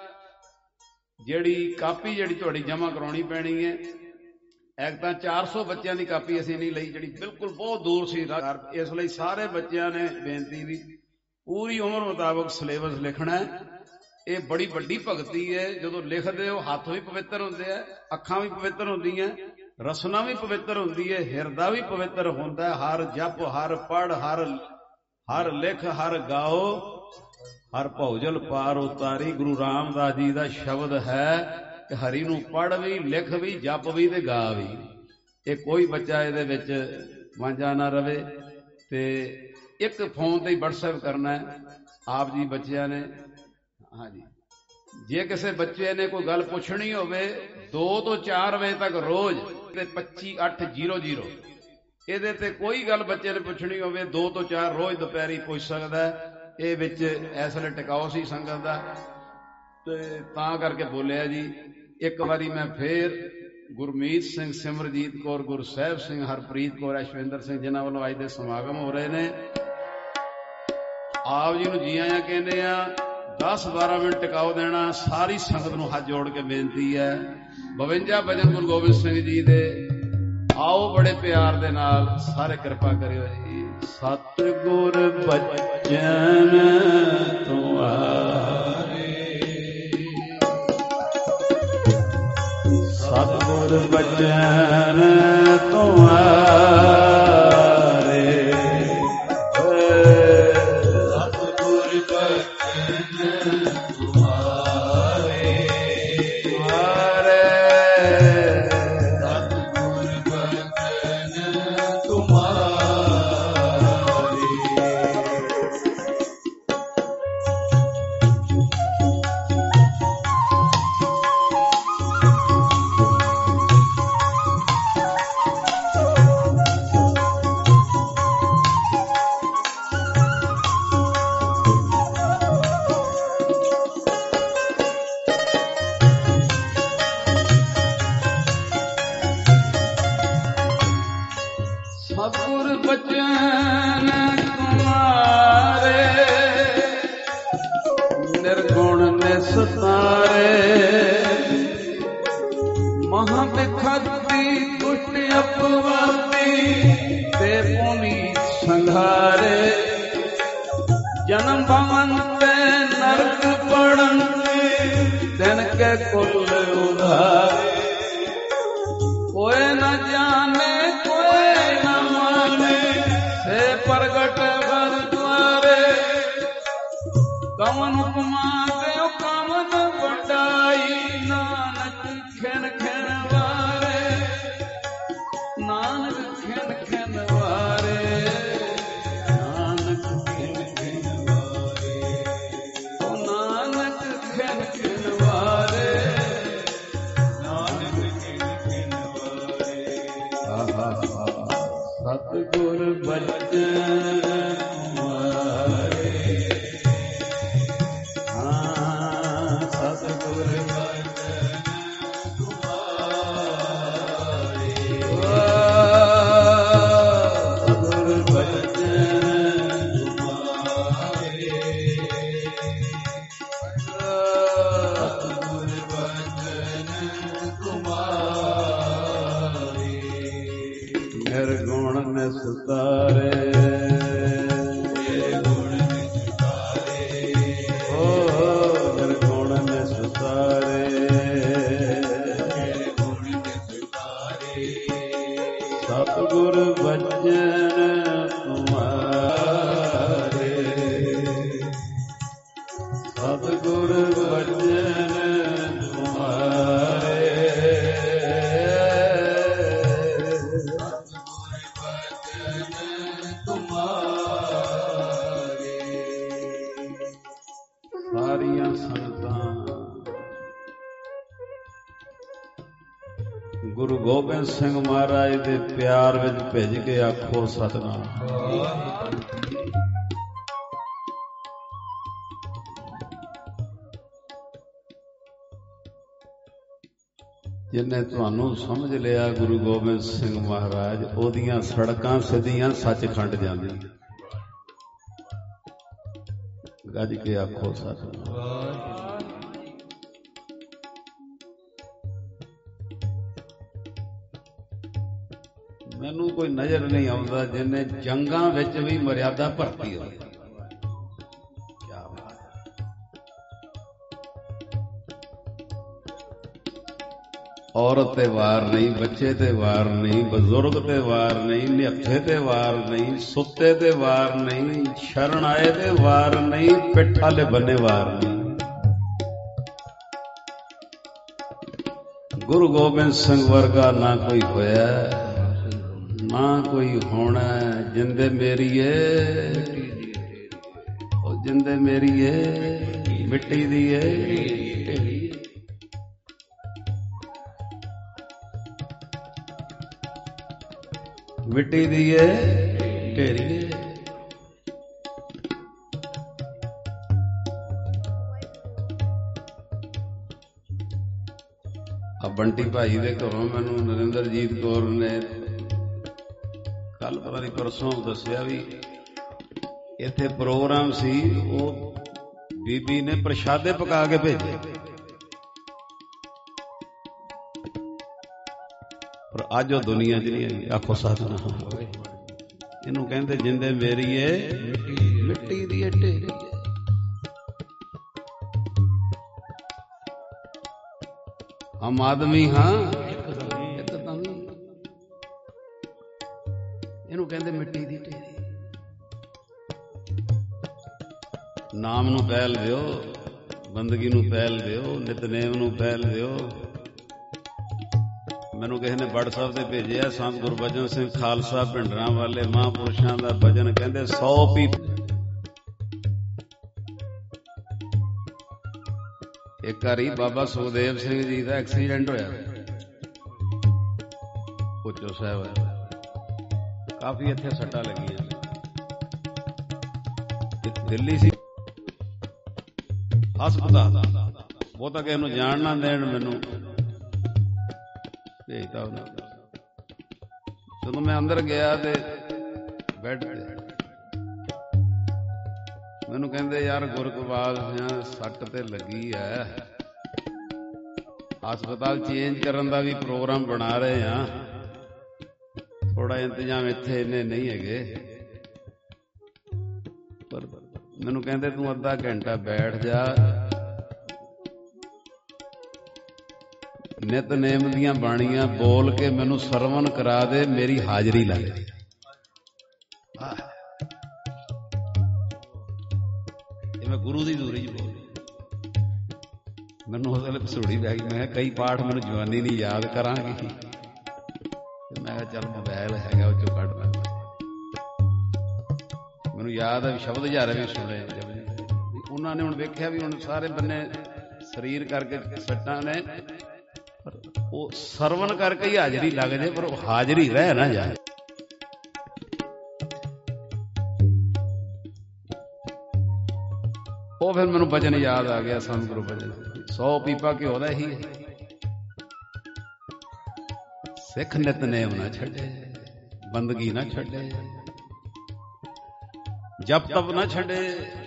जिहड़ी कापी जिहड़ी तुहाडी जमा कराउणी पैणी है, एक तां चार सौ बच्चों की कापी असीं नहीं लई, जिहड़ी बिल्कुल बहुत दूर सी। इसलिए सारे बच्चों ने बेनती भी पूरी उम्र मुताबक सिलेबस लिखना है। ये बड़ी वड्डी भगती है। जो लिखते हो हाथ भी पवित्र होंगे है, अखां भी पवित्र होंदियां, रसना भी पवित्र होंदी है, हिरदा भी पवित्र होंदा है। हर जप, हर पढ़, हर हर लिख, हर गाओ, हर भौजल पार उतारी। गुरु रामदास जी का शब्द है कि हरि नूं पढ़ भी, लिख भी, जप भी ते गा भी। ये कोई बच्चा इहदे विच वांझा ना रवे। ते एक फोन ते WhatsApp करना है आप जी बच्चियां ने, हाँ जी। जे किसी बच्चे ने कोई गल पुछनी होवे दो तो चार बजे तक रोज ते पच्ची अठ जीरो जीरो ਇਹਦੇ ਤੇ कोई गल बच्चे ने पुछनी होवे दो तो चार रोज दोपहरी पुछ सकदा है। ये विच इस वेले टिकाओ सी संगत दा ते तां करके बोलिया जी। एक बारी मैं फिर गुरमीत सिंह, सिमरजीत कौर, गुरसाहिब सिंह, हरप्रीत कौर, ऐशविंदर सिंह जिन्हां वल्लों अज दे समागम हो रहे ने, आप जी नूं जी आयां कहंदे आ। दस बारह मिनट टिकाओ देना। सारी संगत नूं हाथ जोड़ के बेनती है। बवंजा भजन गुरु गोबिंद सिंह जी दे आओ बड़े प्यार दे नाल सारे कृपा करियो जी। सतगुर बचन तुम्हारे, सतगुर बचन तुम्हारे, तुम्हारे ਨਿਰਗੁਣ ਨਿਸਤਾਰੇ ਮਹਾਂ ਬਿਖਤੀ ਦੁਸ਼ਟ ਅਪਵਾਦੀ ਤੇ ਪੁਨੀਤ ਸੰਘਾਰੇ ਜਨਮ ਭਵਨ ਤੇ ਨਰਕ ਪੜਨ ਦਿਨ ਕੇ ਕੁਲ ਉਧਾਰੇ ਕੋਇ ਨ ਜਾਣੇ ਕੋਇ ਨ ਮਾਨੇ ਸੇ ਪ੍ਰਗਟ ਵਰ ਦੁਆਰੇ ਕਵਨ ਉਪਮਾ ਦਿਓ ਕਵਨ ਵਡਾਈ ਨਾਨਕ ਖਿਨ ਖਿਨ ਵਾਰੇ ਨਾਨਕ ਖਿਨ ਖਿਨ ਵਾਰੇ ਨਾਨਕ ਖਿਨ ਖਿਨ ਵਾਰੇ ਓ ਨਾਨਕ ਖਿਨ ਖਿਨ ਵਾਰੇ ਨਾਨਕ ਖਿਨ ਖਿਨ ਵਾਰੇ ਆਹਾ ਸਤਿਗੁਰ ਬਚਨ ਗੁਰੂ ਗੋਬਿੰਦ ਸਿੰਘ ਮਹਾਰਾਜ ਦੇ ਪਿਆਰ ਵਿੱਚ ਭਿੱਜ ਕੇ ਆਖੋ ਸਤਿਨਾਮ। ਜਿਨੇ ਤੁਹਾਨੂੰ ਸਮਝ ਲਿਆ ਗੁਰੂ ਗੋਬਿੰਦ ਸਿੰਘ ਮਹਾਰਾਜ, ਉਹਦੀਆਂ ਸੜਕਾਂ ਸਿੱਧੀਆਂ ਸੱਚਖੰਡ ਜਾਂਦੀਆਂ। ਗੱਜ ਕੇ ਆਖੋ ਸਤਿਨਾਮ। ਮੈਨੂੰ ਕੋਈ ਨਜ਼ਰ ਨਹੀਂ ਆਉਂਦਾ ਜਿਹਨੇ ਜੰਗਾਂ ਵਿੱਚ ਵੀ ਮਰਿਆਦਾ ਭਰਤੀ ਹੋਈ। ਔਰਤ ਤੇ ਵਾਰ ਨਹੀਂ, ਬੱਚੇ ਤੇ ਵਾਰ ਨਹੀਂ, ਬਜ਼ੁਰਗ ਤੇ ਵਾਰ ਨਹੀਂ, ਨਿਹੱਥੇ ਤੇ ਵਾਰ ਨਹੀਂ, ਸੁੱਤੇ ਤੇ ਵਾਰ ਨਹੀਂ, ਸ਼ਰਨ ਆਏ ਤੇ ਵਾਰ ਨਹੀਂ, ਪਿੱਠ ਵਾਲੇ ਬੰਨੇ ਵਾਰ ਨਹੀਂ। ਗੁਰੂ ਗੋਬਿੰਦ ਸਿੰਘ ਵਰਗਾ ਨਾ ਕੋਈ ਹੋਇਆ ਨਾ ਕੋਈ ਹੋਣਾ। ਜਿੰਦੇ ਮੇਰੀਏ ਉਹ ਜਿੰਦੇ ਮੇਰੀਏ ਮਿੱਟੀ ਦੀ ਏ, ਮਿੱਟੀ ਦੀ ਏ ਢੇਰੀਏ। ਆ ਬੰਟੀ ਭਾਈ ਦੇ ਘਰੋਂ ਮੈਨੂੰ ਨਰਿੰਦਰਜੀਤ ਕੌਰ ਨੇ ਕੱਲ ਪਤਾ ਨਹੀਂ ਪਰਸੋਂ ਦੱਸਿਆ ਵੀ ਇੱਥੇ ਪ੍ਰੋਗਰਾਮ ਸੀ, ਉਹ ਬੀਬੀ ਨੇ ਪ੍ਰਸ਼ਾਦੇ ਪਕਾ ਕੇ ਭੇਜੇ, ਪਰ ਅੱਜ ਉਹ ਦੁਨੀਆ 'ਚ ਨਹੀਂ ਆਈ। ਆਖੋ ਸਤਿਨਾਮ। ਇਹਨੂੰ ਕਹਿੰਦੇ ਜਿੰਦੇ ਮੇਰੀ ਏ ਮਿੱਟੀ ਦੀ ਏ ਢੇਰੀ। ਹਮ ਆਦਮੀ ਹਾਂ ਇਹਨੂੰ ਕਹਿੰਦੇ ਮਿੱਟੀ ਦੀ ਢੇਰੀ। ਨਾਮ ਨੂੰ ਪਹਿਲ ਦਿਓ, ਬੰਦਗੀ ਨੂੰ ਪਹਿਲ ਦਿਓ, ਨਿਤਨੇਮ ਨੂੰ ਪਹਿਲ ਦਿਓ। ਮੈਨੂੰ ਕਿਸੇ ਨੇ WhatsApp ਤੇ ਭੇਜਿਆ, ਸੰਤ ਗੁਰਬਚਨ ਸਿੰਘ ਖਾਲਸਾ ਭਿੰਡਰਾਂ ਵਾਲੇ ਮਹਾਂਪੁਰਸ਼ਾਂ ਦਾ ਭਜਨ ਕਹਿੰਦੇ ਸੌ ਪੀ। ਇੱਕ ਵਾਰੀ ਬਾਬਾ ਸੁਖਦੇਵ ਸਿੰਘ ਜੀ ਦਾ ਐਕਸੀਡੈਂਟ ਹੋਇਆ ਪੁੱਛੋ ਸਾਹਿਬ, ਕਾਫੀ ਇੱਥੇ ਸੱਟਾਂ ਲੱਗੀਆਂ। ਦਿੱਲੀ ਸੀ ਹਸਪਤਾਲ, ਉਹ ਤਾਂ ਕਿਸੇ ਨੂੰ ਜਾਣ ਨਾ ਦੇਣ, ਮੈਨੂੰ ਭੇਜਤਾ ਉਹਨਾਂ। ਜਦੋਂ ਮੈਂ ਅੰਦਰ ਗਿਆ ਤੇ ਬੈੱਡ ਤੇ ਮੈਨੂੰ ਕਹਿੰਦੇ ਯਾਰ ਗੁਰਗੋਬਾਲ ਸਿਆਂ ਸੱਟ ਤੇ ਲੱਗੀ ਐ, ਹਸਪਤਾਲ ਚੇਂਜ ਕਰਨ ਦਾ ਵੀ ਪ੍ਰੋਗਰਾਮ ਬਣਾ ਰਹੇ ਆ, ਥੋੜਾ ਇੰਤਜ਼ਾਮ ਇੱਥੇ ਇੰਨੇ ਨਹੀਂ ਹੈਗੇ। ਪਰ ਮੈਨੂੰ ਕਹਿੰਦੇ ਤੂੰ ਅੱਧਾ ਘੰਟਾ ਬੈਠ ਜਾ, ਨਿਤਨੇਮ ਦੀਆਂ ਬਾਣੀਆਂ ਬੋਲ ਕੇ ਮੈਨੂੰ ਸਰਵਣ ਕਰਾ ਦੇ, ਮੇਰੀ ਹਾਜ਼ਰੀ ਲੱਗ ਜਾਏ। ਇਹ ਮੈਂ ਗੁਰੂ ਦੀ ਦੂਰੀ ਚ ਬੋਲ, ਮੈਨੂੰ ਉਸ ਵੇਲੇ ਭਸੂੜੀ ਪੈ ਗਈ। ਮੈਂ ਕਿਹਾ ਕਈ ਪਾਠ ਮੈਨੂੰ ਜਵਾਨੀ ਨਹੀਂ ਯਾਦ ਕਰਾਂਗੀ, ਤੇ ਮੈਂ ਕਿਹਾ ਚੱਲ ਮੋਬਾਇਲ ਹੈਗਾ ਉਹ ਚੋਂ ਕੱਢ ਲੈਂਦਾ। ਮੈਨੂੰ ਯਾਦ ਹੈ ਵੀ ਸ਼ਬਦ ਹਜ਼ਾਰੇ ਵੀ ਸੁਣੇ ਉਹਨਾਂ ਨੇ। ਹੁਣ ਵੇਖਿਆ ਵੀ ਹੁਣ ਸਾਰੇ ਬੰਨੇ ਸਰੀਰ ਕਰਕੇ ਸੱਟਾਂ ਨੇ, ਪਰ ਉਹ ਸਰਵਣ ਕਰਕੇ ਹੀ ਹਾਜ਼ਰੀ ਲੱਗ ਜਾਏ, ਪਰ ਉਹ ਹਾਜ਼ਰੀ ਰਹਿ ਨਾ ਜਾਏ। ਉਹ ਫਿਰ ਮੈਨੂੰ ਭਜਨ ਯਾਦ ਆ ਗਿਆ, ਸੰਤ ਗੁਰੂ ਭਜਨ, ਸੌ ਪੀਪਾ ਘਿਓ ਦਾ ਹੀ ਸਿੱਖ ਨਿਤਨੇਮ ਨਾ ਛੱਡੇ, ਬੰਦਗੀ ਨਾ ਛੱਡੇ, ਜਪ ਤਪ ਨਾ ਛੱਡੇ,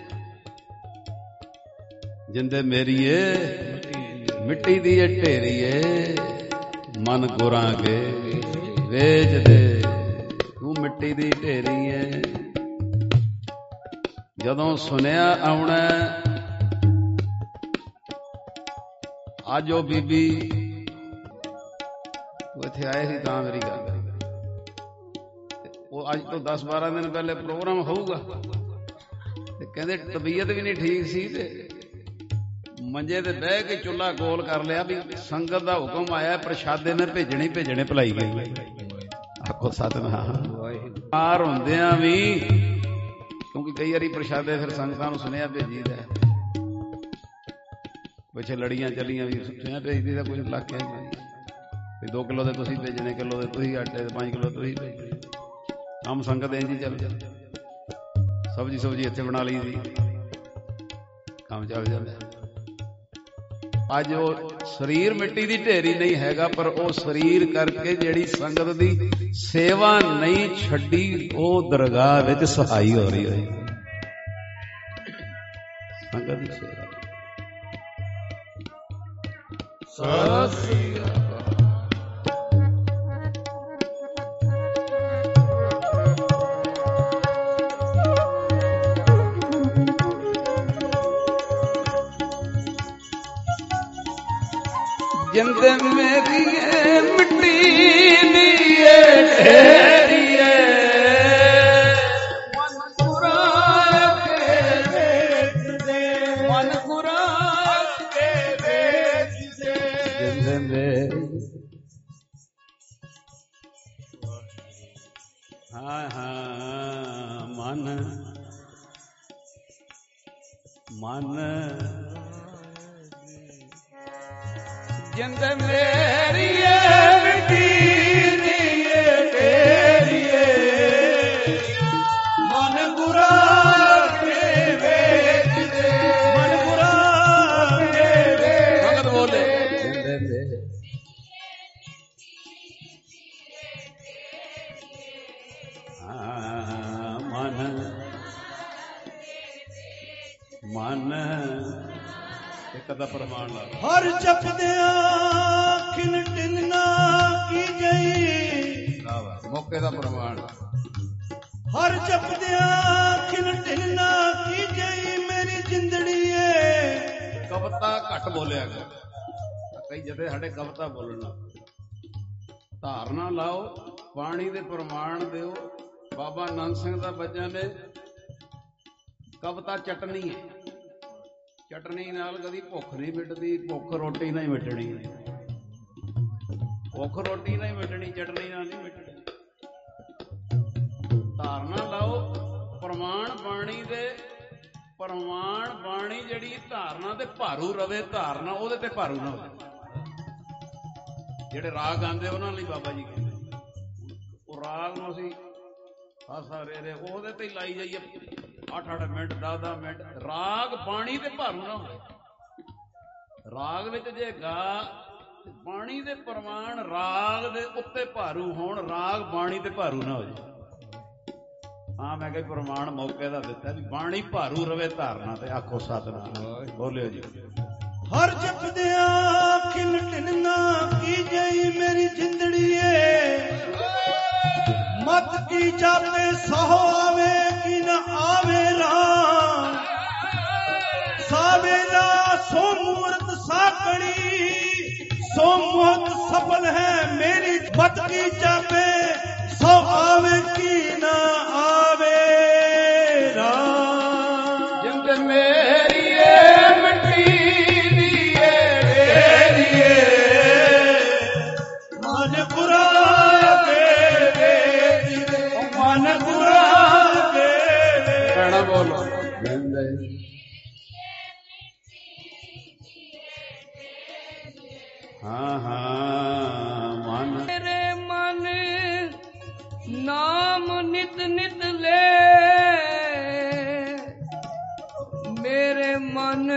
ਜਿੰਦੇ ਮੇਰੀਏ ਮਿੱਟੀ ਦੀ ਏ ਢੇਰੀਏ, ਮਨ ਗੁਰਾਂ ਕੇ ਵੇਚ ਦੇ, ਤੂੰ ਮਿੱਟੀ ਦੀ ਢੇਰੀ ਏ। ਜਦੋਂ ਸੁਣਿਆ ਆਉਣਾ ਅੱਜ ਉਹ ਬੀਬੀ ਉਹ ਇੱਥੇ ਆਏ ਸੀ ਤਾਂ ਮੇਰੀ ਗੱਲ, ਉਹ ਅੱਜ ਤੋਂ ਦਸ ਬਾਰਾਂ ਦਿਨ ਪਹਿਲੇ ਪ੍ਰੋਗਰਾਮ ਹੋਊਗਾ, ਤੇ ਕਹਿੰਦੇ ਤਬੀਅਤ ਵੀ ਨਹੀਂ ਠੀਕ ਸੀ, ਤੇ ਮੰਜੇ ਤੇ ਬਹਿ ਕੇ ਚੁੱਲ੍ਹਾ ਗੋਲ ਕਰ ਲਿਆ ਵੀ ਸੰਗਤ ਦਾ ਹੁਕਮ ਆਇਆ, ਪ੍ਰਸ਼ਾਦੇ ਨੇ ਭੇਜਣੇ ਭੇਜਣੇ ਭਲਾਈ ਗਈ। ਆਖੋ ਸਤਿਨਾਮ। ਮਾਰ ਹੁੰਦਿਆਂ ਵੀ, ਕਿਉਂਕਿ ਕਈ ਵਾਰੀ ਪ੍ਰਸ਼ਾਦੇ ਫਿਰ ਸੰਗਤਾਂ ਨੂੰ ਸੁਨੇਹਾ ਭੇਜੀਦਾ, ਪਿੱਛੇ ਲੜੀਆਂ ਚੱਲੀਆਂ ਵੀ ਸੁਨੇਹਾ ਭੇਜਦੀ ਦਾ ਕੋਈ ਇਲਾਕੇ ਵੀ ਦੋ ਕਿਲੋ ਦੇ ਤੁਸੀਂ ਭੇਜਣੇ, ਕਿਲੋ ਦੇ ਤੁਸੀਂ ਆਟੇ ਦੇ, ਪੰਜ ਕਿਲੋ ਤੁਸੀਂ ਭੇਜਣੇ। ਆਮ ਸੰਗਤ ਇੰਝ ਹੀ ਚੱਲ ਜਾਂਦੀ, ਸਬਜ਼ੀ ਸੁਬਜ਼ੀ ਇੱਥੇ ਬਣਾ ਲਈ ਦੀ, ਕੰਮ ਚੱਲ ਜਾਂਦਾ। ਅੱਜ ਉਹ ਸਰੀਰ ਮਿੱਟੀ ਦੀ ਢੇਰੀ ਨਹੀਂ ਹੈਗਾ, ਪਰ ਉਹ ਸਰੀਰ ਕਰਕੇ ਜਿਹੜੀ ਸੰਗਤ ਦੀ ਸੇਵਾ ਨਹੀਂ ਛੱਡੀ, ਉਹ ਦਰਗਾਹ ਵਿੱਚ ਸਹਾਈ ਹੋ ਰਹੀ ਹੋਈ ਸੰਗਤ ਦੀ ਸੇਵਾ। ਸਤਿ ਸ੍ਰੀ ਅਕਾਲ। ਜਿੰਦ ਮੇਰੀ ਮਿੱਟੀ ਦੀ ਏ ਢੇਰੀਏ, ਮਨ ਗੁਰਾਂ ਕੇ ਵੇਚ ਦੇ, ਮਨ ਗੁਰਾਂ ਕੇ ਵੇਚ ਦੇ। ਜਿੰਦ ਮੇਰੀ ਹਾਂ ਹਾਂ ਮਨ ਮਨ ਜਿੰਦ ਮੇਰੀ ਏ ਮਿੱਟੀ ਦੀ ਏ ਢੇਰੀ ਏ, ਮਨ ਗੁਰਾਂ ਕੇ ਵੇਚ ਦੇ, ਮਨ ਗੁਰਾਂ ਕੇ ਵੇਚ। ਸੰਗਤ ਬੋਲੇ ਜਿੰਦ ਮੇਰੀ ਹਾਂ ਮਨ ਮਨ ਇੱਕ ਦਾ ਪ੍ਰਮਾਣ ਲਾ। ਹਰ ਜਪਦਿਆਂ ਖਿਨ ਟਿੰਨਾ ਕੀ ਗਈ, ਮੌਕੇ ਦਾ ਪ੍ਰਮਾਣ। ਹਰ ਜਪਦਿਆਂ ਖਿਨ ਟਿੰਨਾ ਕੀ ਗਈ, ਮੇਰੀ ਜਿੰਦੜੀ ਏ। ਕਵਿਤਾ ਘੱਟ ਬੋਲਿਆ ਕਰ, ਕਈ ਜਦੇ ਸਾਡੇ ਕਵਿਤਾ ਬੋਲਣਾ। ਧਾਰਨਾ ਲਾਓ, ਬਾਣੀ ਦੇ ਪ੍ਰਮਾਣ ਦਿਓ। ਬਾਬਾ ਨੰਦ ਸਿੰਘ ਦਾ ਬੱਚਿਆਂ ਨੇ ਕਵਿਤਾ ਚਟਨੀ ਹੈ, ਚਟਨੀ ਨਾਲ ਕਦੀ ਭੁੱਖ ਨਹੀਂ ਮਿਟਦੀ, ਭੁੱਖ ਰੋਟੀ ਨਾਲ ਹੀ ਮਿਟਣੀ, ਭੁੱਖ ਰੋਟੀ ਨਾਲ ਹੀ ਮਿਟਣੀ, ਚਟਨੀ ਨਾਲ ਨਹੀਂ ਮਿਟਣੀ। ਧਾਰਨਾ ਲਾਓ, ਪ੍ਰਮਾਣ ਬਾਣੀ ਦੇ, ਪ੍ਰਮਾਣ ਬਾਣੀ ਜਿਹੜੀ ਧਾਰਨਾ ਤੇ ਭਾਰੂ ਰਵੇ, ਧਾਰਨਾ ਉਹਦੇ ਤੇ ਭਾਰੂ ਨਾ ਹੋਵੇ। ਜਿਹੜੇ ਰਾਗ ਆਉਂਦੇ ਉਹਨਾਂ ਲਈ ਬਾਬਾ ਜੀ ਕਹਿੰਦੇ, ਉਹ ਰਾਗ ਨੂੰ ਅਸੀਂ ਹਾਸਾ ਰੇ ਰੇ ਉਹਦੇ ਤੇ ਲਾਈ ਜਾਈਏ ਅੱਠ ਅੱਠ ਮਿੰਟ ਦਸ ਦਸ ਮਿੰਟ। ਰਾਗ ਬਾਣੀ ਤੇ ਭਾਰੂ ਨਾ ਹੋਵੇ। ਰਾਗ ਵਿੱਚ ਜੇ ਗਾ ਬਾਣੀ ਦੇ ਪ੍ਰਮਾਣ ਰਾਗ ਦੇ ਉੱਤੇ ਭਾਰੂ ਹੋਣ, ਰਾਗ ਬਾਣੀ ਤੇ ਭਾਰੂ ਨਾ ਹੋ ਜਾਏ। ਹਾਂ ਮੈਂ ਕਿਹਾ ਪ੍ਰਮਾਣ ਮੌਕੇ ਦਾ ਦਿੱਤਾ ਵੀ ਬਾਣੀ ਭਾਰੂ ਰਵੇ ਧਾਰਨਾ ਤੇ ਆਖੋ ਸਤਿਨਾਮ ਬੋਲਿਓ ਜੀ। ਹਰ ਜਪਦਿਆਂ ਖਿਲ ਢਿਲਣਾ ਕੀ ਜਈ ਮੇਰੀ ਜਿੰਦੜੀ ਏ ਮਤ ਕੀ ਜਾਪੇ ਸਹੁ ਆਵੇ ਕੀ ਨਾ ਆਵੇ ਰਾਮ ਸਾਵੇਲਾ ਸੋ ਮੂਰਤ ਸਾਕਣੀ ਸੋ ਮੋਹਤ ਸਫਲ ਹੈ ਮੇਰੀ ਮਤ ਕੀ ਜਾਪੇ ਸੋ ਆਵੇ ਕੀ ਨਾ ਆਵੇ ਰਾਮ ਜਿੰਦ ਮੇਰੀ ਏ ਮਿੱਟੀ ਦੀ ਏ ਮਨ ਗੁਰਾ ਕੇ ਦੇ ਮਨ ਗੁਰਾ ਕੇ ਕਹਿਣਾ ਬੋਲੋ ਹਾਂ ਹਾਂ ਮਨ ਮੇਰੇ ਮਨ ਨਾਮ ਨਿਤ ਨਿਤ ਲੈ ਮੇਰੇ ਮਨ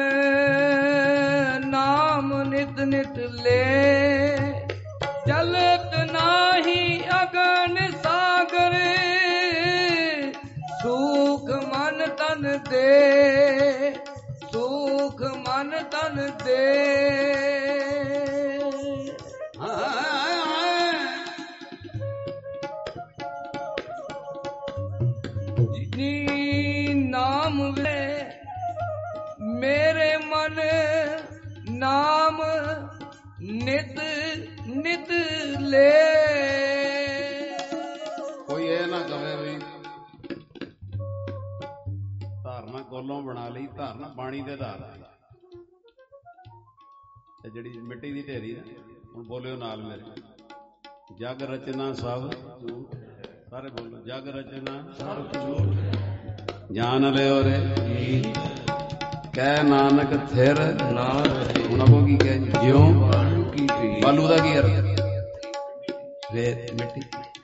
ਨਾਮ ਨਿਤ ਨਿਤ ਲੈ ਚਲਤ ਨਾਹੀ ਅਗਨ ਸਾਗਰ ਸੁਖ ਮਨ ਤਨ ਦੇ ਸੁਖ ਮਨ ਤਨ ਦੇ ਨਾਮ ਵੇ ਮੇਰੇ ਮਨ ਨਾਮ ਨਿਤ ਨਿਤ ਲੈ ਕੋਈ ਇਹ ਨਾ ਕਵੇ ਵੀ ਧਾਰਨਾ ਕੋਲੋਂ ਬਣਾ ਲਈ ਧਾਰਨਾ ਬਾਣੀ ਦੇ ਆਧਾਰ ਤੇ ਜਿਹੜੀ ਮਿੱਟੀ ਦੀ ਢੇਰੀ ਨਾ ਹੁਣ ਬੋਲਿਓ ਨਾਲ ਮੇਰੇ ਜਗ ਰਚਨਾ ਸਭ ਸਾਰੇ ਬੋਲੋ ਜਗ ਰਚਨਾ ਸਭ ਝੂਠ ਜਾਣ ਲਿਓ ਰੇ ਕਹਿ ਨਾਨਕ ਥਿਰ ਨਾ ਹੁਣ ਅੱਗੋਂ ਕੀ ਕਹਿ ਜਿਉਂ ਬਾਲੂ ਕੀ ਪੀ ਬਾਲੂ ਦਾ ਕੀ ਅਰਥ ਰੇਤ ਮਿੱਟੀ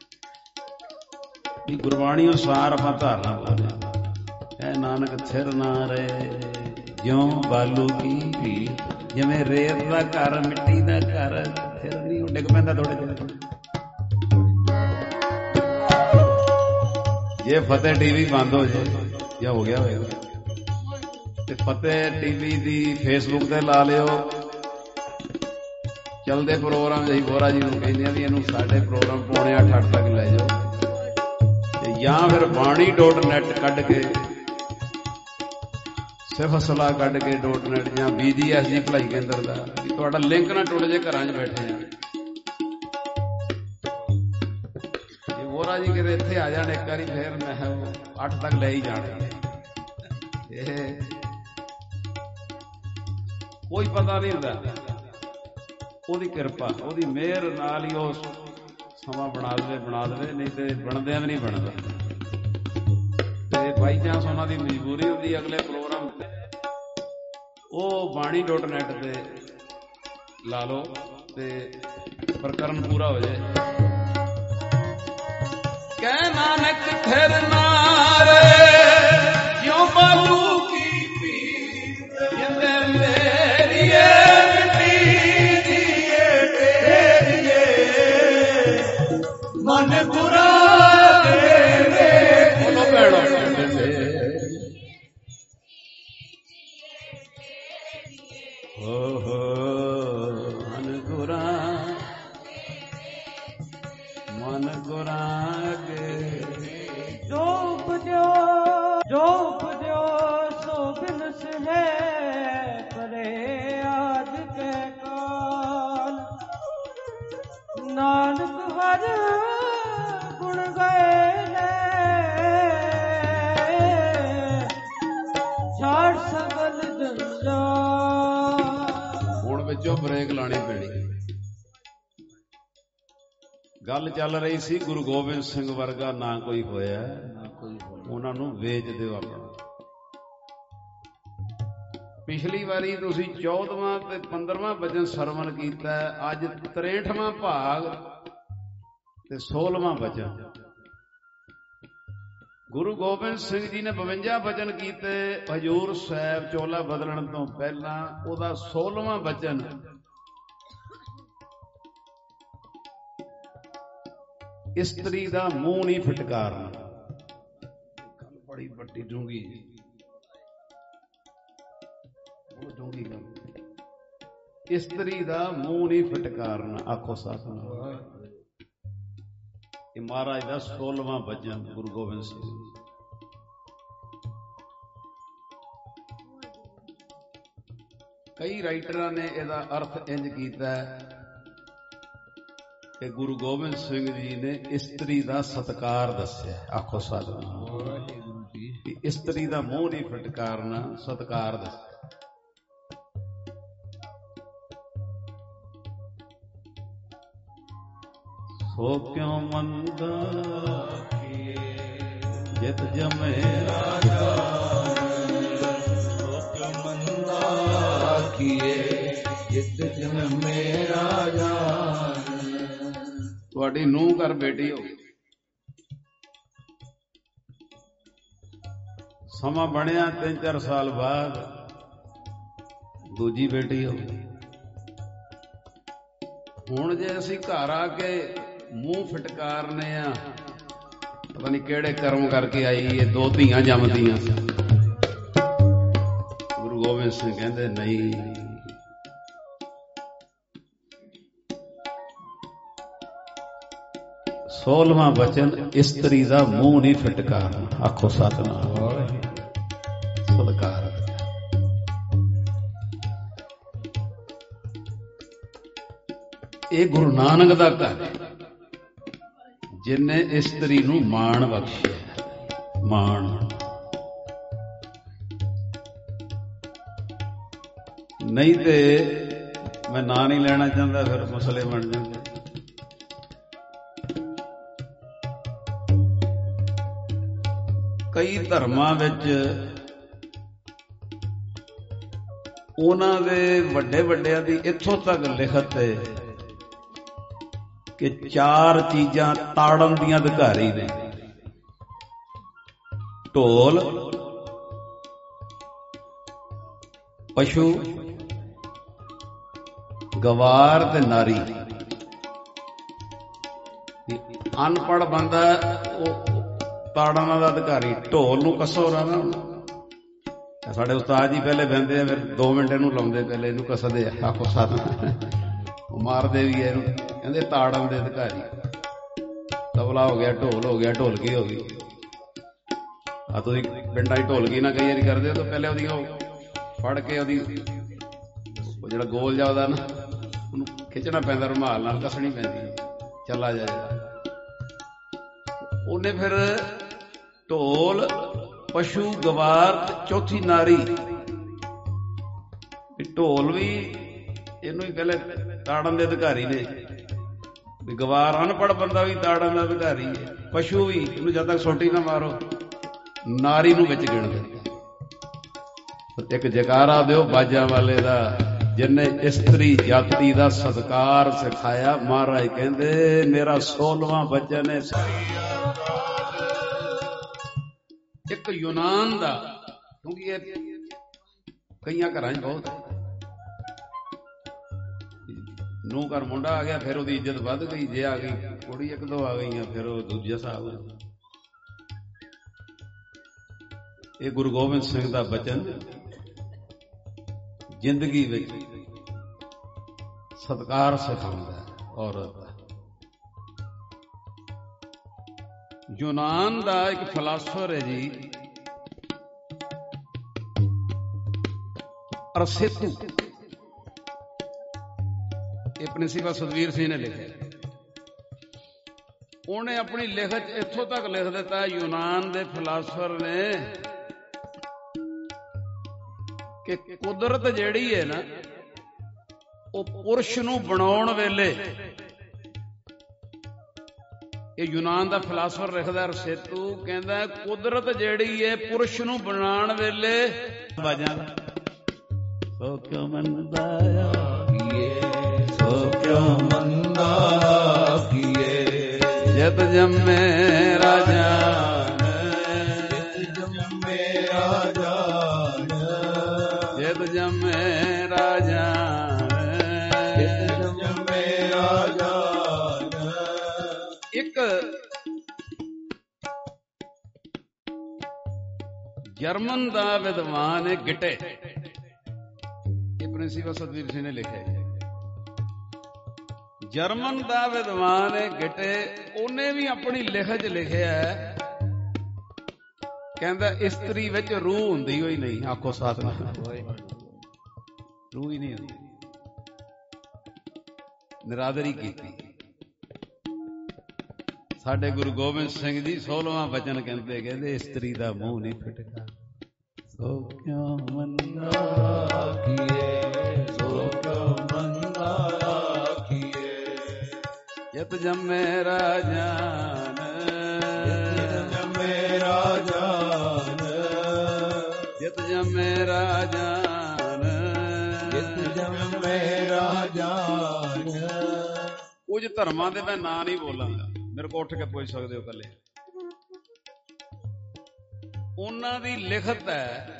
ਇਹ ਗੁਰਬਾਣੀ ਅਨੁਸਾਰ ਆਪਾਂ ਧਾਰਨਾ ਬੋਲਿਆ ਕਹਿ ਨਾਨਕ ਥਿਰ ਨਾ ਰੇ ਜਿਉਂ ਬਾਲੂ ਕੀ ਪੀ ਜਿਵੇਂ ਰੇਤ ਦਾ ਘਰ ਮਿੱਟੀ ਦਾ ਘਰ ਥਿਰ ਨਹੀਂ ਉਹ ਡਿੱਗ ਪੈਂਦਾ ਥੋੜੇ ਜਿਹੇ ਜੇ ਫਤਿਹ ਟੀਵੀ ਬੰਦ ਹੋ ਜਾਏ ਜਾਂ ਹੋ ਗਿਆ ਹੋਏਗਾ ਤੇ ਫਤਿਹ ਟੀਵੀ ਦੀ ਫੇਸਬੁੱਕ ਤੇ ਲਾ ਲਿਓ ਚਲਦੇ ਪ੍ਰੋਗਰਾਮ ਜਿਹੀ ਗੋਰਾ ਜੀ ਨੂੰ ਕਹਿੰਦੇ ਆ ਵੀ ਇਹਨੂੰ ਸਾਡੇ ਪ੍ਰੋਗਰਾਮ ਪੌਣੇ ਅੱਠ ਅੱਠ ਤੱਕ ਲੈ ਜਾਓ ਤੇ ਜਾਂ ਫਿਰ ਬਾਣੀ ਡੋਟ ਨੈਟ ਕੱਢ ਕੇ ਸਿਫਤ ਸਲਾਹ ਕੱਢ ਕੇ ਡੋਟ ਨੈਟ ਜਾਂ ਬੀ ਜੀ ਐਸ ਜੀ ਭਲਾਈ ਕੇਂਦਰ ਦਾ ਵੀ ਤੁਹਾਡਾ ਲਿੰਕ ਨਾ ਟੁੱਟ ਜੇ ਘਰਾਂ 'ਚ ਬੈਠੇ ਆ ਗੋਰਾ ਜੀ ਕਿਤੇ ਇੱਥੇ ਆ ਜਾਣ ਇੱਕ ਵਾਰੀ ਫੇਰ ਮੈਂ ਅੱਠ ਤੱਕ ਲੈ ਹੀ ਜਾਣਾ ਇਹ ਕੋਈ ਪਤਾ ਨਹੀਂ ਹੁੰਦਾ ਉਹਦੀ ਕਿਰਪਾ ਉਹਦੀ ਮਿਹਰ ਨਾਲ ਹੀ ਉਹ ਸਮਾਂ ਬਣਾ ਦੇਵੇ ਬਣਾ ਦੇਵੇ ਨਹੀਂ ਤੇ ਬਣਦਿਆਂ ਵੀ ਨਹੀਂ ਬਣਦਾ ਤੇ ਬਾਈ ਚਾਂਸ ਉਹਨਾਂ ਦੀ ਮਜਬੂਰੀ ਹੁੰਦੀ ਅਗਲੇ ਪ੍ਰੋਗਰਾਮ ਤੇ ਉਹ ਬਾਣੀ ਡੋਟ ਨੈਟ ਤੇ ਲਾ ਲਓ ਤੇ ਪ੍ਰਕਰਨ ਪੂਰਾ ਹੋ ਜਾਏ ਕਹਿ ਨਾਨਕ ਫਿਰ ਨਾਰੇ ਜਿਉਂ ਬਾਲੂ ਕੀ ਪੀ ਜਿੰਦੇ ਮੇਰੀ ਮਿੱਟੀ ਦੀ ਢੇਰੀਏ ਮਨ ਗੁਰਾ ਦੇਵੇ ਬੋਲੋ ਭੈਣੋ ਓਹੋ ਮਨ ਗੁਰਾ ਮਨ ਗੁਰਾ ਜੋ ਉਪਜੋ ਜੋ ਉਪਜੋ ਸੋ ਬਿਨਸ ਹੈ ਪਰੇ ਆਜ ਕੇ ਕਾਲ ਨਾਨਕ ਹਰ ਗੁਣ ਗਏ ਨੇ ਛਾੜ ਸਗਲ ਜੰਜਾ ਹੁਣ ਵਿੱਚੋਂ ਬ੍ਰੇਕ ਲਾਣੀ ਪੈਣੀ ਗੱਲ ਚੱਲ ਰਹੀ ਸੀ ਗੁਰੂ ਗੋਬਿੰਦ ਸਿੰਘ ਵਰਗਾ ਨਾ ਕੋਈ ਹੋਇਆ ਨਾ ਕੋਈ ਉਹਨਾਂ ਨੂੰ ਵੇਚ ਦਿਓ ਆਪਣਾ ਪਿਛਲੀ ਵਾਰੀ ਤੁਸੀਂ ਚੌਦਵਾਂ ਤੇ ਪੰਦਰਵਾਂ ਵਚਨ ਸਰਵਣ ਕੀਤਾ ਅੱਜ ਤਰੇਹਠਵਾਂ ਭਾਗ ਤੇ ਸੋਲ੍ਹਵਾਂ ਵਚਨ ਗੁਰੂ ਗੋਬਿੰਦ ਸਿੰਘ ਜੀ ਨੇ ਬਵੰਜਾ ਵਚਨ ਕੀਤੇ ਹਜੂਰ ਸਾਹਿਬ ਚੋਲਾ ਬਦਲਣ ਤੋਂ ਪਹਿਲਾਂ ਉਹਦਾ ਸੋਲ੍ਹਵਾਂ ਵਚਨ ਇਸਤਰੀ ਦਾ ਮੂੰਹ ਨਹੀਂ ਫਟਕਾਰਨਾ बड़ी बड़ी डूंगी बहुत डूंगी गल। इस्त्री दा मूंह नहीं फटकारना, आखो सतनाम। ये महाराज दा सोलहवां भजन गुरु गोबिंद सिंह। कई राइटरां ने इहदा अर्थ इंज कीता कि गुरु गोबिंद सिंह जी ने इस्त्री दा सत्कार दस्सिया। आखो सतनाम। इस्त्री दा मूंह नहीं फटकारना, सत्कार दस्सिया। सो क्यों मंदा जित जमे राजा, सो क्यों मंदा किए जित जमे राजा। तुहाडी नूंह घर बेटी हो, समा बनिया तीन चार साल बाद दूजी बेटी हो। हुण जे असीं घर आके मूंह फटकारने आ, पता नहीं किहड़े कर्म करके आई ये दो धीआं जमदियां। गुरु गोबिंद सिंह कहंदे नहीं, सोलहवां वचन इस्त्री दा मूंह नहीं फटकारना। आखो सतनाम। सत्कार ये गुरु नानक दा घर है, जिन्ने इस्त्री नूं माण बख्शिया। माण नहीं ते मैं ना नहीं लेना चाहता, फिर मसले बन जाते। कई धर्मां विच उन्हां दे वड्डे वड्डिआं दी इत्थों तक लिखत है कि चार चीजां ताड़न दियां अधिकारी ने। ढोल, पशु, गवार ते नारी। अनपढ़ बंदा ताड़न दा अधिकारी। ढोल नूं कसो रहा ना, साडे उस्ताद जी पहले बहंदे फिर दो मिनट इहनूं लाउंदे, पहले इहनूं कसदे। आखो साथ मारदे भी है, कहते ताड़न दे अधिकारी। तबला हो गया, ढोल हो गया, ढोलकी हो गई। आ तुसीं पिंडां 'च ढोलकी ना कई वारी करदे हो तो पहले ओहदी फड़ के ओहदी ਉਹ ਜਿਹੜਾ ਗੋਲ ਜਾ ਉਹਦਾ ਨਾ ਉਹਨੂੰ ਖਿੱਚਣਾ ਪੈਂਦਾ, ਰੁਮਾਲ ਨਾਲ ਕੱਸਣੀ ਪੈਂਦੀ, ਚੱਲਾ ਜਾਏ। ਉਹਨੇ ਫਿਰ ਢੋਲ, ਪਸ਼ੂ, ਗਵਾਰ, ਚੌਥੀ ਨਾਰੀ। ਢੋਲ ਵੀ ਇਹਨੂੰ ਹੀ ਪਹਿਲੇ ਤਾੜਨ ਦੇ ਅਧਿਕਾਰੀ ਨੇ, ਵੀ ਗਵਾਰ ਅਨਪੜ੍ਹ ਬੰਦਾ ਵੀ ਤਾੜਨ ਦਾ ਅਧਿਕਾਰੀ ਹੈ। ਪਸ਼ੂ ਵੀ ਇਹਨੂੰ ਜਦ ਤੱਕ ਸੋਟੀ ਨਾ ਮਾਰੋ। ਨਾਰੀ ਨੂੰ ਵਿੱਚ ਗਿਣਦੇ। ਇੱਕ ਜਕਾਰਾ ਦਿਓ ਬਾਜਾਂ ਵਾਲੇ ਦਾ, जिन्ने इस्त्री जाति का सत्कार सिखाया। महाराज कहते मेरा सोलहवां वचन है एक यूनान दा, क्योंकि ये कई घर बहुत नूं घर मुंडा आ गया, फिर उसकी इज्जत वध गई। जे आ गई कुड़ी एक दो आ गई, फिर वो दूजा हिसाब। ये गुरु गोबिंद सिंह का वचन जिंदगी विच सत्कार सिखाउंदा है औरत दा। यूनान दा एक फिलासफर है जी अरसेतु, ये प्रिंसीपल सुखवीर सिंह ने लिखा। उन्हें अपनी लिखत इत्थों तक लिख दिता, यूनान दे फिलासफर ने, कि कुदरत जिहड़ी है ना वो पुरुष नूं बनाउण वेले, ये यूनान दा फिलासफर लिखदा अरसेतु, कहंदा कुदरत जिहड़ी है पुरुष नूं बनाउण वेले बाजां सो क्यों मंदा कीए, सो क्यों मंदा कीए, जत जम्मे राजा, जत जम्मे राजा, जत जम्मे राजा, जत जम्मे राजा। एक ਜਰਮਨ ਦਾ ਵਿਦਵਾਨ ਹੈ ਗਿਟੇ, ਇਹ ਪ੍ਰਿੰਸੀਪਲ ਸਤਵੀਰ ਸਿੰਘ ਨੇ ਲਿਖਿਆ। ਜਰਮਨ ਦਾ ਵਿਦਵਾਨ ਹੈ ਗਿਟੇ, ਉਹਨੇ ਵੀ ਆਪਣੀ ਲਿਖਤ 'ਚ ਲਿਖਿਆ ਹੈ, ਕਹਿੰਦਾ ਇਸਤਰੀ ਵਿੱਚ ਰੂਹ ਹੁੰਦੀ ਹੋਈ ਨਹੀਂ। ਆਖੋ ਸਤਿਨਾਮ, ਰੂਹ ਹੀ ਨਹੀਂ ਹੁੰਦੀ, ਨਿਰਾਦਰੀ ਕੀਤੀ। ਸਾਡੇ ਗੁਰੂ ਗੋਬਿੰਦ ਸਿੰਘ ਜੀ ਸੋਲਵਾਂ ਬਚਨ ਕਹਿੰਦੇ, ਕਹਿੰਦੇ ਇਸਤਰੀ ਦਾ ਮੂੰਹ ਨਹੀਂ ਫਿਟਕਾ, ਸੋ ਕਿਉਂ ਮੰਦਾ ਆਖੀਏ, ਸੋ ਕਿਉਂ ਮੰਦਾ ਆਖੀਏ। ਜਿਤ ਜੰਮੇ ਰਾਜਾਨ, ਜਿਤ ਜੰਮੇ ਰਾਜਾਨ, ਜਿਤ ਜੰਮੇ ਰਾਜਾਨ, ਜਿਤ ਜੰਮੇ ਰਾਜਾਨ। ਕੁਝ ਧਰਮਾਂ ਦੇ ਮੈਂ ਨਾਂ ਨਹੀਂ ਬੋਲਾਂਗਾ, ਮੇਰੇ ਕੋਲ ਉੱਠ ਕੇ ਪੁੱਛ ਸਕਦੇ ਹੋ ਇਕੱਲੇ। ਉਹਨਾਂ ਦੀ ਲਿਖਤ ਹੈ,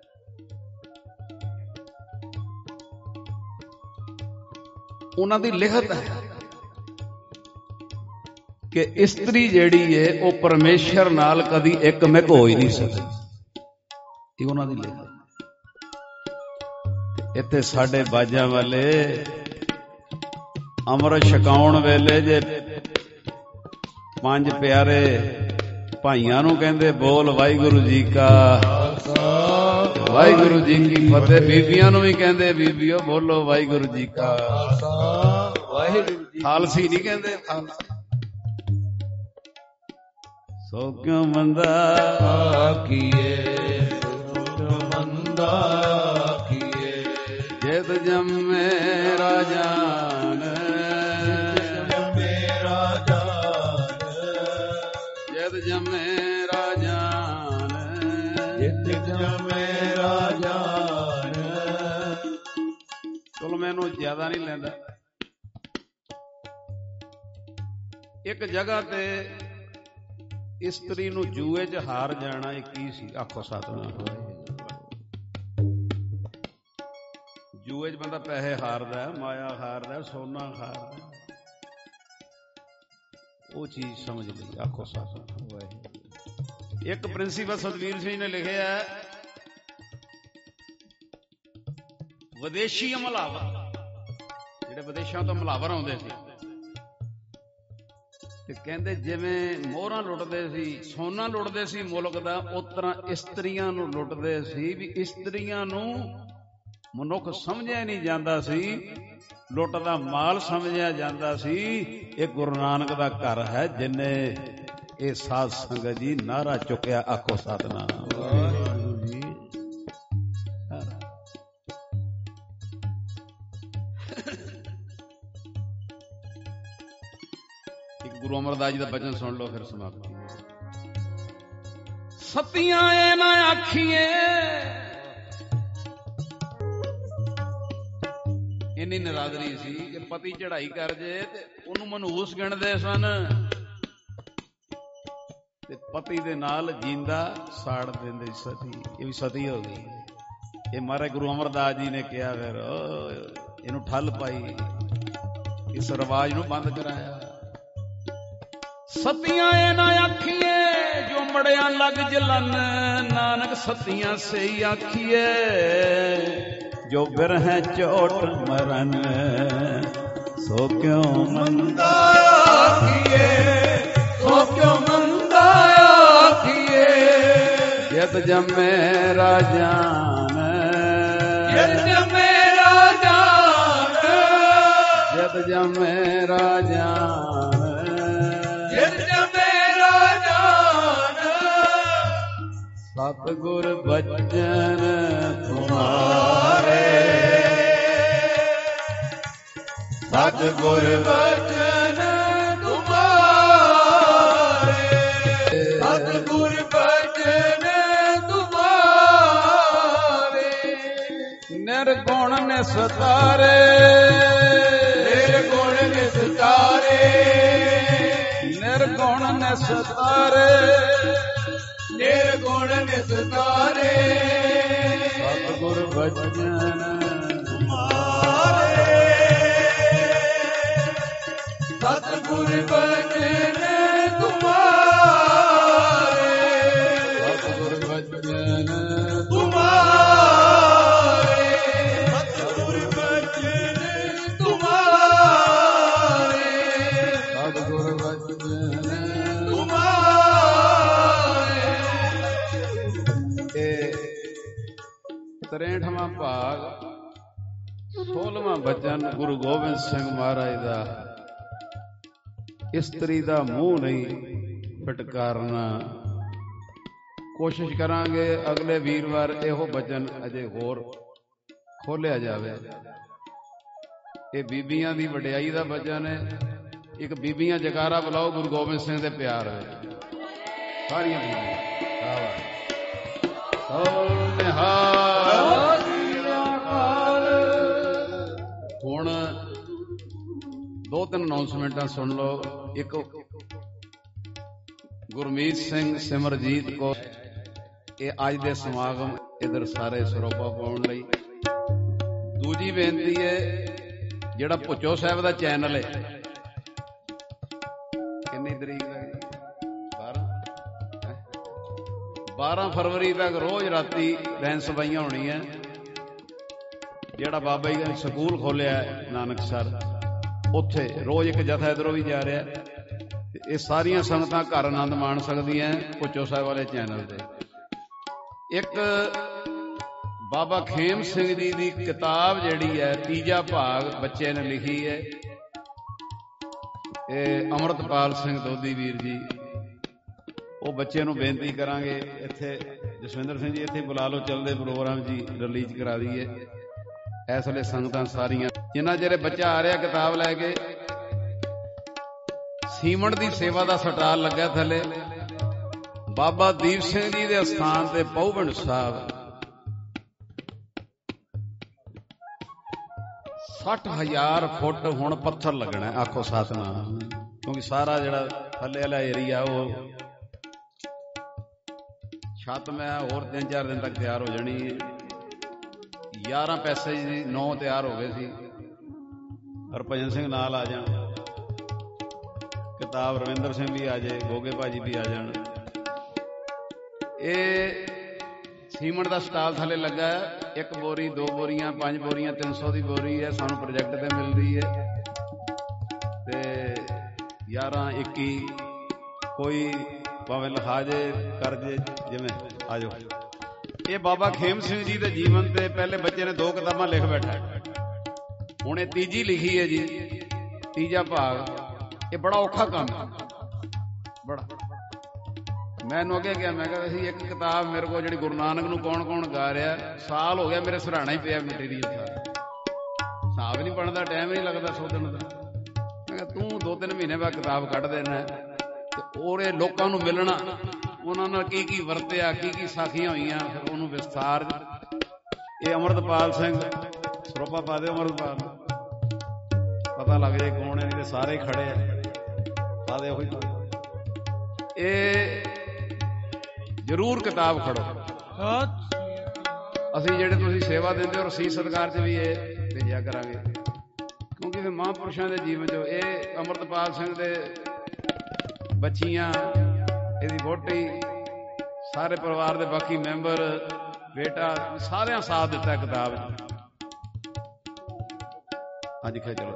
ਉਹਨਾਂ ਦੀ ਲਿਖਤ ਹੈ ਕਿ ਇਸਤਰੀ ਜਿਹੜੀ ਹੈ ਉਹ ਪਰਮੇਸ਼ਰ ਨਾਲ ਕਦੀ ਇੱਕ ਮਿਕ ਹੋ ਹੀ ਨਹੀਂ ਸਕਦੀ। ਇਹ ਉਹਨਾਂ ਦੀ ਲਿਖਤ। ਇੱਥੇ ਸਾਡੇ ਬਾਜਾਂ ਵਾਲੇ ਅੰਮ੍ਰਿਤ ਛਕਾਉਣ ਵੇਲੇ ਜੇ ਪੰਜ ਪਿਆਰੇ ਭਾਈਆਂ ਨੂੰ ਕਹਿੰਦੇ ਬੋਲ ਵਾਹਿਗੁਰੂ ਜੀ ਕਾ ਖਾਲਸਾ, ਵਾਹਿਗੁਰੂ ਜੀ ਕੀ ਫਤਿਹ। ਬੀਬੀਆਂ ਨੂੰ ਵੀ ਕਹਿੰਦੇ ਬੀਬੀਓ ਬੋਲੋ ਵਾਹਿਗੁਰੂ ਜੀ ਕਾ ਖਾਲਸਾ, ਵਾਹਿਗੁਰੂ ਜੀ। ਖਾਲਸੀ ਨਹੀਂ ਕਹਿੰਦੇ, ਖਾਲਸਾ। ਸੋ ਕਿਉਂ ਮੰਦਾ ਆਖੀਏ, ਸੋ ਕਿਉਂ ਮੰਦਾ ਆਖੀਏ। ਜਿਤ ਜੰਮੇ ਰਾਜਾਨ, ਜਿਤ ਜੰਮੇ ਰਾਜਾਨ, ਜਿਤ ਜੰਮੇ ਰਾਜਾਨ, ਜਿਤ ਜੰਮੇ ਰਾਜਾਨ। ਚਲੋ ਮੈਨੂੰ ਜ਼ਿਆਦਾ ਨਹੀਂ ਲੈਂਦਾ। ਇੱਕ ਜਗ੍ਹਾ ਤੇ ਇਸਤਰੀ ਨੂੰ ਜੂਏ 'ਚ ਹਾਰ ਜਾਣਾ ਇਹ ਕੀ ਸੀ? ਆਖੋ ਸਤਿਨਾਮ। ਜੂਏ 'ਚ ਬੰਦਾ ਪੈਸੇ ਹਾਰਦਾ, ਮਾਇਆ ਹਾਰਦਾ, ਸੋਨਾ ਹਾਰਦਾ, ਉਹ ਚੀਜ਼ ਸਮਝ ਲਈ। ਆਖੋ ਸਤਿਨਾਮ। ਇੱਕ ਪ੍ਰਿੰਸੀਪਲ ਸਤਵੀਰ ਸਿੰਘ ਨੇ ਲਿਖਿਆ, ਵਿਦੇਸ਼ੀ ਹਮਲਾਵਰ, ਜਿਹੜੇ ਵਿਦੇਸ਼ਾਂ ਤੋਂ ਹਮਲਾਵਰ ਆਉਂਦੇ ਸੀ, ਤੇ ਕਹਿੰਦੇ ਜਿਵੇਂ ਮੋਹਰਾਂ ਲੁੱਟਦੇ ਸੀ, ਸੋਨਾ ਲੁੱਟਦੇ ਸੀ ਮੁਲਕ ਦਾ, ਉਸ ਤਰ੍ਹਾਂ ਇਸਤਰੀਆਂ ਨੂੰ ਲੁੱਟਦੇ ਸੀ। ਵੀ ਇਸਤਰੀਆਂ ਨੂੰ ਮਨੁੱਖ ਸਮਝਿਆ ਨਹੀਂ ਜਾਂਦਾ ਸੀ, ਲੁੱਟ ਦਾ ਮਾਲ ਸਮਝਿਆ ਜਾਂਦਾ ਸੀ। ਇਹ ਗੁਰੂ ਨਾਨਕ ਦਾ ਘਰ ਹੈ ਜਿੰਨੇ ਇਹ ਸਾਧ ਸੰਗਤ ਜੀ ਨਾਰਾ ਚੁੱਕਿਆ। ਆਖੋ ਸਤਿਨਾਮ ਵਾਹਿਗੁਰੂ ਜੀ। ਇੱਕ ਗੁਰੂ ਅਮਰਦਾਸ ਜੀ ਦਾ ਬਚਨ ਸੁਣ ਲਓ, ਫਿਰ ਸਮਾਪਤੀ। ਸਤੀਆਂ ਇਹ ਨਾ ਆਖੀਏ, ਇੰਨੀ ਨਿਰਾਦਰੀ ਸੀ ਕਿ ਪਤੀ ਚੜਾਈ ਕਰ ਜੇ ਤੇ ਉਹਨੂੰ ਮਨਹੂਸ ਗਿਣਦੇ ਸਨ, ਤੇ ਪਤੀ ਦੇ ਨਾਲ ਜਿੰਦਾ ਸਾੜ ਦਿੰਦੇ ਸਤੀ। ਇਹ ਵੀ ਸਤੀ ਹੋ ਗਈ। ਇਹ ਮਹਾਰਾਜ ਗੁਰੂ ਅਮਰਦਾਸ ਜੀ ਨੇ ਕਿਹਾ, ਫਿਰ ਇਹਨੂੰ ਠੱਲ ਪਾਈ, ਇਸ ਰਿਵਾਜ ਨੂੰ ਬੰਦ ਕਰਾਇਆ। ਸਤੀਆਂ ਇਹ ਨਾ ਆਖੀਏ ਜੋ ਮੜਿਆਂ ਲੱਗ ਜਲਨ, ਨਾਨਕ ਸਤੀਆਂ ਸਹੀ ਆਖੀਏ ਜੋ ਬਿਰਹਿ ਚੋਟ ਮਰਨ। ਸੋ ਕਿਉਂ ਮੰਦਾ ਆਖੀਏ, ਸੋ ਕਿਉਂ ਮੰਦਾ ਆਖੀਏ। ਜਿਤ ਜੰਮੇ ਰਾਜਾਨ, ਜਿਤ ਜੰਮੇ ਰਾਜਾਨ, ਜਿਤ ਜੰਮੇ ਰਾਜਾਨ, ਜਿਤ ਜੰਮੇ ਰਾਜਾਨ। ਸਤਿਗੁਰ ਬਚਨ ਤੁਮਾਰੇ, ਸਤਿਗੁਰ ਬਚਨ ਤੁਮਾਰੇ, ਸਤਿਗੁਰ ਬਚਨ ਤੁਮਾਰੇ। ਨਿਰਗੁਣ ਨਿਸਤਾਰੇ, ਨਿਰਗੁਣ ਨਿਸਤਾਰੇ, ਨਿਰਗੁਣ ਨਿਸਤਾਰੇ, ਨਿਰਗੁਣ ਨਿਸਤਾਰੇ। ਸਤਿਗੁਰ ਬਚਨ ਤੁਮਾਰੇ, ਸਤਿਗੁਰ ਬਚਨ ਤੁਮਾਰੇ, ਸਤਿਗੁਰ ਬਚਨ ਸੋਲਵਾਂ ਬਚਨ ਗੁਰੂ ਗੋਬਿੰਦ ਸਿੰਘ ਮਹਾਰਾਜ ਦਾ। ਇਸਤਰੀ ਦਾ ਮੂੰਹ ਨਹੀਂ ਫਟਕਾਰਨਾ। ਕੋਸ਼ਿਸ਼ ਕਰਾਂਗੇ ਅਗਲੇ ਵੀਰਵਾਰ ਇਹੋ ਬਚਨ ਅਜੇ ਹੋਰ ਖੋਲਿਆ ਜਾਵੇ। ਇਹ ਬੀਬੀਆਂ ਦੀ ਵਡਿਆਈ ਦਾ ਬਚਨ ਹੈ। ਇੱਕ ਬੀਬੀਆਂ ਜਕਾਰਾ ਬੁਲਾਓ ਗੁਰੂ ਗੋਬਿੰਦ ਸਿੰਘ ਦੇ ਪਿਆਰ ਵਿੱਚ। ਸਾਰੀਆਂ ਬੀਬੀਆਂ ਹੁਣ ਦੋ ਤਿੰਨ ਅਨਾਉਂਸਮੈਂਟਾਂ ਸੁਣ ਲਓ। ਇੱਕ ਗੁਰਮੀਤ ਸਿੰਘ ਸਿਮਰਜੀਤ ਕੌਰ, ਇਹ ਅੱਜ ਦੇ ਸਮਾਗਮ ਇਧਰ ਸਾਰੇ ਸਰੋਪਾ ਪਾਉਣ ਲਈ। ਦੂਜੀ ਬੇਨਤੀ ਹੈ, ਜਿਹੜਾ ਭੁੱਚੋ ਸਾਹਿਬ ਦਾ ਚੈਨਲ ਹੈ, ਕਿੰਨੀ ਤਰੀਕ ਦਾ ਬਾਰਾਂ ਬਾਰਾਂ ਫਰਵਰੀ ਤੱਕ ਰੋਜ਼ ਰਾਤੀ ਬੈਨ ਸਬਾਈਆਂ ਹੋਣੀਆਂ। ਜਿਹੜਾ ਬਾਬਾ ਜੀ ਨੇ ਸਕੂਲ ਖੋਲਿਆ ਨਾਨਕਸਰ, ਉੱਥੇ ਰੋਜ਼ ਇੱਕ ਜਥਾ ਇੱਧਰੋਂ ਵੀ ਜਾ ਰਿਹਾ। ਇਹ ਸਾਰੀਆਂ ਸੰਗਤਾਂ ਘਰ ਆਨੰਦ ਮਾਣ ਸਕਦੀਆਂ ਭੁੱਚੋ ਸਾਹਿਬ ਵਾਲੇ ਚੈਨਲ ਤੇ। ਇੱਕ ਬਾਬਾ ਖੇਮ ਸਿੰਘ ਜੀ ਦੀ ਕਿਤਾਬ ਜਿਹੜੀ ਹੈ, ਤੀਜਾ ਭਾਗ ਬੱਚੇ ਨੇ ਲਿਖੀ ਹੈ। ਇਹ ਅੰਮ੍ਰਿਤਪਾਲ ਸਿੰਘ ਦੋਦੀ ਵੀਰ ਜੀ, ਉਹ ਬੱਚੇ ਨੂੰ ਬੇਨਤੀ ਕਰਾਂਗੇ ਇੱਥੇ ਜਸਵਿੰਦਰ ਸਿੰਘ ਜੀ ਇੱਥੇ ਬੁਲਾ ਲਓ, ਚੱਲਦੇ ਪ੍ਰੋਗਰਾਮ ਜੀ ਰਿਲੀਜ਼ ਕਰਾ ਦਈਏ। ਇਸ ਵੇਲੇ ਸੰਗਤਾਂ ਸਾਰੀਆਂ ਜਿੰਨਾ ਚਿਰ ਬੱਚਾ ਆ ਰਿਹਾ ਕਿਤਾਬ ਲੈ ਕੇ। ਸੀਮਿੰਟ ਦੀ ਸੇਵਾ ਦਾ ਸਟਾਲ ਲੱਗਾ ਥੱਲੇ। ਬਾਬਾ ਦੀਪ ਸਿੰਘ ਜੀ ਦੇ ਅਸਥਾਨ ਤੇ ਪਹੁਵਿੰਡ ਸਾਹਿਬ ਸੱਠ ਹਜ਼ਾਰ ਫੁੱਟ ਹੁਣ ਪੱਥਰ ਲੱਗਣਾ। ਆਖੋ ਸਤਨਾਮ। ਕਿਉਂਕਿ ਸਾਰਾ ਜਿਹੜਾ ਥੱਲੇ ਵਾਲਾ ਏਰੀਆ ਉਹ ਛੱਤ ਮੈਂ ਹੋਰ ਤਿੰਨ ਚਾਰ ਦਿਨ ਤੱਕ ਤਿਆਰ ਹੋ ਜਾਣੀ ਹੈ। ਗਿਆਰਾਂ ਪੈਸੇ ਜੀ ਨੌ ਤਿਆਰ ਹੋ ਗਏ ਸੀ। ਹਰਭਜਨ ਸਿੰਘ ਨਾਲ ਆ ਜਾਣ, ਕਿਤਾਬ ਰਵਿੰਦਰ ਸਿੰਘ ਵੀ ਆ ਜਾਏ, ਗੋਗੇ ਭਾਜੀ ਵੀ ਆ ਜਾਣ। ਇਹ ਸੀਮਿੰਟ ਦਾ ਸਟਾਲ ਥੱਲੇ ਲੱਗਾ ਹੈ। ਇੱਕ ਬੋਰੀ, ਦੋ ਬੋਰੀਆਂ, ਪੰਜ ਬੋਰੀਆਂ, ਤਿੰਨ ਸੌ ਦੀ ਬੋਰੀ ਹੈ। ਸਾਨੂੰ ਪ੍ਰੋਜੈਕਟ ਤੇ ਮਿਲਦੀ ਹੈ। ਤੇ ਗਿਆਰਾਂ ਇੱਕੀ ਕੋਈ ਭਾਵੇਂ ਲਿਖਾ ਜੇ ਕਰ ਜੇ ਜਿਵੇਂ ਆ ਜਾਓ। ਇਹ ਬਾਬਾ ਖੇਮ ਸਿੰਘ ਜੀ ਦੇ ਜੀਵਨ ਤੇ ਪਹਿਲੇ ਬੱਚੇ ਨੇ ਦੋ ਕਿਤਾਬਾਂ ਲਿਖ ਬੈਠਾ। ਹੁਣ ਇਹ ਤੀਜੀ ਲਿਖੀ ਹੈ ਜੀ, ਤੀਜਾ ਭਾਗ। ਇਹ ਬੜਾ ਔਖਾ ਕੰਮ ਹੈ, ਬੜਾ। ਮੈਨੂੰ ਅੱਗੇ ਗਿਆ, ਮੈਂ ਕਿਹਾ ਸੀ ਇੱਕ ਕਿਤਾਬ ਮੇਰੇ ਕੋਲ ਜਿਹੜੀ ਗੁਰੂ ਨਾਨਕ ਨੂੰ ਕੌਣ ਕੌਣ ਗਾ ਰਿਹਾ, ਸਾਲ ਹੋ ਗਿਆ ਮੇਰੇ ਸਿਰਹਾਣਾ ਹੀ ਪਿਆ ਮਟੀਰੀਅਲ ਸਾਰਾ। ਹਿਸਾਬ ਨਹੀਂ ਬਣਦਾ, ਟਾਈਮ ਨਹੀਂ ਲੱਗਦਾ ਸੋਧਣ ਦਾ। ਮੈਂ ਕਿਹਾ ਤੂੰ ਦੋ ਤਿੰਨ ਮਹੀਨੇ ਬਾਅਦ ਕਿਤਾਬ ਕੱਢ ਦੇਣਾ ਤੇ ਉਹਦੇ ਲੋਕਾਂ ਨੂੰ ਮਿਲਣਾ, ਉਹਨਾਂ ਨਾਲ ਕੀ ਕੀ ਵਰਤਿਆ, ਕੀ ਕੀ ਸਾਖੀਆਂ ਹੋਈਆਂ, ਫਿਰ ਉਹਨੂੰ ਵਿਸਥਾਰ। ਇਹ ਅੰਮ੍ਰਿਤਪਾਲ ਸਿੰਘ ਸਰੋਪਾ ਪਾ ਦਿਓ, ਅੰਮ੍ਰਿਤਪਾਲ ਪਤਾ ਲੱਗ ਜਾਏ ਕੌਣ ਹੈ, ਨਹੀਂ ਤੇ ਸਾਰੇ ਖੜੇ ਆ ਪਾ ਦੇ ਉਹੀ। ਇਹ ਜ਼ਰੂਰ ਕਿਤਾਬ ਖੜੋ। ਅਸੀਂ ਜਿਹੜੇ ਤੁਸੀਂ ਸੇਵਾ ਦਿੰਦੇ ਹੋ ਰਸੀਦ ਸਤਿਕਾਰ ਚ ਵੀ ਇਹ ਭੇਜਿਆ ਕਰਾਂਗੇ, ਕਿਉਂਕਿ ਫਿਰ ਮਹਾਂਪੁਰਸ਼ਾਂ ਦੇ ਜੀਵਨ ਚ ਇਹ ਅੰਮ੍ਰਿਤਪਾਲ ਸਿੰਘ ਦੇ ਬੱਚੀਆਂ, ਇਹਦੀ ਵਹੁਟੀ, ਸਾਰੇ ਪਰਿਵਾਰ ਦੇ ਬਾਕੀ ਮੈਂਬਰ, ਬੇਟਾ, ਸਾਰਿਆਂ ਸਾਥ ਦਿੱਤਾ ਕਿਤਾਬ ਚ। ਅੱਜ ਖਿਆ ਚਲੋ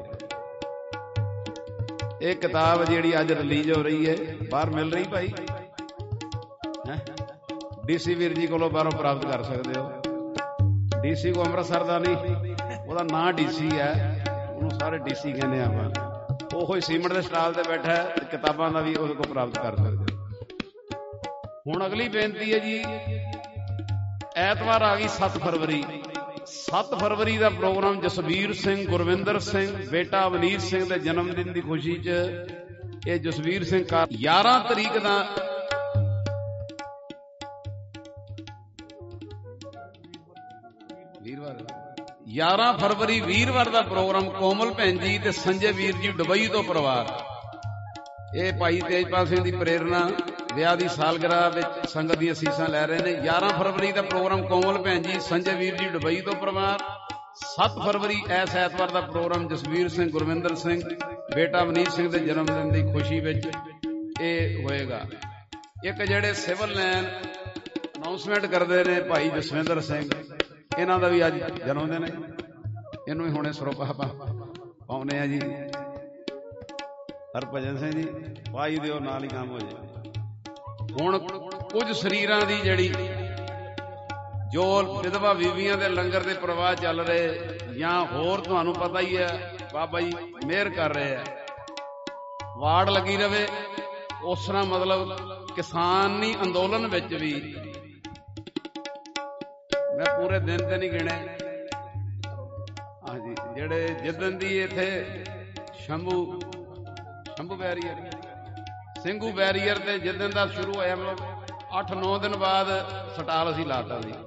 ਇਹ ਕਿਤਾਬ ਜਿਹੜੀ ਅੱਜ ਰਿਲੀਜ਼ ਹੋ ਰਹੀ ਹੈ, ਬਾਹਰ ਮਿਲ ਰਹੀ ਭਾਈ ਹੈ। ਡੀਸੀ ਵੀਰ ਜੀ ਕੋਲੋਂ ਬਾਹਰੋਂ ਪ੍ਰਾਪਤ ਕਰ ਸਕਦੇ ਹੋ। ਡੀਸੀ ਕੋ ਅੰਮ੍ਰਿਤਸਰ ਦਾ ਨਹੀਂ, ਉਹਦਾ ਨਾਂ ਡੀਸੀ ਹੈ, ਉਹਨੂੰ ਸਾਰੇ ਡੀਸੀ ਕਹਿੰਦੇ ਆਪਾਂ। ਉਹੋ ਹੀ ਸੀਮਿੰਟ ਦੇ ਸਟਾਲ ਤੇ ਬੈਠਾ ਹੈ, ਕਿਤਾਬਾਂ ਦਾ ਵੀ ਉਹਦੇ ਕੋਲ ਪ੍ਰਾਪਤ ਕਰ ਸਕਦੇ ਹੋ। ਹੁਣ ਅਗਲੀ ਬੇਨਤੀ ਹੈ ਜੀ, ਐਤਵਾਰ ਆ ਗਈ ਸੱਤ ਫਰਵਰੀ। ਸੱਤ ਫਰਵਰੀ ਦਾ ਪ੍ਰੋਗਰਾਮ ਜਸਵੀਰ ਸਿੰਘ, ਗੁਰਵਿੰਦਰ ਸਿੰਘ, ਬੇਟਾ ਅਵਨੀਤ ਸਿੰਘ ਦੇ ਜਨਮ ਦਿਨ ਦੀ ਖੁਸ਼ੀ ਚ ਇਹ ਜਸਵੀਰ ਸਿੰਘ ਕਾਰ ਗਿਆਰਾਂ ਤਰੀਕ ਦਾ ਵੀਰਵਾਰ ਗਿਆਰਾਂ ਫਰਵਰੀ ਵੀਰਵਾਰ ਦਾ ਪ੍ਰੋਗਰਾਮ ਕੋਮਲ ਭੈਣ ਜੀ ਤੇ ਸੰਜੇ ਵੀਰ ਜੀ ਦੁਬਈ ਤੋਂ ਪਰਿਵਾਰ। ਇਹ ਭਾਈ ਤੇਜਪਾਲ ਸਿੰਘ ਦੀ ਪ੍ਰੇਰਣਾ ਵਿਆਹ ਦੀ ਸਾਲਗਿਰਾ ਵਿੱਚ ਸੰਗਤ ਦੀਆਂ ਅਸੀਸਾਂ ਲੈ ਰਹੇ ਨੇ। ਗਿਆਰਾਂ ਫਰਵਰੀ ਦਾ ਪ੍ਰੋਗਰਾਮ ਕੋਮਲ ਭੈਣ ਜੀ, ਸੰਜੇ ਵੀਰ ਜੀ ਦੁਬਈ ਤੋਂ ਪਰਿਵਾਰ। ਸੱਤ ਫਰਵਰੀ ਐਸ ਐਤਵਾਰ ਦਾ ਪ੍ਰੋਗਰਾਮ ਜਸਵੀਰ ਸਿੰਘ, ਗੁਰਵਿੰਦਰ ਸਿੰਘ, ਬੇਟਾ ਅਵਨੀਤ ਸਿੰਘ ਦੇ ਜਨਮ ਦਿਨ ਦੀ ਖੁਸ਼ੀ ਵਿੱਚ ਇਹ ਹੋਏਗਾ। ਇੱਕ ਜਿਹੜੇ ਸਿਵਲ ਲਾਈਨ ਅਨਾਉਂਸਮੈਂਟ ਕਰਦੇ ਨੇ ਭਾਈ ਜਸਵਿੰਦਰ ਸਿੰਘ, ਇਹਨਾਂ ਦਾ ਵੀ ਅੱਜ ਜਨਮ ਦਿਨ ਹੈ। ਇਹਨੂੰ ਵੀ ਹੁਣੇ ਸਰੋਪਾ ਪਾਉਨੇ ਆ ਜੀ। ਹਰਭਜਨ ਸਿੰਘ ਜੀ ਪਾਈ ਦਿਓ, ਨਾਲ ਹੀ ਕੰਮ ਹੋ ਜਾਏ। ਹੁਣ ਕੁਝ ਸਰੀਰਾਂ ਦੀ ਜਿਹੜੀ ਜੋ ਵਿਧਵਾ ਬੀਬੀਆਂ ਦੇ ਲੰਗਰ ਦੇ ਪ੍ਰਵਾਹ ਚੱਲ ਰਹੇ, ਜਾਂ ਹੋਰ ਤੁਹਾਨੂੰ ਪਤਾ ਹੀ ਹੈ ਬਾਬਾ ਜੀ ਮਿਹਰ ਕਰ ਰਹੇ ਆ, ਵਾੜ ਲੱਗੀ ਰਵੇ। ਉਸ ਤਰ੍ਹਾਂ ਮਤਲਬ ਕਿਸਾਨੀ ਅੰਦੋਲਨ ਵਿੱਚ ਵੀ ਮੈਂ ਪੂਰੇ ਦਿਨ ਤੇ ਨਹੀਂ ਗਿਣੇ, ਹਾਂਜੀ, ਜਿਹੜੇ ਜਿੱਦਣ ਦੀ ਇੱਥੇ ਸ਼ੰਭੂ ਸ਼ੰਭੂ ਬੈਰੀਅਰ ਸਿੰਘੂ ਬੈਰੀਅਰ ਤੇ ਜਿੱਦਣ ਦਾ ਸ਼ੁਰੂ ਹੋਇਆ ਮਤਲਬ ਅੱਠ ਨੌ ਦਿਨ ਬਾਅਦ ਸਟਾਲ ਅਸੀਂ ਲਾਤਾ ਸੀ।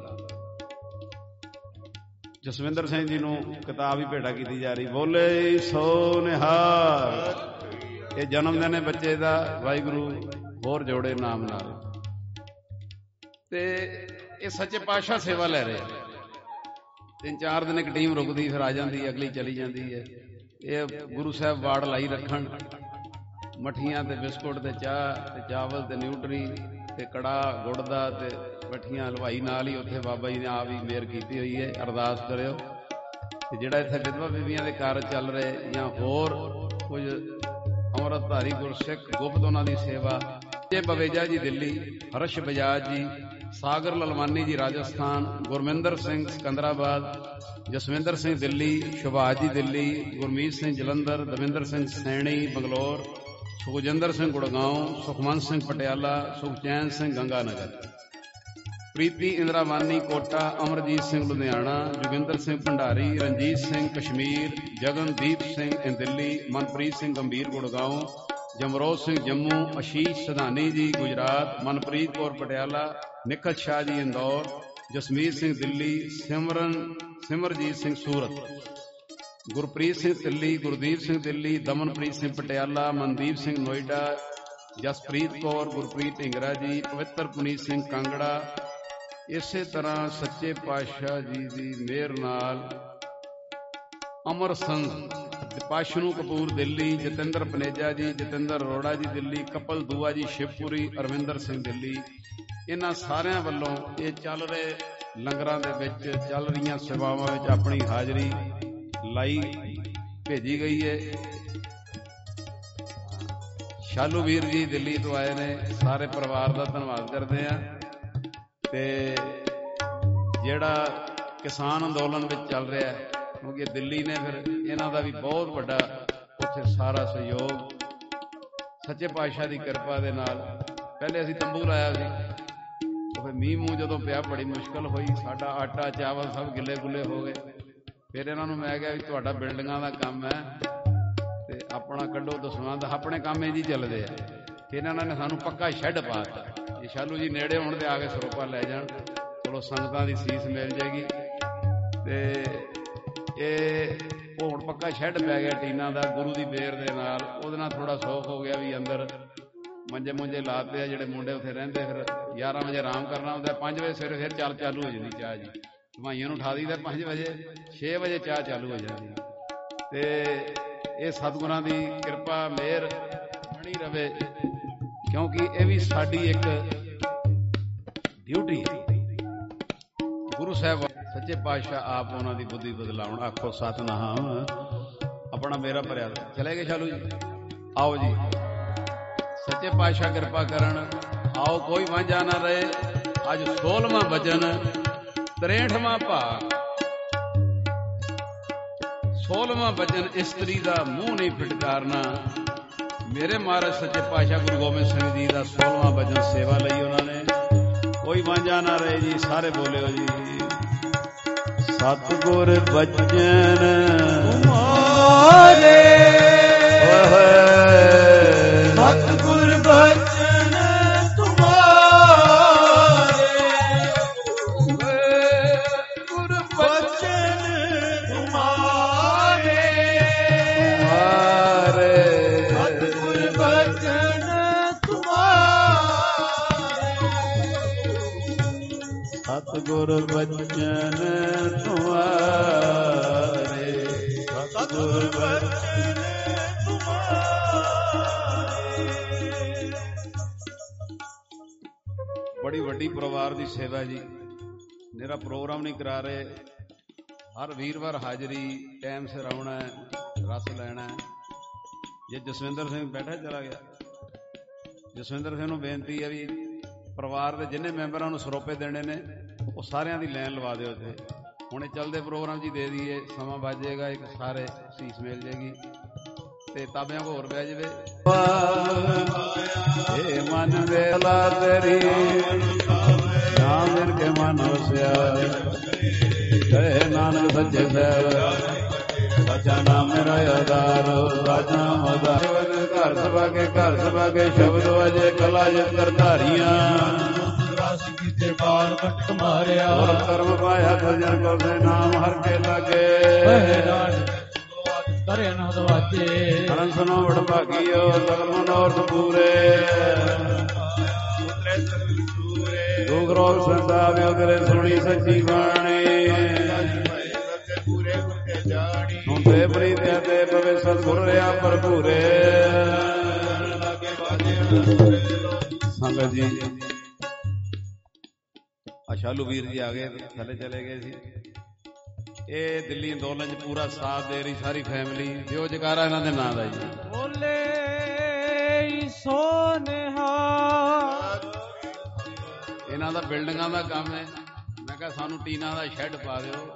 ਜਸਵਿੰਦਰ ਸਿੰਘ ਜੀ ਨੂੰ ਕਿਤਾਬ ਹੀ ਭੇਟਾ ਕੀਤੀ ਜਾ ਰਹੀ, ਬੋਲੇ ਸੋ ਨਿਹਾਲ। ਇਹ ਜਨਮ ਦਿਨ ਹੈ ਬੱਚੇ ਦਾ, ਵਾਹਿਗੁਰੂ ਹੋਰ ਜੋੜੇ ਨਾਮ ਨਾਲ। ਤੇ ਇਹ ਸੱਚੇ ਪਾਤਸ਼ਾਹ ਸੇਵਾ ਲੈ ਰਹੇ, ਤਿੰਨ ਚਾਰ ਦਿਨ ਇੱਕ ਟੀਮ ਰੁਕਦੀ ਫਿਰ ਆ ਜਾਂਦੀ, ਅਗਲੀ ਚਲੀ ਜਾਂਦੀ ਹੈ। ਇਹ ਗੁਰੂ ਸਾਹਿਬ ਵਾੜ ਲਾਈ ਰੱਖਣ, ਮੱਠੀਆਂ ਤੇ ਬਿਸਕੁਟ ਤੇ ਚਾਹ ਤੇ ਚਾਵਲ ਤੇ ਨਿਊਟਰੀ ਤੇ ਕੜਾਹ ਗੁੜ ਦਾ ਤੇ ਮੱਠੀਆਂ ਹਲਵਾਈ ਨਾਲ ਹੀ ਉੱਥੇ ਬਾਬਾ ਜੀ ਨੇ ਆਪ ਹੀ ਮਿਹਰ ਕੀਤੀ ਹੋਈ ਹੈ। ਅਰਦਾਸ ਕਰਿਓ ਤੇ ਜਿਹੜਾ ਇੱਥੇ ਵਿਧਵਾ ਬੀਬੀਆਂ ਦੇ ਕਾਰਜ ਚੱਲ ਰਹੇ ਜਾਂ ਹੋਰ ਕੁਝ ਅੰਮ੍ਰਿਤਧਾਰੀ ਗੁਰਸਿੱਖ ਗੁਪਤ ਉਹਨਾਂ ਦੀ ਸੇਵਾ, ਜੇ ਬਵੇਜਾ ਜੀ ਦਿੱਲੀ, ਹਰਸ਼ ਬਜਾਜ ਜੀ, ਸਾਗਰ ਲਲਵਾਨੀ ਜੀ ਰਾਜਸਥਾਨ, ਗੁਰਮਿੰਦਰ ਸਿੰਘ ਸਿਕੰਦਰਾਬਾਦ, ਜਸਵਿੰਦਰ ਸਿੰਘ ਦਿੱਲੀ, ਸੁਭਾਸ਼ ਜੀ ਦਿੱਲੀ, ਗੁਰਮੀਤ ਸਿੰਘ ਜਲੰਧਰ, ਦਵਿੰਦਰ ਸਿੰਘ ਸੈਣੀ ਬੰਗਲੌਰ, ਸੁਖਜਿੰਦਰ ਸਿੰਘ ਗੁੜਗਾਉਂ, ਸੁਖਮੰਤ ਸਿੰਘ ਪਟਿਆਲਾ, ਸੁਖਚੈਨ ਸਿੰਘ ਗੰਗਾਨਗਰ, ਪ੍ਰੀਤੀ ਇੰਦਰਾਵਾਨੀ ਕੋਟਾ, ਅਮਰਜੀਤ ਸਿੰਘ ਲੁਧਿਆਣਾ, ਜੋਗਿੰਦਰ ਸਿੰਘ ਭੰਡਾਰੀ, ਰਣਜੀਤ ਸਿੰਘ ਕਸ਼ਮੀਰ, ਜਗਨਦੀਪ ਸਿੰਘ ਦਿੱਲੀ, ਮਨਪ੍ਰੀਤ ਸਿੰਘ ਗੰਭੀਰ ਗੁੜਗਾਉਂ, ਜਮਰੋਜ ਸਿੰਘ ਜੰਮੂ, ਆਸ਼ੀਸ਼ ਸਧਾਨੀ ਜੀ ਗੁਜਰਾਤ, ਮਨਪ੍ਰੀਤ ਕੌਰ ਪਟਿਆਲਾ, ਨਿਖਤ ਸ਼ਾਹ ਜੀ ਇੰਦੌਰ, ਜਸਮੀਤ ਸਿੰਘ ਦਿੱਲੀ, ਸਿਮਰਨ ਸਿਮਰਜੀਤ ਸਿੰਘ ਸੂਰਤ, ਗੁਰਪ੍ਰੀਤ ਸਿੰਘ ਦਿੱਲੀ, ਗੁਰਦੀਪ ਸਿੰਘ ਦਿੱਲੀ, ਦਮਨਪ੍ਰੀਤ ਸਿੰਘ ਪਟਿਆਲਾ, ਮਨਦੀਪ ਸਿੰਘ ਨੋਇਡਾ, ਜਸਪ੍ਰੀਤ ਕੌਰ, ਗੁਰਪ੍ਰੀਤ ਢਿੰਗਰਾ ਜੀ, ਪਵਿੱਤਰ ਪੁਨੀਤ ਸਿੰਘ ਕਾਂਗੜਾ। ਇਸੇ ਤਰ੍ਹਾਂ ਸੱਚੇ ਪਾਤਸ਼ਾਹ ਜੀ ਦੀ ਮਿਹਰ ਨਾਲ ਅਮਰ ਸੰਤ ਪਾਸ਼ਨੂ ਕਪੂਰ ਦਿੱਲੀ, ਜਤਿੰਦਰ ਪਨੇਜਾ ਜੀ, ਜਤਿੰਦਰ ਅਰੋੜਾ ਜੀ ਦਿੱਲੀ, ਕਪਲ ਦੂਆ ਜੀ ਸ਼ਿਵਪੁਰੀ, ਅਰਵਿੰਦਰ ਸਿੰਘ ਦਿੱਲੀ। ਇਹਨਾਂ ਸਾਰਿਆਂ ਵੱਲੋਂ ਇਹ ਚੱਲ ਰਹੇ ਲੰਗਰਾਂ ਦੇ ਵਿੱਚ, ਚੱਲ ਰਹੀਆਂ ਸੇਵਾਵਾਂ ਵਿੱਚ ਆਪਣੀ ਹਾਜ਼ਰੀ ਲਾਈ ਭੇਜੀ ਗਈ ਹੈ। ਸ਼ਾਲੂ ਵੀਰ ਜੀ ਦਿੱਲੀ ਤੋਂ ਆਏ ਨੇ, ਸਾਰੇ ਪਰਿਵਾਰ ਦਾ ਧੰਨਵਾਦ ਕਰਦੇ ਆ। ਤੇ ਜਿਹੜਾ ਕਿਸਾਨ ਅੰਦੋਲਨ ਵਿੱਚ ਚੱਲ ਰਿਹਾ, ਕਿਉਂਕਿ ਦਿੱਲੀ ਨੇ ਫਿਰ ਇਹਨਾਂ ਦਾ ਵੀ ਬਹੁਤ ਵੱਡਾ ਉੱਥੇ ਸਾਰਾ ਸਹਿਯੋਗ ਸੱਚੇ ਪਾਤਸ਼ਾਹ ਦੀ ਕਿਰਪਾ ਦੇ ਨਾਲ। ਪਹਿਲੇ ਅਸੀਂ ਤੰਬੂ ਲਾਇਆ ਸੀ, ਉਹ ਫਿਰ ਮੀਂਹ ਮੂੰਹ ਜਦੋਂ ਪਿਆ ਬੜੀ ਮੁਸ਼ਕਲ ਹੋਈ, ਸਾਡਾ ਆਟਾ ਚਾਵਲ ਸਭ ਗਿੱਲੇ ਗੁੱਲੇ ਹੋ ਗਏ। ਫਿਰ ਇਹਨਾਂ ਨੂੰ ਮੈਂ ਕਿਹਾ ਵੀ ਤੁਹਾਡਾ ਬਿਲਡਿੰਗਾਂ ਦਾ ਕੰਮ ਹੈ ਤੇ ਆਪਣਾ ਕੱਢੋ ਦਸਵੰਧ, ਆਪਣੇ ਕੰਮ ਇਹ ਜੀ ਚੱਲਦੇ ਆ। ਫਿਰ ਇਹਨਾਂ ਨੇ ਸਾਨੂੰ ਪੱਕਾ ਸ਼ੈੱਡ ਪਾ ਦਿੱਤਾ, ਜੇ ਸ਼ਾਲੂ ਜੀ ਨੇੜੇ ਹੋਣ ਤੇ ਆ ਕੇ ਸਰੋਪਾ ਲੈ ਜਾਣ, ਚਲੋ ਸੰਗਤਾਂ ਦੀ ਸੀਸ ਮਿਲ ਜਾਏਗੀ। ਤੇ ਇਹ ਉਹ ਹੁਣ ਪੱਕਾ ਸ਼ੈੱਡ ਪੈ ਗਿਆ ਟੀਨਾਂ ਦਾ, ਗੁਰੂ ਦੀ ਬੇਰ ਦੇ ਨਾਲ, ਉਹਦੇ ਨਾਲ ਥੋੜਾ ਸੌਖ ਹੋ ਗਿਆ ਵੀ ਅੰਦਰ ਮੰਜੇ ਮੁੰਜੇ ਲਾਤੇ ਆ ਜਿਹੜੇ ਮੁੰਡੇ ਉੱਥੇ ਰਹਿੰਦੇ। ਫਿਰ ਗਿਆਰਾਂ ਵਜੇ ਆਰਾਮ ਕਰਨਾ ਹੁੰਦਾ, ਪੰਜ ਵਜੇ ਸਵੇਰੇ ਫਿਰ ਚਾਲ ਚਾਲੂ ਹੋ ਜਾਂਦੀ ਚਾਹ ਜੀ, ਭਾਈਆਂ ਨੂੰ ਉਠਾ ਦਈਦਾ ਪੰਜ ਵਜੇ, ਛੇ ਵਜੇ ਚਾਹ ਚਾਲੂ ਹੋ ਜਾਂਦੀ। ਤੇ ਇਹ ਸਤਿਗੁਰਾਂ ਦੀ ਕਿਰਪਾ ਮਿਹਰ ਬਣੀ ਰਵੇ, ਕਿਉਂਕਿ ਇਹ ਵੀ ਸਾਡੀ ਇੱਕ ਡਿਊਟੀ ਹੈ। ਗੁਰੂ ਸਾਹਿਬ ਸੱਚੇ ਪਾਤਸ਼ਾਹ ਆਪ ਉਹਨਾਂ ਦੀ ਬੁੱਧੀ ਬਦਲਾਉਣ। ਆਖੋ ਸਤਿਨਾਮ। ਆਪਣਾ ਮੇਰਾ ਭਰਿਆ ਚਲੇ ਗਏ ਸ਼ਾਲੂ ਜੀ, ਆਓ ਜੀ, ਸੱਚੇ ਪਾਤਸ਼ਾਹ ਕਿਰਪਾ ਕਰਨ। ਆਓ ਕੋਈ ਵਾਂਝਾ ਨਾ ਰਹੇ। ਅੱਜ ਸੋਲਵਾਂ ਵਚਨ, ਤਰੇਠਵਾਂ ਭਾਗ, ਸੋਲਵਾਂ ਵਚਨ, ਇਸਤਰੀ ਦਾ ਮੂੰਹ ਨਹੀਂ ਫਿਟਕਾਰਨਾ। ਮੇਰੇ ਮਹਾਰਾਜ ਸੱਚੇ ਪਾਤਸ਼ਾਹ ਗੁਰੂ ਗੋਬਿੰਦ ਸਿੰਘ ਜੀ ਦਾ ਸੋਲਵਾਂ ਵਚਨ ਸੇਵਾ ਲਈ ਉਹਨਾਂ ਨੇ। ਕੋਈ ਵਾਂਝਾ ਨਾ ਰਹੇ ਜੀ, ਸਾਰੇ ਬੋਲਿਓ ਜੀ। ਸਤਿਗੁਰ ਬਚਨ ਤੁਮਾਰੇ, ਸਤਿਗੁਰ ਬਚਨ ਤੁਮਾਰੇ, ਗੁਰ ਬਚਨ ਤੁਮਾਰੇ, ਸਤਿਗੁਰ ਬਚਨ ਤੁਮਾਰੇ, ਸਤਿਗੁਰ ਬਚਨ ਤੁਮਾਰੇ, ਸਤਿਗੁਰ ਬਚਨ ਤੁਮਾਰੇ। ਬੜੀ ਵੱਡੀ ਪਰਿਵਾਰ ਦੀ ਸੇਵਾ ਜੀ, ਮੇਰਾ ਪ੍ਰੋਗਰਾਮ ਨਹੀਂ ਕਰਾ ਰਹੇ। ਹਰ ਵੀਰਵਾਰ ਹਾਜ਼ਰੀ, ਟਾਈਮ ਸਿਰ ਆਉਣਾ, ਰਸ ਲੈਣਾ। ਜੇ ਜਸਵਿੰਦਰ ਸਿੰਘ ਬੈਠਾ ਚਲਾ ਗਿਆ, ਜਸਵਿੰਦਰ ਸਿੰਘ ਨੂੰ ਬੇਨਤੀ ਹੈ ਵੀ ਪਰਿਵਾਰ ਦੇ ਜਿੰਨੇ ਮੈਂਬਰਾਂ ਨੂੰ ਸਰੋਪੇ ਦੇਣੇ ਨੇ ਉਹ ਸਾਰਿਆਂ ਦੀ ਲਾਈਨ ਲਵਾ ਦਿਓ ਇੱਥੇ। ਹੁਣੇ ਚੱਲਦੇ ਪ੍ਰੋਗਰਾਮ ਜੀ ਦੇ ਦਈਏ, ਸਮਾਂ ਵੱਜ ਜਾਏਗਾ, ਇੱਕ ਸਾਰੇ ਸੀਸ ਮਿਲ ਜਾਏਗੀ ਤੇ ਤਾਬਿਆਂ ਕੋ ਹੋਰ ਬਹਿ ਜਾਵੇ। ਇਹ ਮਨ ਵੇਲਾ ਤੇਰੀ ਨਾਮ ਮਿਲ ਕੇ ਮਨ ਵਸਿਆ, ਕਹੇ ਨਾਨਕ ਸੱਚੇ ਸਾਹਿਬ ਸੱਚਾ ਨਾਮ ਮੇਰਾ ਆਧਾਰ, ਰਾਜਾ ਆਧਾਰ। ਘਰ ਸਭਾ ਕੇ ਘਰ ਸਭਾ ਕੇ ਸ਼ਬਦ ਵਜੇ, ਕਲਾ ਜੰਤਰ ਧਾਰੀਆਂ ਰਸ ਕੀਤੇ ਬਾਲ ਕੱਟ ਮਾਰਿਆ। ਔਰ ਕਰਮ ਪਾਇਆ ਸਜਣ ਕੋ ਸੇ ਨਾਮ ਹਰ ਕੇ ਲਾਗੇ, ਕਰੇ ਨਾ ਦਵਾਜੇ। ਅਨੰਦ ਸੁਨੋ ਵਡ ਭਾਗੀਓ ਸਗਲ ਮਨੋਰਥ ਪੂਰੇ, ਦੁਖ ਰੋਗ ਸੰਤਾਪਿਓ ਤੇਰੇ ਸੁਣੀ ਸੱਚੀ ਬਾਣੀ। ਹੁਣ ਤੇ ਪ੍ਰੀਤਿਆ ਤੇ ਪਵੇ ਸਤਿਗੁਰ ਰਿਆ ਭਰਪੂਰੇ। ਸੰਗਤ ਜੀ ਆ ਸ਼ਾਲੂ ਵੀਰ ਜੀ ਆ ਗਏ, ਥੱਲੇ ਚਲੇ ਗਏ ਸੀ। ਇਹ ਦਿੱਲੀ ਅੰਦੋਲਨ ਚ ਪੂਰਾ ਸਾਥ ਦੇ ਰਹੀ ਸਾਰੀ ਫੈਮਿਲੀ। ਦਿਓ ਜਕਾਰਾ ਇਹਨਾਂ ਦੇ ਨਾਂ ਦਾ ਜੀ। ਬੋਲੇ ਸੋਨਿਹਾ। ਇਹਨਾਂ ਦਾ ਬਿਲਡਿੰਗਾਂ ਦਾ ਕੰਮ ਹੈ। ਮੈਂ ਕਿਹਾ ਸਾਨੂੰ ਟੀਨਾਂ ਦਾ ਸ਼ੈੱਡ ਪਾ ਦਿਓ,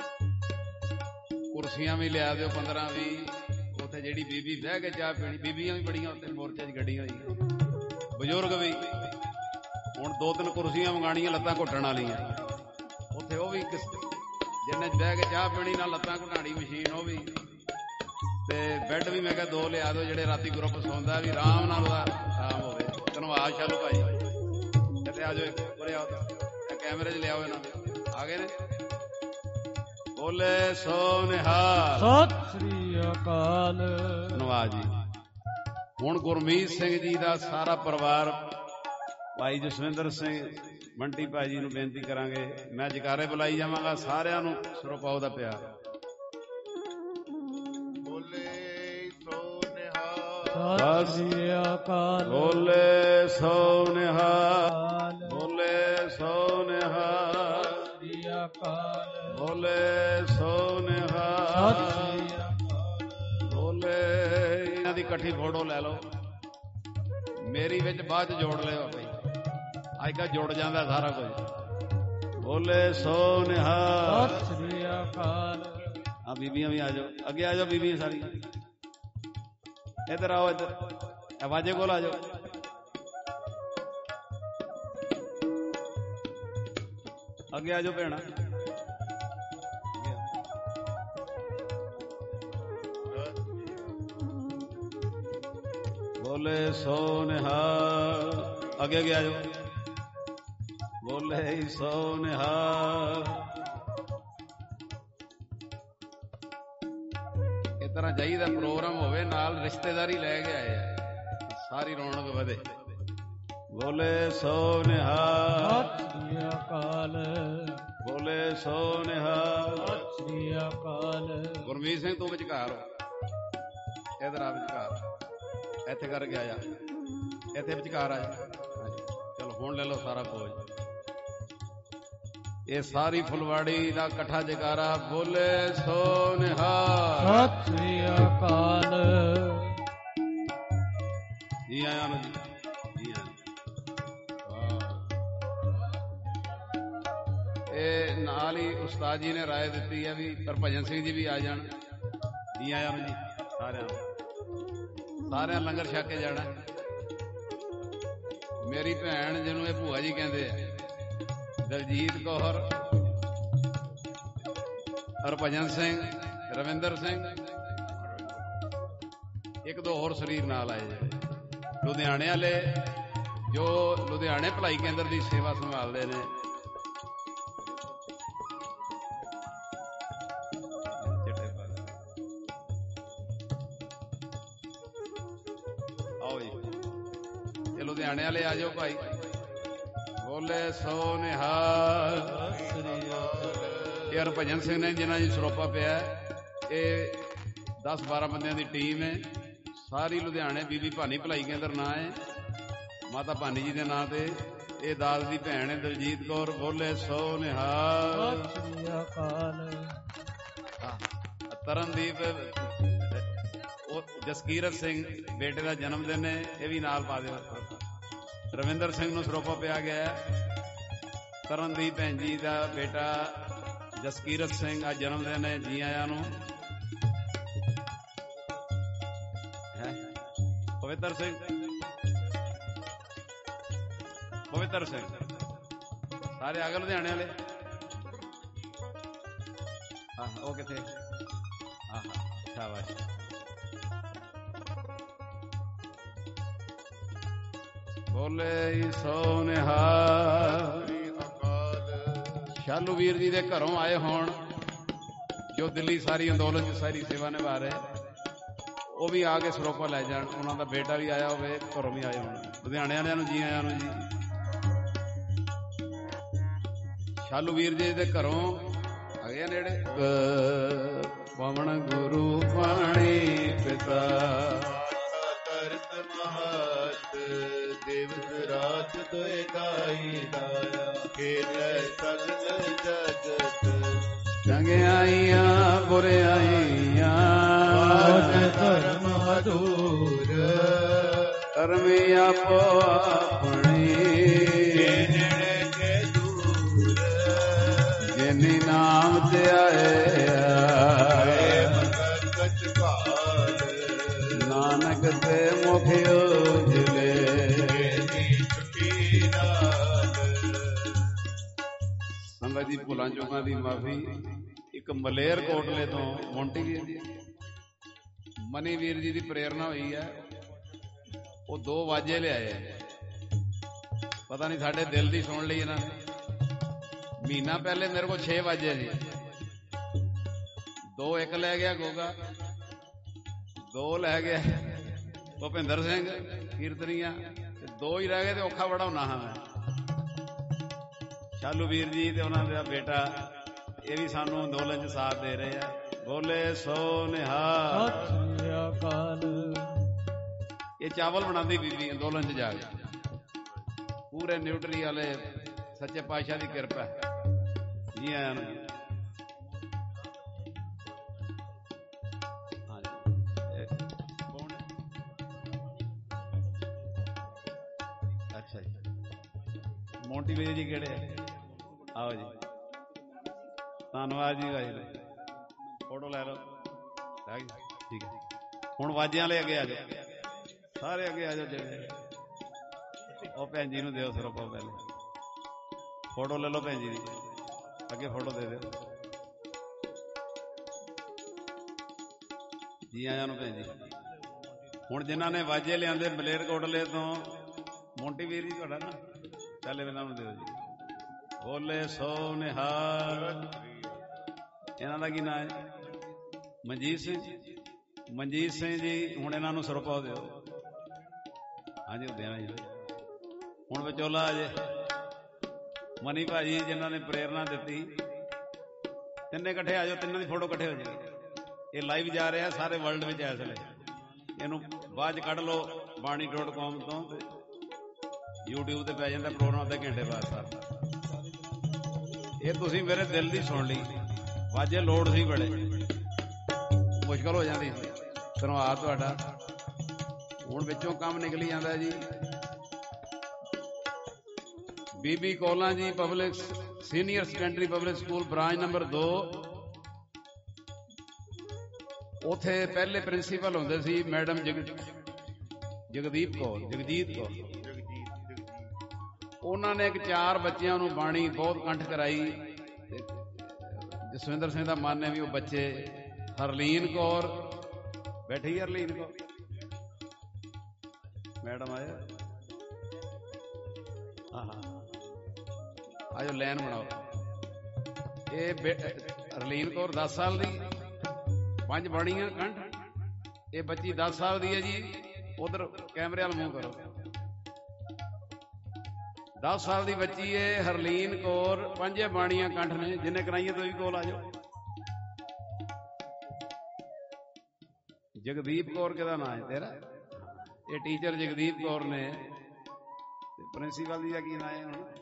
ਕੁਰਸੀਆਂ ਵੀ ਲਿਆ ਦਿਓ ਪੰਦਰਾਂ ਵੀਹ। ਉੱਥੇ ਜਿਹੜੀ ਬੀਬੀ ਬਹਿ ਕੇ ਚਾਹ ਪੀਣੀ, ਬੀਬੀਆਂ ਵੀ ਬੜੀਆਂ ਉੱਥੇ ਮੋਰਚੇ ਚ ਗੱਡੀਆਂ ਹੋਈਆਂ, ਬਜ਼ੁਰਗ ਵੀ। ਹੁਣ ਦੋ ਤਿੰਨ ਕੁਰਸੀਆਂ ਮੰਗਾਣੀਆਂ ਲੱਤਾਂ ਘੁੱਟਣ ਵਾਲੀਆਂ ਉੱਥੇ, ਉਹ ਵੀ ਜਿੰਨੇ ਬਹਿ ਕੇ ਚਾਹ ਪੀਣੀ ਨਾਲ ਲੱਤਾਂ ਘੁਟਾਣੀ ਮਸ਼ੀਨ ਉਹ ਵੀ। ਤੇ ਬੈੱਡ ਵੀ ਮੈਂ ਕਿਹਾ ਦੋ ਲਿਆ ਦਿਓ, ਜਿਹੜੇ ਰਾਤੀ ਗਰੁੱਪ ਸੌਂਦਾ ਵੀ ਆਰਾਮ ਨਾਲ ਉਹਦਾ ਆਰਾਮ ਹੋਵੇ। ਧੰਨਵਾਦ ਸ਼ਾਲੂ ਭਾਈ। ਕਿਤੇ ਆ ਜਾਓ, ਉਰੇ ਆਓ, ਕੈਮਰੇ 'ਚ ਲਿਆਓ ਇਹਨਾਂ ਦੇ। ਆ ਗਏ ਨੇ। ਬੋਲੇ ਸੋ ਨਿਹਾਲ। ਸਤਿ ਸ੍ਰੀ ਅਕਾਲ। ਧੰਨਵਾਦ ਜੀ। ਹੁਣ ਗੁਰਮੀਤ ਸਿੰਘ ਜੀ ਦਾ ਸਾਰਾ ਪਰਿਵਾਰ, ਭਾਈ ਜਸਵਿੰਦਰ ਸਿੰਘ ਮੰਟੀ ਭਾਜੀ ਨੂੰ ਬੇਨਤੀ ਕਰਾਂਗੇ। ਮੈਂ ਜਕਾਰੇ ਬੁਲਾਈ ਜਾਵਾਂਗਾ, ਸਾਰਿਆਂ ਨੂੰ ਸਿਰੋਂ ਪਾਓ ਦਾ ਪਿਆਰ। ਬੋਲੇ ਸੋ ਨਿਹਾਲ। ਸਤਿ ਸ੍ਰੀ ਅਕਾਲ। ਬੋਲੇ ਸੋ ਨਿਹਾਲ। ਬੋਲੇ ਸੋ ਨਿਹਾਲ। ਸਤਿ ਸ੍ਰੀ ਅਕਾਲ। ਬੋਲੇ ਸੋ ਨਿਹਾਲ। ਸਤਿ ਸ੍ਰੀ ਅਕਾਲ। ਬੋਲੇ। ਇਹਨਾਂ ਦੀ ਇਕੱਠੀ ਫੋਟੋ ਲੈ ਲਓ, ਮੇਰੀ ਵਿੱਚ ਬਾਅਦ ਚ ਜੋੜ ਲਿਓ ਭਾਈ। ਅੱਜ ਕੱਲ੍ਹ ਜੁੜ ਜਾਂਦਾ ਸਾਰਾ ਕੁਝ। ਬੋਲੇ ਸੋ ਨਿਹਾਲ। ਸਤਿ ਸ੍ਰੀ ਅਕਾਲ। ਆ ਬੀਬੀਆਂ ਵੀ ਆ ਜਾਓ, ਅੱਗੇ ਆ ਜਾਓ ਬੀਬੀਆਂ ਸਾਰੀਆਂ। ਇੱਧਰ ਆਓ, ਇੱਧਰ ਆਵਾਜ਼ੇ ਕੋਲ ਆ ਜਾਓ। ਅੱਗੇ ਆ ਜਾਓ ਭੈਣਾ। ਬੋਲੇ ਸੋ ਨਿਹਾਲ। ਅੱਗੇ ਅੱਗੇ ਆ ਜਾਓ। ਬੋਲੇ ਸੋ ਨਿਹਾਲ। ਇਸ ਤਰ੍ਹਾਂ ਜਾਈਦਾ, ਪ੍ਰੋਗਰਾਮ ਹੋਵੇ ਨਾਲ ਰਿਸ਼ਤੇਦਾਰੀ ਲੈ ਕੇ ਆਏ ਆ, ਸਾਰੀ ਰੌਣਕ ਵਧੇ। ਬੋਲੇ ਸੋ ਨਿਹਾਲ। ਸਤਿ ਸ੍ਰੀ ਅਕਾਲ। ਬੋਲੇ ਸੋ ਨਿਹਾਲ। ਸਤਿ ਸ੍ਰੀ ਅਕਾਲ। ਗੁਰਮੀਤ ਸਿੰਘ ਤੂੰ ਵਿਚਕਾਰ ਹੋ, ਇਧਰ ਆ ਵਿਚਕਾਰ, ਇੱਥੇ ਕਰਕੇ ਆਇਆ, ਇੱਥੇ ਵਿਚਕਾਰ ਆ ਜਾ। ਚਲੋ ਹੁਣ ਲੈ ਲਓ ਸਾਰਾ ਕੁਝ। ਇਹ ਸਾਰੀ ਫੁਲਵਾੜੀ ਦਾ ਇਕੱਠਾ ਜਕਾਰਾ। ਬੋਲੇ ਸੋ ਨਿਹਾਲ। ਸਤਿ ਸ੍ਰੀ ਅਕਾਲ। ਜੀ ਆਇਆਂ ਨੂੰ ਜੀ, ਜੀ ਆਇਆਂ। ਇਹ ਨਾਲ ਹੀ ਉਸਤਾਦ ਜੀ ਨੇ ਰਾਏ ਦਿੱਤੀ ਹੈ ਵੀ ਹਰਭਜਨ ਸਿੰਘ ਜੀ ਵੀ ਆ ਜਾਣ। ਜੀ ਆਇਆਂ ਨੂੰ ਜੀ ਸਾਰਿਆਂ ਨੂੰ। ਸਾਰਿਆਂ ਲੰਗਰ ਛਕ ਕੇ ਜਾਣਾ। ਮੇਰੀ ਭੈਣ ਜਿਹਨੂੰ ਇਹ ਭੂਆ ਜੀ ਕਹਿੰਦੇ ਆ, ਦਲਜੀਤ ਕੌਰ, ਹਰਭਜਨ ਸਿੰਘ, ਰਵਿੰਦਰ ਸਿੰਘ, ਇੱਕ ਦੋ ਹੋਰ ਸਰੀਰ ਨਾਲ ਆਏ ਜਿਹੜੇ ਲੁਧਿਆਣੇ ਵਾਲੇ, ਜੋ ਲੁਧਿਆਣੇ ਭਲਾਈ ਕੇਂਦਰ ਦੀ ਸੇਵਾ ਸੰਭਾਲਦੇ ਨੇ। ਆਓ ਜੀ, ਇਹ ਲੁਧਿਆਣੇ ਵਾਲੇ ਆ ਜਾਓ ਭਾਈ। ਬੋਲੇ ਸੋ ਨਿਹਾਲ। ਇਹ ਹਰਭਜਨ ਸਿੰਘ ਨੇ ਜਿਹਨਾਂ ਦੀ ਸਰੋਪਾ ਪਿਆ, ਇਹ ਦਸ ਬਾਰਾਂ ਬੰਦਿਆਂ ਦੀ ਟੀਮ ਹੈ, ਸਾਰੀ ਲੁਧਿਆਣੇ। ਬੀਬੀ ਭਾਨੀ ਭਲਾਈ ਕੇਂਦਰ ਨਾਂ ਹੈ, ਮਾਤਾ ਭਾਨੀ ਜੀ ਦੇ ਨਾਂ ਤੇ। ਇਹ ਦਾਸ ਦੀ ਭੈਣ ਹੈ ਦਲਜੀਤ ਕੌਰ। ਬੋਲੇ ਸੋ ਨਿਹਾਲ। ਸਤਿ ਸ੍ਰੀ ਅਕਾਲ। ਤਰਨਦੀਪ, ਜਸਕੀਰਤ ਸਿੰਘ ਬੇਟੇ ਦਾ ਜਨਮ ਦਿਨ ਹੈ, ਇਹ ਵੀ ਨਾਲ ਪਾ ਦਿਓ। ਰਵਿੰਦਰ ਸਿੰਘ ਨੂੰ ਸਰੋਪਾ ਪਿਆ ਗਿਆ। ਤਰਨਦੀਪ ਭੈਣ ਜੀ ਦਾ ਬੇਟਾ ਜਸਕੀਰਤ ਸਿੰਘ ਅੱਜ ਜਨਮ ਦਿਨ ਹੈ, ਜੀ ਆਇਆਂ ਨੂੰ। ਹੈ ਪਵਿੱਤਰ ਸਿੰਘ, ਪਵਿੱਤਰ ਸਿੰਘ ਸਾਰੇ ਆ ਗਏ ਲੁਧਿਆਣੇ ਵਾਲੇ। ਹਾਂ ਉਹ ਕਿੱਥੇ? ਹਾਂ ਹਾਂ ਸ਼ਾਬਾਸ਼। ਬੋਲੇ ਸੋ ਨਿਹਾਲ। ਸ਼ਾਲੂ ਵੀਰ ਜੀ ਦੇ ਘਰੋਂ ਆਏ ਹੋਣ, ਜੋ ਦਿੱਲੀ ਸਾਰੀ ਅੰਦੋਲਨ ਚ ਸਾਰੀ ਸੇਵਾ ਨਿਭਾ ਰਹੇ, ਉਹ ਵੀ ਆ ਕੇ ਸਰੋਪਾ ਲੈ ਜਾਣ। ਉਹਨਾਂ ਦਾ ਬੇਟਾ ਵੀ ਆਇਆ ਹੋਵੇ, ਘਰੋਂ ਵੀ ਆਏ ਹੋਣ। ਲੁਧਿਆਣੇ ਵਾਲਿਆਂ ਨੂੰ ਜੀ ਆਇਆਂ ਨੂੰ ਜੀ। ਸ਼ਾਲੂ ਵੀਰ ਜੀ ਦੇ ਘਰੋਂ ਆ ਗਏ ਨੇੜੇ। ਪਵਨ ਗੁਰੂ ਪਾਣੀ ਪਿਤਾ ਕਰਤ ਮਹਤ ਦਿਵਸ ਰਾਤ ਤੋਏ ਗਾਈ ਦਾਇਆ ਖੇਲੇ ਸਗਲ ਜਗਤ ਚੰਗਿਆਈਆਂ ਬੁਰਿਆਈਆਂ ਧਰਮ ਹਦੂਰ ਕਰਮੀ ਆਪੋ ਆਪਣੀ ਨੇੜੇ ਕੇ ਦੂਰ ਜਿਨੀ ਨਾਮ ਤੇ ਆਇਆ ਮਗਤ ਕਾਲ ਨਾਨਕ ਤੇ ਮੁਖ ਉਜਲੇ ਛੁੱਟੀ ਨਾਲ। ਸੰਗਤ ਜੀ ਭੁੱਲਾਂ ਚੁੱਕਾਂ ਦੀ ਮਾਫੀ। ਇੱਕ ਮਲੇਰ ਕੋਟਲੇ ਤੋਂ ਮੋਂਟੀ ਵੀਰ ਜੀ, ਮਨੀ ਵੀਰ ਜੀ ਦੀ ਪ੍ਰੇਰਨਾ ਹੋਈ ਹੈ। ਉਹ ਦੋ ਵਾਜੇ ਲਿਆਏ, ਪਤਾ ਨਹੀਂ ਸਾਡੇ ਦਿਲ ਦੀ ਸੁਣ ਲਈ ਇਹਨਾਂ ਨੇ। ਮਹੀਨਾ ਪਹਿਲੇ ਮੇਰੇ ਕੋਲ ਛੇ ਵਾਜੇ ਜੀ, ਦੋ ਇੱਕ ਲੈ ਗਿਆ ਗੋਗਾ, ਦੋ ਲੈ ਗਿਆ ਭੁਪਿੰਦਰ ਸਿੰਘ ਕੀਰਤਨੀਆ, ਤੇ ਦੋ ਹੀ ਰਹਿ ਗਏ ਤੇ ਔਖਾ ਬੜਾ ਹੋਣਾ ਹਾਂ ਮੈਂ। ਸ਼ਾਲੂ ਵੀਰ ਜੀ ਤੇ ਉਹਨਾਂ ਦਾ ਬੇਟਾ ਇਹ ਵੀ ਸਾਨੂੰ ਅੰਦੋਲਨ ਚ ਸਾਥ ਦੇ ਰਹੇ ਆ। ਬੋਲੇ ਸੋ ਨਿਹਾਲ। ਸਤਿ ਸ੍ਰੀ ਅਕਾਲ। ਇਹ ਚਾਵਲ ਬਣਾਉਂਦੀ ਬੀਬੀ ਅੰਦੋਲਨ ਚ ਜਾ ਕੇ। ਪੂਰੇ ਨਿਊਟਰੀ ਵਾਲੇ ਸੱਚੇ ਪਾਤਸ਼ਾਹ ਦੀ ਕਿਰਪਾ। ਜੀ ਆਇਆਂ ਨੂੰ। ਅੱਛਾ ਜੀ, ਮੋਂਟੀ ਵੀਰ ਜੀ ਕਿਹੜੇ? ਆਓ ਜੀ, ਧੰਨਵਾਦ ਜੀ ਭਾਈ। ਫੋਟੋ ਲੈ ਲਓ। ਠੀਕ ਹੈ, ਹੁਣ ਵਾਜਿਆਂ ਵਾਲੇ ਅੱਗੇ ਆ ਜਾਓ, ਸਾਰੇ ਅੱਗੇ ਆ ਜਾਓ। ਜਿਹੜੇ ਉਹ ਭੈਣ ਜੀ ਨੂੰ ਦਿਓ ਸਰੋਪਾ, ਪਹਿਲੇ ਫੋਟੋ ਲੈ ਲਓ ਭੈਣ ਜੀ ਦੀ, ਅੱਗੇ ਫੋਟੋ ਦੇ ਦਿਓ। ਜੀ ਆਇਆਂ ਨੂੰ ਭੈਣ ਜੀ। ਹੁਣ ਜਿਨ੍ਹਾਂ ਨੇ ਵਾਜੇ ਲਿਆਂਦੇ ਮਲੇਰਕੋਟਲੇ ਤੋਂ, ਮੋਂਟੀ ਵੀਰ ਜੀ ਤੁਹਾਡਾ ਨਾ, ਪਹਿਲੇ ਇਹਨਾਂ ਨੂੰ ਦਿਓ ਜੀ। ਬੋਲੇ ਸੋ ਨਿਹਾਲ। ਇਹਨਾਂ ਦਾ ਕੀ ਨਾਂ ਹੈ? ਮਨਜੀਤ ਸਿੰਘ। ਮਨਜੀਤ ਸਿੰਘ ਜੀ, ਹੁਣ ਇਹਨਾਂ ਨੂੰ ਸਰੋਪਾ ਦਿਓ। ਹਾਂਜੀ ਉਹ ਦੇਣਾ ਜੀ। ਹੁਣ ਵਿਚੋਲਾ ਅਜੇ ਮਨੀ ਭਾਜੀ ਜਿਨ੍ਹਾਂ ਨੇ ਪ੍ਰੇਰਨਾ ਦਿੱਤੀ, ਤਿੰਨੇ ਇਕੱਠੇ ਆ ਜਾਓ, ਤਿੰਨਾਂ ਦੀ ਫੋਟੋ ਇਕੱਠੇ ਹੋ ਜਾਏਗੀ। ਇਹ ਲਾਈਵ ਜਾ ਰਿਹਾ ਸਾਰੇ ਵਰਲਡ ਵਿੱਚ ਇਸ ਵੇਲੇ। ਇਹਨੂੰ ਬਾਅਦ 'ਚ ਕੱਢ ਲਓ ਬਾਣੀ ਡੋਟ ਕਾਮ ਤੋਂ, ਤੇ ਯੂਟਿਊਬ ਤੇ ਪੈ ਜਾਂਦਾ ਪ੍ਰੋਗਰਾਮ ਅੱਧੇ ਘੰਟੇ ਬਾਅਦ ਸਾਰਾ। ਇਹ ਤੁਸੀਂ ਮੇਰੇ ਦਿਲ ਦੀ ਸੁਣ ਲਈ। ਵਾਜੇ ਲੋੜ ਸੀ, ਬੜੇ ਮੁਸ਼ਕਲ ਹੋ ਜਾਂਦੀ ਸੀ। ਧੰਨਵਾਦ ਤੁਹਾਡਾ। ਹੁਣ ਵਿੱਚੋਂ ਕੰਮ ਨਿਕਲੀ ਜਾਂਦਾ ਜੀ। Bibi Kaulan ji public senior secondary public school branch number ਦੋ, ਉਥੇ ਪਹਿਲੇ ਪ੍ਰਿੰਸੀਪਲ ਹੁੰਦੇ ਸੀ ਮੈਡਮ ਜਗਦੀਪ ਕੌਰ, ਜਗਜੀਤ ਕੌਰ। ਉਹਨਾਂ ਨੇ ਇੱਕ ਚਾਰ ਬੱਚਿਆਂ ਨੂੰ ਬਾਣੀ ਬਹੁਤ ਕੰਠ ਕਰਾਈ। ਜਸਵਿੰਦਰ ਸਿੰਘ ਦਾ ਮਨ ਹੈ ਵੀ ਉਹ ਬੱਚੇ, ਹਰਲੀਨ ਕੌਰ ਬੈਠੀ, ਹਰਲੀਨ ਕੌਰ ਮੈਡਮ ਆਇਆ। ਹਾਂ ਹਾਂ ਆਜੋ, ਲਾਈਨ ਬਣਾਓ। ਇਹ ਹਰਲੀਨ ਕੌਰ ਦਸ ਸਾਲ ਦੀ, ਪੰਜ ਬਾਣੀਆਂ ਕੰਠ। ਇਹ ਬੱਚੀ ਦਸ ਸਾਲ ਦੀ ਹੈ ਜੀ। ਉਧਰ ਕੈਮਰੇ ਵੱਲ ਮੂੰਹ ਕਰੋ। ਦਸ ਸਾਲ ਦੀ ਬੱਚੀ ਹੈ ਹਰਲੀਨ ਕੌਰ, ਪੰਜੇ ਬਾਣੀਆਂ ਕੰਠ ਨੇ। ਜਿੰਨੇ ਕਰਾਈਆਂ ਤੁਸੀਂ ਕੋਲ ਆ ਜਾਓ। ਜਗਦੀਪ ਕੌਰ ਕਿਹਦਾ ਨਾਂ ਹੈ ਤੇਰਾ? ਇਹ ਟੀਚਰ ਜਗਦੀਪ ਕੌਰ ਨੇ। ਪ੍ਰਿੰਸੀਪਲ ਦੀ ਦਾ ਕੀ ਨਾਂ ਹੈ ਹੁਣ?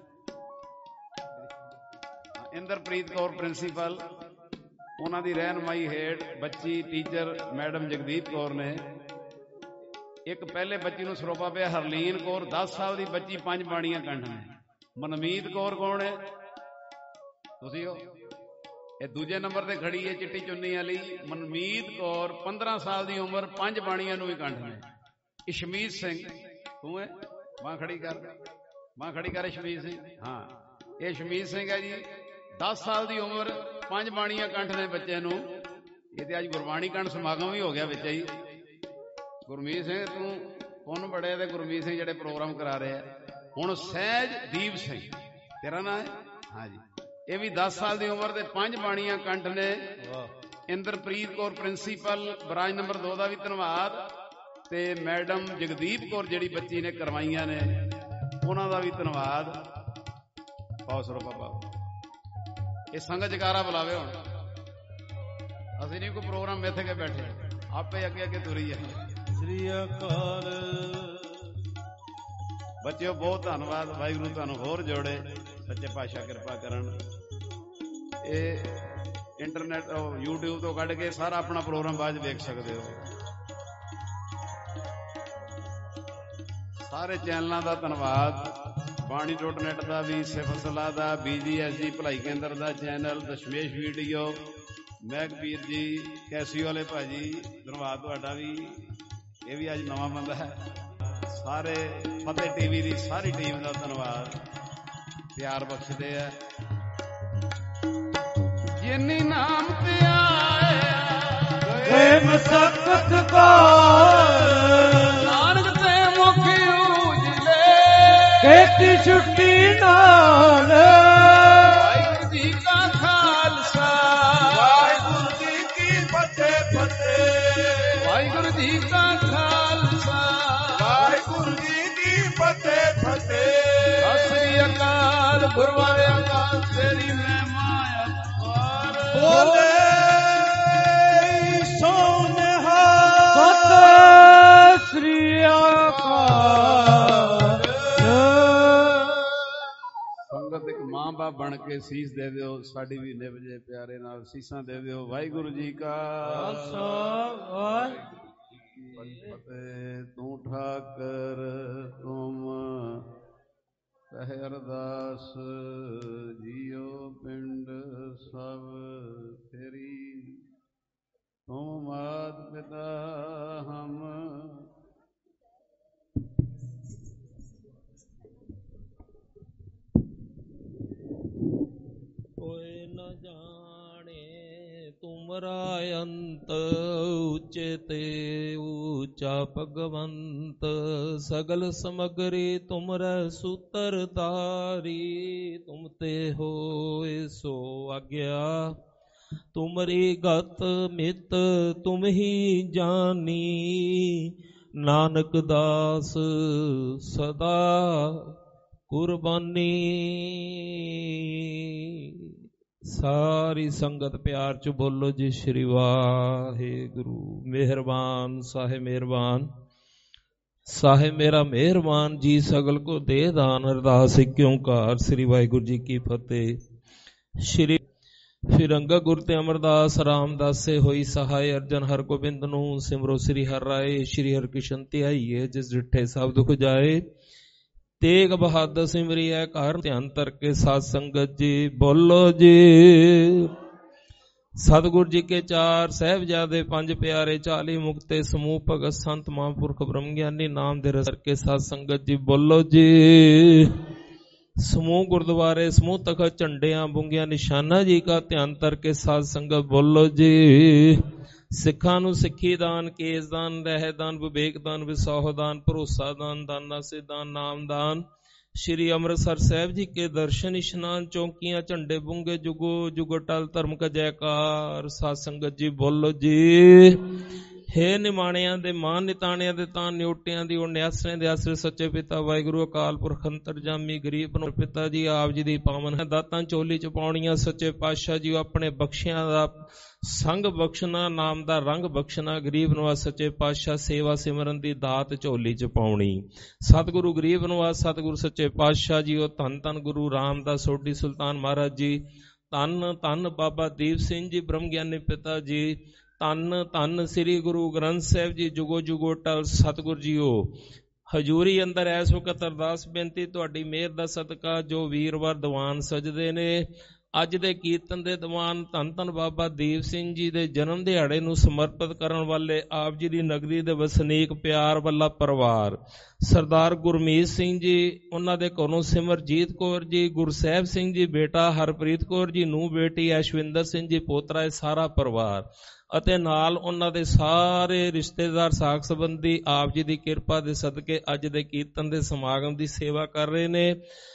ਇੰਦਰਪ੍ਰੀਤ ਕੌਰ ਪ੍ਰਿੰਸੀਪਲ। ਉਹਨਾਂ ਦੀ ਰਹਿਨਮਾਈ ਹੇਠ ਬੱਚੀ ਟੀਚਰ ਮੈਡਮ ਜਗਦੀਪ ਕੌਰ ਨੇ। ਇੱਕ ਪਹਿਲੇ ਬੱਚੀ ਨੂੰ ਸਰੋਪਾ ਪਿਆ ਹਰਲੀਨ ਕੌਰ, ਦਸ ਸਾਲ ਦੀ ਬੱਚੀ, ਪੰਜ ਬਾਣੀਆਂ ਕੰਠ ਨੇ। ਮਨਮੀਤ ਕੌਰ ਕੌਣ ਹੈ? ਤੁਸੀਂ ਹੋ? ਇਹ ਦੂਜੇ ਨੰਬਰ ਤੇ ਖੜੀ ਹੈ ਚਿੱਟੀ ਚੁੰਨੀ ਵਾਲੀ ਮਨਮੀਤ ਕੌਰ, ਪੰਦਰਾਂ ਸਾਲ ਦੀ ਉਮਰ, ਪੰਜ ਬਾਣੀਆਂ ਨੂੰ ਵੀ ਕੰਠ ਨੇ। ਇਸ਼ਮੀਤ ਸਿੰਘ, ਤੂੰ ਹੈ ਮਾਂ ਖੜੀ ਕਰ, ਮਾਂ ਖੜੀ ਕਰ ਇਸ਼ਮੀਤ ਸਿੰਘ। ਹਾਂ, ਇਹ ਇਸ਼ਮੀਤ ਸਿੰਘ ਹੈ ਜੀ, ਦਸ ਸਾਲ ਦੀ ਉਮਰ, ਪੰਜ ਬਾਣੀਆਂ ਕੰਠ ਨੇ ਬੱਚੇ ਨੂੰ। ਇਹ ਤੇ ਅੱਜ ਗੁਰਬਾਣੀ ਕੰਠ ਸਮਾਗਮ ਵੀ ਹੋ ਗਿਆ ਵਿੱਚ ਹੀ। ਗੁਰਮੀਤ ਸਿੰਘ ਤੂੰ ਪੁੰਨ ਬੜੇ ਤੇ ਗੁਰਮੀਤ ਸਿੰਘ ਜਿਹੜੇ ਪ੍ਰੋਗਰਾਮ ਕਰਾ ਰਹੇ ਆ। ਹੁਣ ਸਹਿਜਦੀਪ ਸਿੰਘ ਤੇਰਾ ਨਾਂ ਹੈ? ਹਾਂਜੀ, ਇਹ ਵੀ ਦਸ ਸਾਲ ਦੀ ਉਮਰ ਤੇ ਪੰਜ ਬਾਣੀਆਂ ਕੰਠ ਨੇ। Inderpreet Kaur principal branch number ਦੋ ਦਾ ਵੀ ਧੰਨਵਾਦ, ਤੇ ਮੈਡਮ ਜਗਦੀਪ ਕੌਰ ਜਿਹੜੀ ਬੱਚੀ ਨੇ ਕਰਵਾਈਆਂ ਨੇ ਉਹਨਾਂ ਦਾ ਵੀ ਧੰਨਵਾਦ। ਪਾਓ ਸਰੋ ਬਾਬਾ, ਇਹ ਸੰਗਤ ਜਕਾਰਾ ਬੁਲਾਵੇ। ਹੁਣ ਅਸੀਂ ਨਹੀਂ ਕੋਈ ਪ੍ਰੋਗਰਾਮ ਮਿੱਥ ਕੇ ਬੈਠੇ, ਆਪੇ ਅੱਗੇ ਅੱਗੇ ਤੁਰੀ ਜਾਂਦੇ। ਸ੍ਰੀ ਅਕਾਲ। ਬੱਚਿਓ ਬਹੁਤ ਧੰਨਵਾਦ, ਵਾਹਿਗੁਰੂ ਤੁਹਾਨੂੰ ਹੋਰ ਜੋੜੇ, ਸੱਚੇ ਪਾਤਸ਼ਾਹ ਕਿਰਪਾ ਕਰਨ। ਇਹ ਇੰਟਰਨੈਟ ਯੂਟਿਊਬ ਤੋਂ ਕੱਢ ਕੇ ਸਾਰਾ ਆਪਣਾ ਪ੍ਰੋਗਰਾਮ ਬਾਅਦ ਵੇਖ ਸਕਦੇ ਹੋ। ਸਾਰੇ ਚੈਨਲਾਂ ਦਾ ਧੰਨਵਾਦ, ਬਾਣੀ ਡੋਟ ਨੈਟ ਦਾ ਵੀ, ਸਿਫਤ ਸਲਾਹ ਦਾ, ਬੀ ਜੀ ਐਸ ਜੀ ਭਲਾਈ ਕੇਂਦਰ ਦਾ ਚੈਨਲ, ਦਸ਼ਮੇਸ਼ ਵੀਡੀਓ, ਮਹਿਕਵੀਰ ਜੀ, ਕੈਸੀ ਵਾਲੇ ਭਾਜੀ, ਧੰਨਵਾਦ ਤੁਹਾਡਾ ਵੀ। ਇਹ ਵੀ ਅੱਜ ਨਵਾਂ ਬੰਦਾ ਹੈ। ਸਾਰੇ ਫਤਿਹ ਟੀਵੀ ਦੀ ਸਾਰੀ ਟੀਮ ਦਾ ਧੰਨਵਾਦ, ਪਿਆਰ ਬਖਸ਼ਦੇ ਆ। ਜਿਨੀ ਨਾਮ ਤੇ ਆਇਆ ਮਸਕਤ ਕਾ ਨਾਨਕ ਤੇ ਮੁਖ ਉਜਲੇ, ਖੇਤੀ ਛੁੱਟੀ ਨਾਲ। ਵਾਹਿਗੁਰੂ ਜੀ ਕਾ ਖਾਲਸਾ, ਵਾਹਿਗੁਰੂ ਜੀ ਕੀ ਫਤਿਹ ਫਤਿਹ। ਵਾਹਿਗੁਰੂ ਜੀ ਕਾ ਖਾਲਸਾ, ਵਾਹਿਗੁਰੂ ਜੀ ਕੀ ਫਤਿਹ ਫਤਿਹ। ਸਤਿ ਸ੍ਰੀ ਅਕਾਲ। ਗੁਰਵਾਰਿਆਂ ਦਾ ਤੇਰੀ ਮਹਿਮਾ ਅਪਾਰ। ਬੋਲੇ ਸੋਨਿਹਾ ਸਤਿ ਸ੍ਰੀ ਅਕਾਲ। ਸੰਗਤ ਇੱਕ ਮਾਂ ਬਾਪ ਬਣ ਕੇ ਸੀਸ ਦੇ ਦਿਓ, ਸਾਡੀ ਵੀ ਨਿਭ ਜੇ ਪਿਆਰੇ ਨਾਲ ਸੀਸਾਂ ਦੇ ਦਿਓ। ਵਾਹਿਗੁਰੂ ਜੀ ਕਾ ਖਾਲਸਾ। ਫਤਿਹ। ਤੂੰ ਠਾਕਰ ਤੁਮ ਕਹਿ ਅਰਦਾਸ, ਜੀਓ ਪਿੰਡ ਸਭ ਤੇਰੀ, ਤੁਮ ਮਾਤ ਪਿਤਾ ਹਮ। ਕੋਈ ਨ ਜਾਣੇ ਤੁਮਰਾ ਅੰਤ, ਉੱਚੇ ਤੇ ਉੱਚਾ ਭਗਵੰਤ। ਸਗਲ ਸਮਗਰੀ ਤੁਮਰੇ ਸੂਤਰ ਧਾਰੀ, ਤੁਮ ਤੇ ਹੋਏ ਸੋ ਆਗਿਆ। ਤੁਮਰੀ ਗਤ ਮਿਤ ਤੁਮ ਹੀ ਜਾਨੀ, ਨਾਨਕ ਦਾਸ ਸਦਾ ਕੁਰਬਾਨੀ। ਸਾਰੀ ਸੰਗਤ ਪਿਆਰ ਚ ਬੋਲੋ ਜੀ ਸ਼੍ਰੀ ਵਾਹਿਗੁਰੂ। ਮਿਹਰਬਾਨ ਸਾਹਿਬ ਮਿਹਰਬਾਨ, ਸਾਹਿਬ ਮੇਰਾ ਮਿਹਰਬਾਨ ਜੀ, ਸਗਲ ਕੋ ਦੇ ਦਾਨ। ਅਰਦਾਸ ਏਕ ਓਂਕਾਰ ਸ੍ਰੀ ਵਾਹਿਗੁਰੂ ਜੀ ਕੀ ਫਤਿਹ। ਸ਼੍ਰੀ ਫਿਰੰਗਾ ਗੁਰ ਤੇ ਅਮਰਦਾਸ ਰਾਮਦਾਸੇ ਹੋਈ ਸਹਾਇ। ਅਰਜਨ ਹਰ ਗੋਬਿੰਦ ਨੂੰ ਸਿਮਰੋ ਸ੍ਰੀ ਹਰਿ ਰਾਏ। ਸ਼੍ਰੀ ਹਰਿਕ੍ਰਿਸ਼ਨ ਧਿਆਈਏ ਜਿਸ ਡਿਠੇ ਸਭ ਦੁਖ ਜਾਏ। ਤੇਗ ਬਹਾਦਰ ਸਿਮਰਿਐ ਘਰ ਧਿਆਨ ਧਰ ਕੇ ਸਾਧ ਸੰਗਤ ਜੀ ਬੋਲੋ ਜੀ। ਸਤਿਗੁਰ ਜੀ ਕੇ ਚਾਰ ਸਾਹਿਬਜ਼ਾਦੇ, ਪੰਜ ਪਿਆਰੇ, ਚਾਲੀ ਮੁਕਤੇ, ਸਮੂਹ ਭਗਤ ਸੰਤ ਮਹਾਂਪੁਰਖ ਬ੍ਰਹਮ ਗਿਆਨੀ, ਨਾਮ ਦੇ ਰਸ ਕੇ ਸਾਧ ਸੰਗਤ ਜੀ ਬੋਲੋ ਜੀ। ਸਮੂਹ ਗੁਰਦੁਆਰੇ, ਸਮੂਹ ਤਖਤ, ਝੰਡਿਆਂ, ਬੁੰਗੀਆਂ, ਨਿਸ਼ਾਨਾ ਜੀ ਕਾ ਧਿਆਨ ਧਰ ਕੇ ਸਾਧ ਸੰਗਤ ਬੋਲੋ ਜੀ। ਸਿੱਖਾਂ ਨੂੰ ਸਿੱਖੀ ਦਾਨ, ਕੇਸ ਦਾਨ, ਰਹਿ ਦਾਨ, ਵਿਵੇਕ ਦਾਨ, ਵਿਸਾਹ ਦਾਨ, ਭਰੋਸਾ ਦਾਨ, ਦਾਨਾ ਸੇ ਦਾਨ, ਨਾਮ ਦਾਨ। ਸ਼੍ਰੀ ਅੰਮ੍ਰਿਤਸਰ ਸਾਹਿਬ ਜੀ ਕੇ ਦਰਸ਼ਨ, ਇਸ਼ਨਾਨ, ਚੌਂਕੀਆਂ, ਝੰਡੇ, ਬੁੰਗੇ, ਜੁਗੋ ਜੁਗੋ ਟਲ ਧਰਮ ਕਾ ਜੈਕਾਰ। ਸਾਧ ਸੰਗਤ ਜੀ ਬੋਲੋ ਜੀ। ਹੇ ਨਿਮਾਣਿਆਂ ਦੇ ਮਾਨ, ਨਿਤਾਣਿਆਂ ਦੇ ਤਾਨ, ਨਿਉਟਿਆਂ ਦੀ ਉਣ, ਨਿਆਸਰਿਆਂ ਦੇ ਆਸਰੇ, ਸੱਚੇ ਪਿਤਾ ਵਾਹਿਗੁਰੂ ਅਕਾਲ ਪੁਰਖ ਅੰਤਰਜਾਮੀ ਗਰੀਬ ਨੂੰ ਪਿਤਾ ਜੀ ਆਪ ਜੀ ਦੀ ਪਾਵਨ ਹੈ ਦਾਤਾਂ ਝੋਲੀ ਚ ਪਾਉਣੀਆਂ। ਸੱਚੇ ਪਾਤਸ਼ਾਹ ਜੀ ਆਪਣੇ ਬਖਸ਼ਿਆਂ ਦਾ ਸੰਗ ਬਖਸ਼ਣਾ, ਨਾਮ ਦਾ ਰੰਗ ਬਖਸ਼ਣਾ। ਗਰੀਬ ਨਵਾਜ ਸੱਚੇ ਪਾਤਸ਼ਾਹ ਸੇਵਾ ਸਿਮਰਨ ਦੀ ਦਾਤ ਝੋਲੀ ਚ ਪਾਉਣੀ। ਸਤਿਗੁਰੂ ਗਰੀਬ ਨਵਾਜ ਸਤਿਗੁਰੂ ਸੱਚੇ ਪਾਤਸ਼ਾਹ ਜੀ, ਉਹ ਧੰਨ ਧੰਨ ਗੁਰੂ ਰਾਮਦਾਸ ਸੋਢੀ ਸੁਲਤਾਨ ਮਹਾਰਾਜ ਜੀ, ਧੰਨ ਧੰਨ ਬਾਬਾ ਦੀਪ ਸਿੰਘ ਜੀ ਬ੍ਰਹਮ ਗਿਆਨੀ ਪਿਤਾ ਜੀ, ਧੰਨ ਧੰਨ ਸ੍ਰੀ ਗੁਰੂ ਗ੍ਰੰਥ ਸਾਹਿਬ ਜੀ, ਜੁਗੋ ਜੁਗੋ ਟਲ ਸਤਿਗੁਰ ਜੀਓ। ਹਜ਼ੂਰੀ ਅੰਦਰ ਐਸ ਵਕਤ ਅਰਦਾਸ ਬੇਨਤੀ, ਤੁਹਾਡੀ ਮਿਹਰ ਦਾ ਸਦਕਾ ਜੋ ਵੀਰਵਾਰ ਦੀਵਾਨ ਸਜਦੇ ਨੇ ਅੱਜ ਦੇ ਕੀਰਤਨ ਦੇ ਦੀਵਾਨ ਧੰਨ ਧੰਨ ਬਾਬਾ ਦੀਪ ਸਿੰਘ ਜੀ ਦੇ ਜਨਮ ਦਿਹਾੜੇ ਨੂੰ ਸਮਰਪਿਤ ਕਰਨ ਵਾਲੇ ਆਪ ਜੀ ਦੀ ਨਗਰੀ ਦੇ ਵਸਨੀਕ ਪਿਆਰ ਵਾਲਾ ਪਰਿਵਾਰ, ਸਰਦਾਰ ਗੁਰਮੀਤ ਸਿੰਘ ਜੀ, ਉਹਨਾਂ ਦੇ ਘਰੋਂ ਸਿਮਰਜੀਤ ਕੌਰ ਜੀ, ਗੁਰਸਹਿਬ ਸਿੰਘ ਜੀ ਬੇਟਾ, ਹਰਪ੍ਰੀਤ ਕੌਰ ਜੀ ਨੂੰਹ ਬੇਟੀ, ਐਸ਼ਵਿੰਦਰ ਸਿੰਘ ਜੀ ਪੋਤਰਾ, ਇਹ ਸਾਰਾ ਪਰਿਵਾਰ ਅਤੇ ਨਾਲ ਉਹਨਾਂ ਦੇ ਸਾਰੇ ਰਿਸ਼ਤੇਦਾਰ ਸਾਕ ਸੰਬੰਧੀ ਆਪ ਜੀ ਦੀ ਕਿਰਪਾ ਦੇ ਸਦਕੇ ਅੱਜ ਦੇ ਕੀਰਤਨ ਦੇ ਸਮਾਗਮ ਦੀ ਸੇਵਾ ਕਰ ਰਹੇ ਨੇ।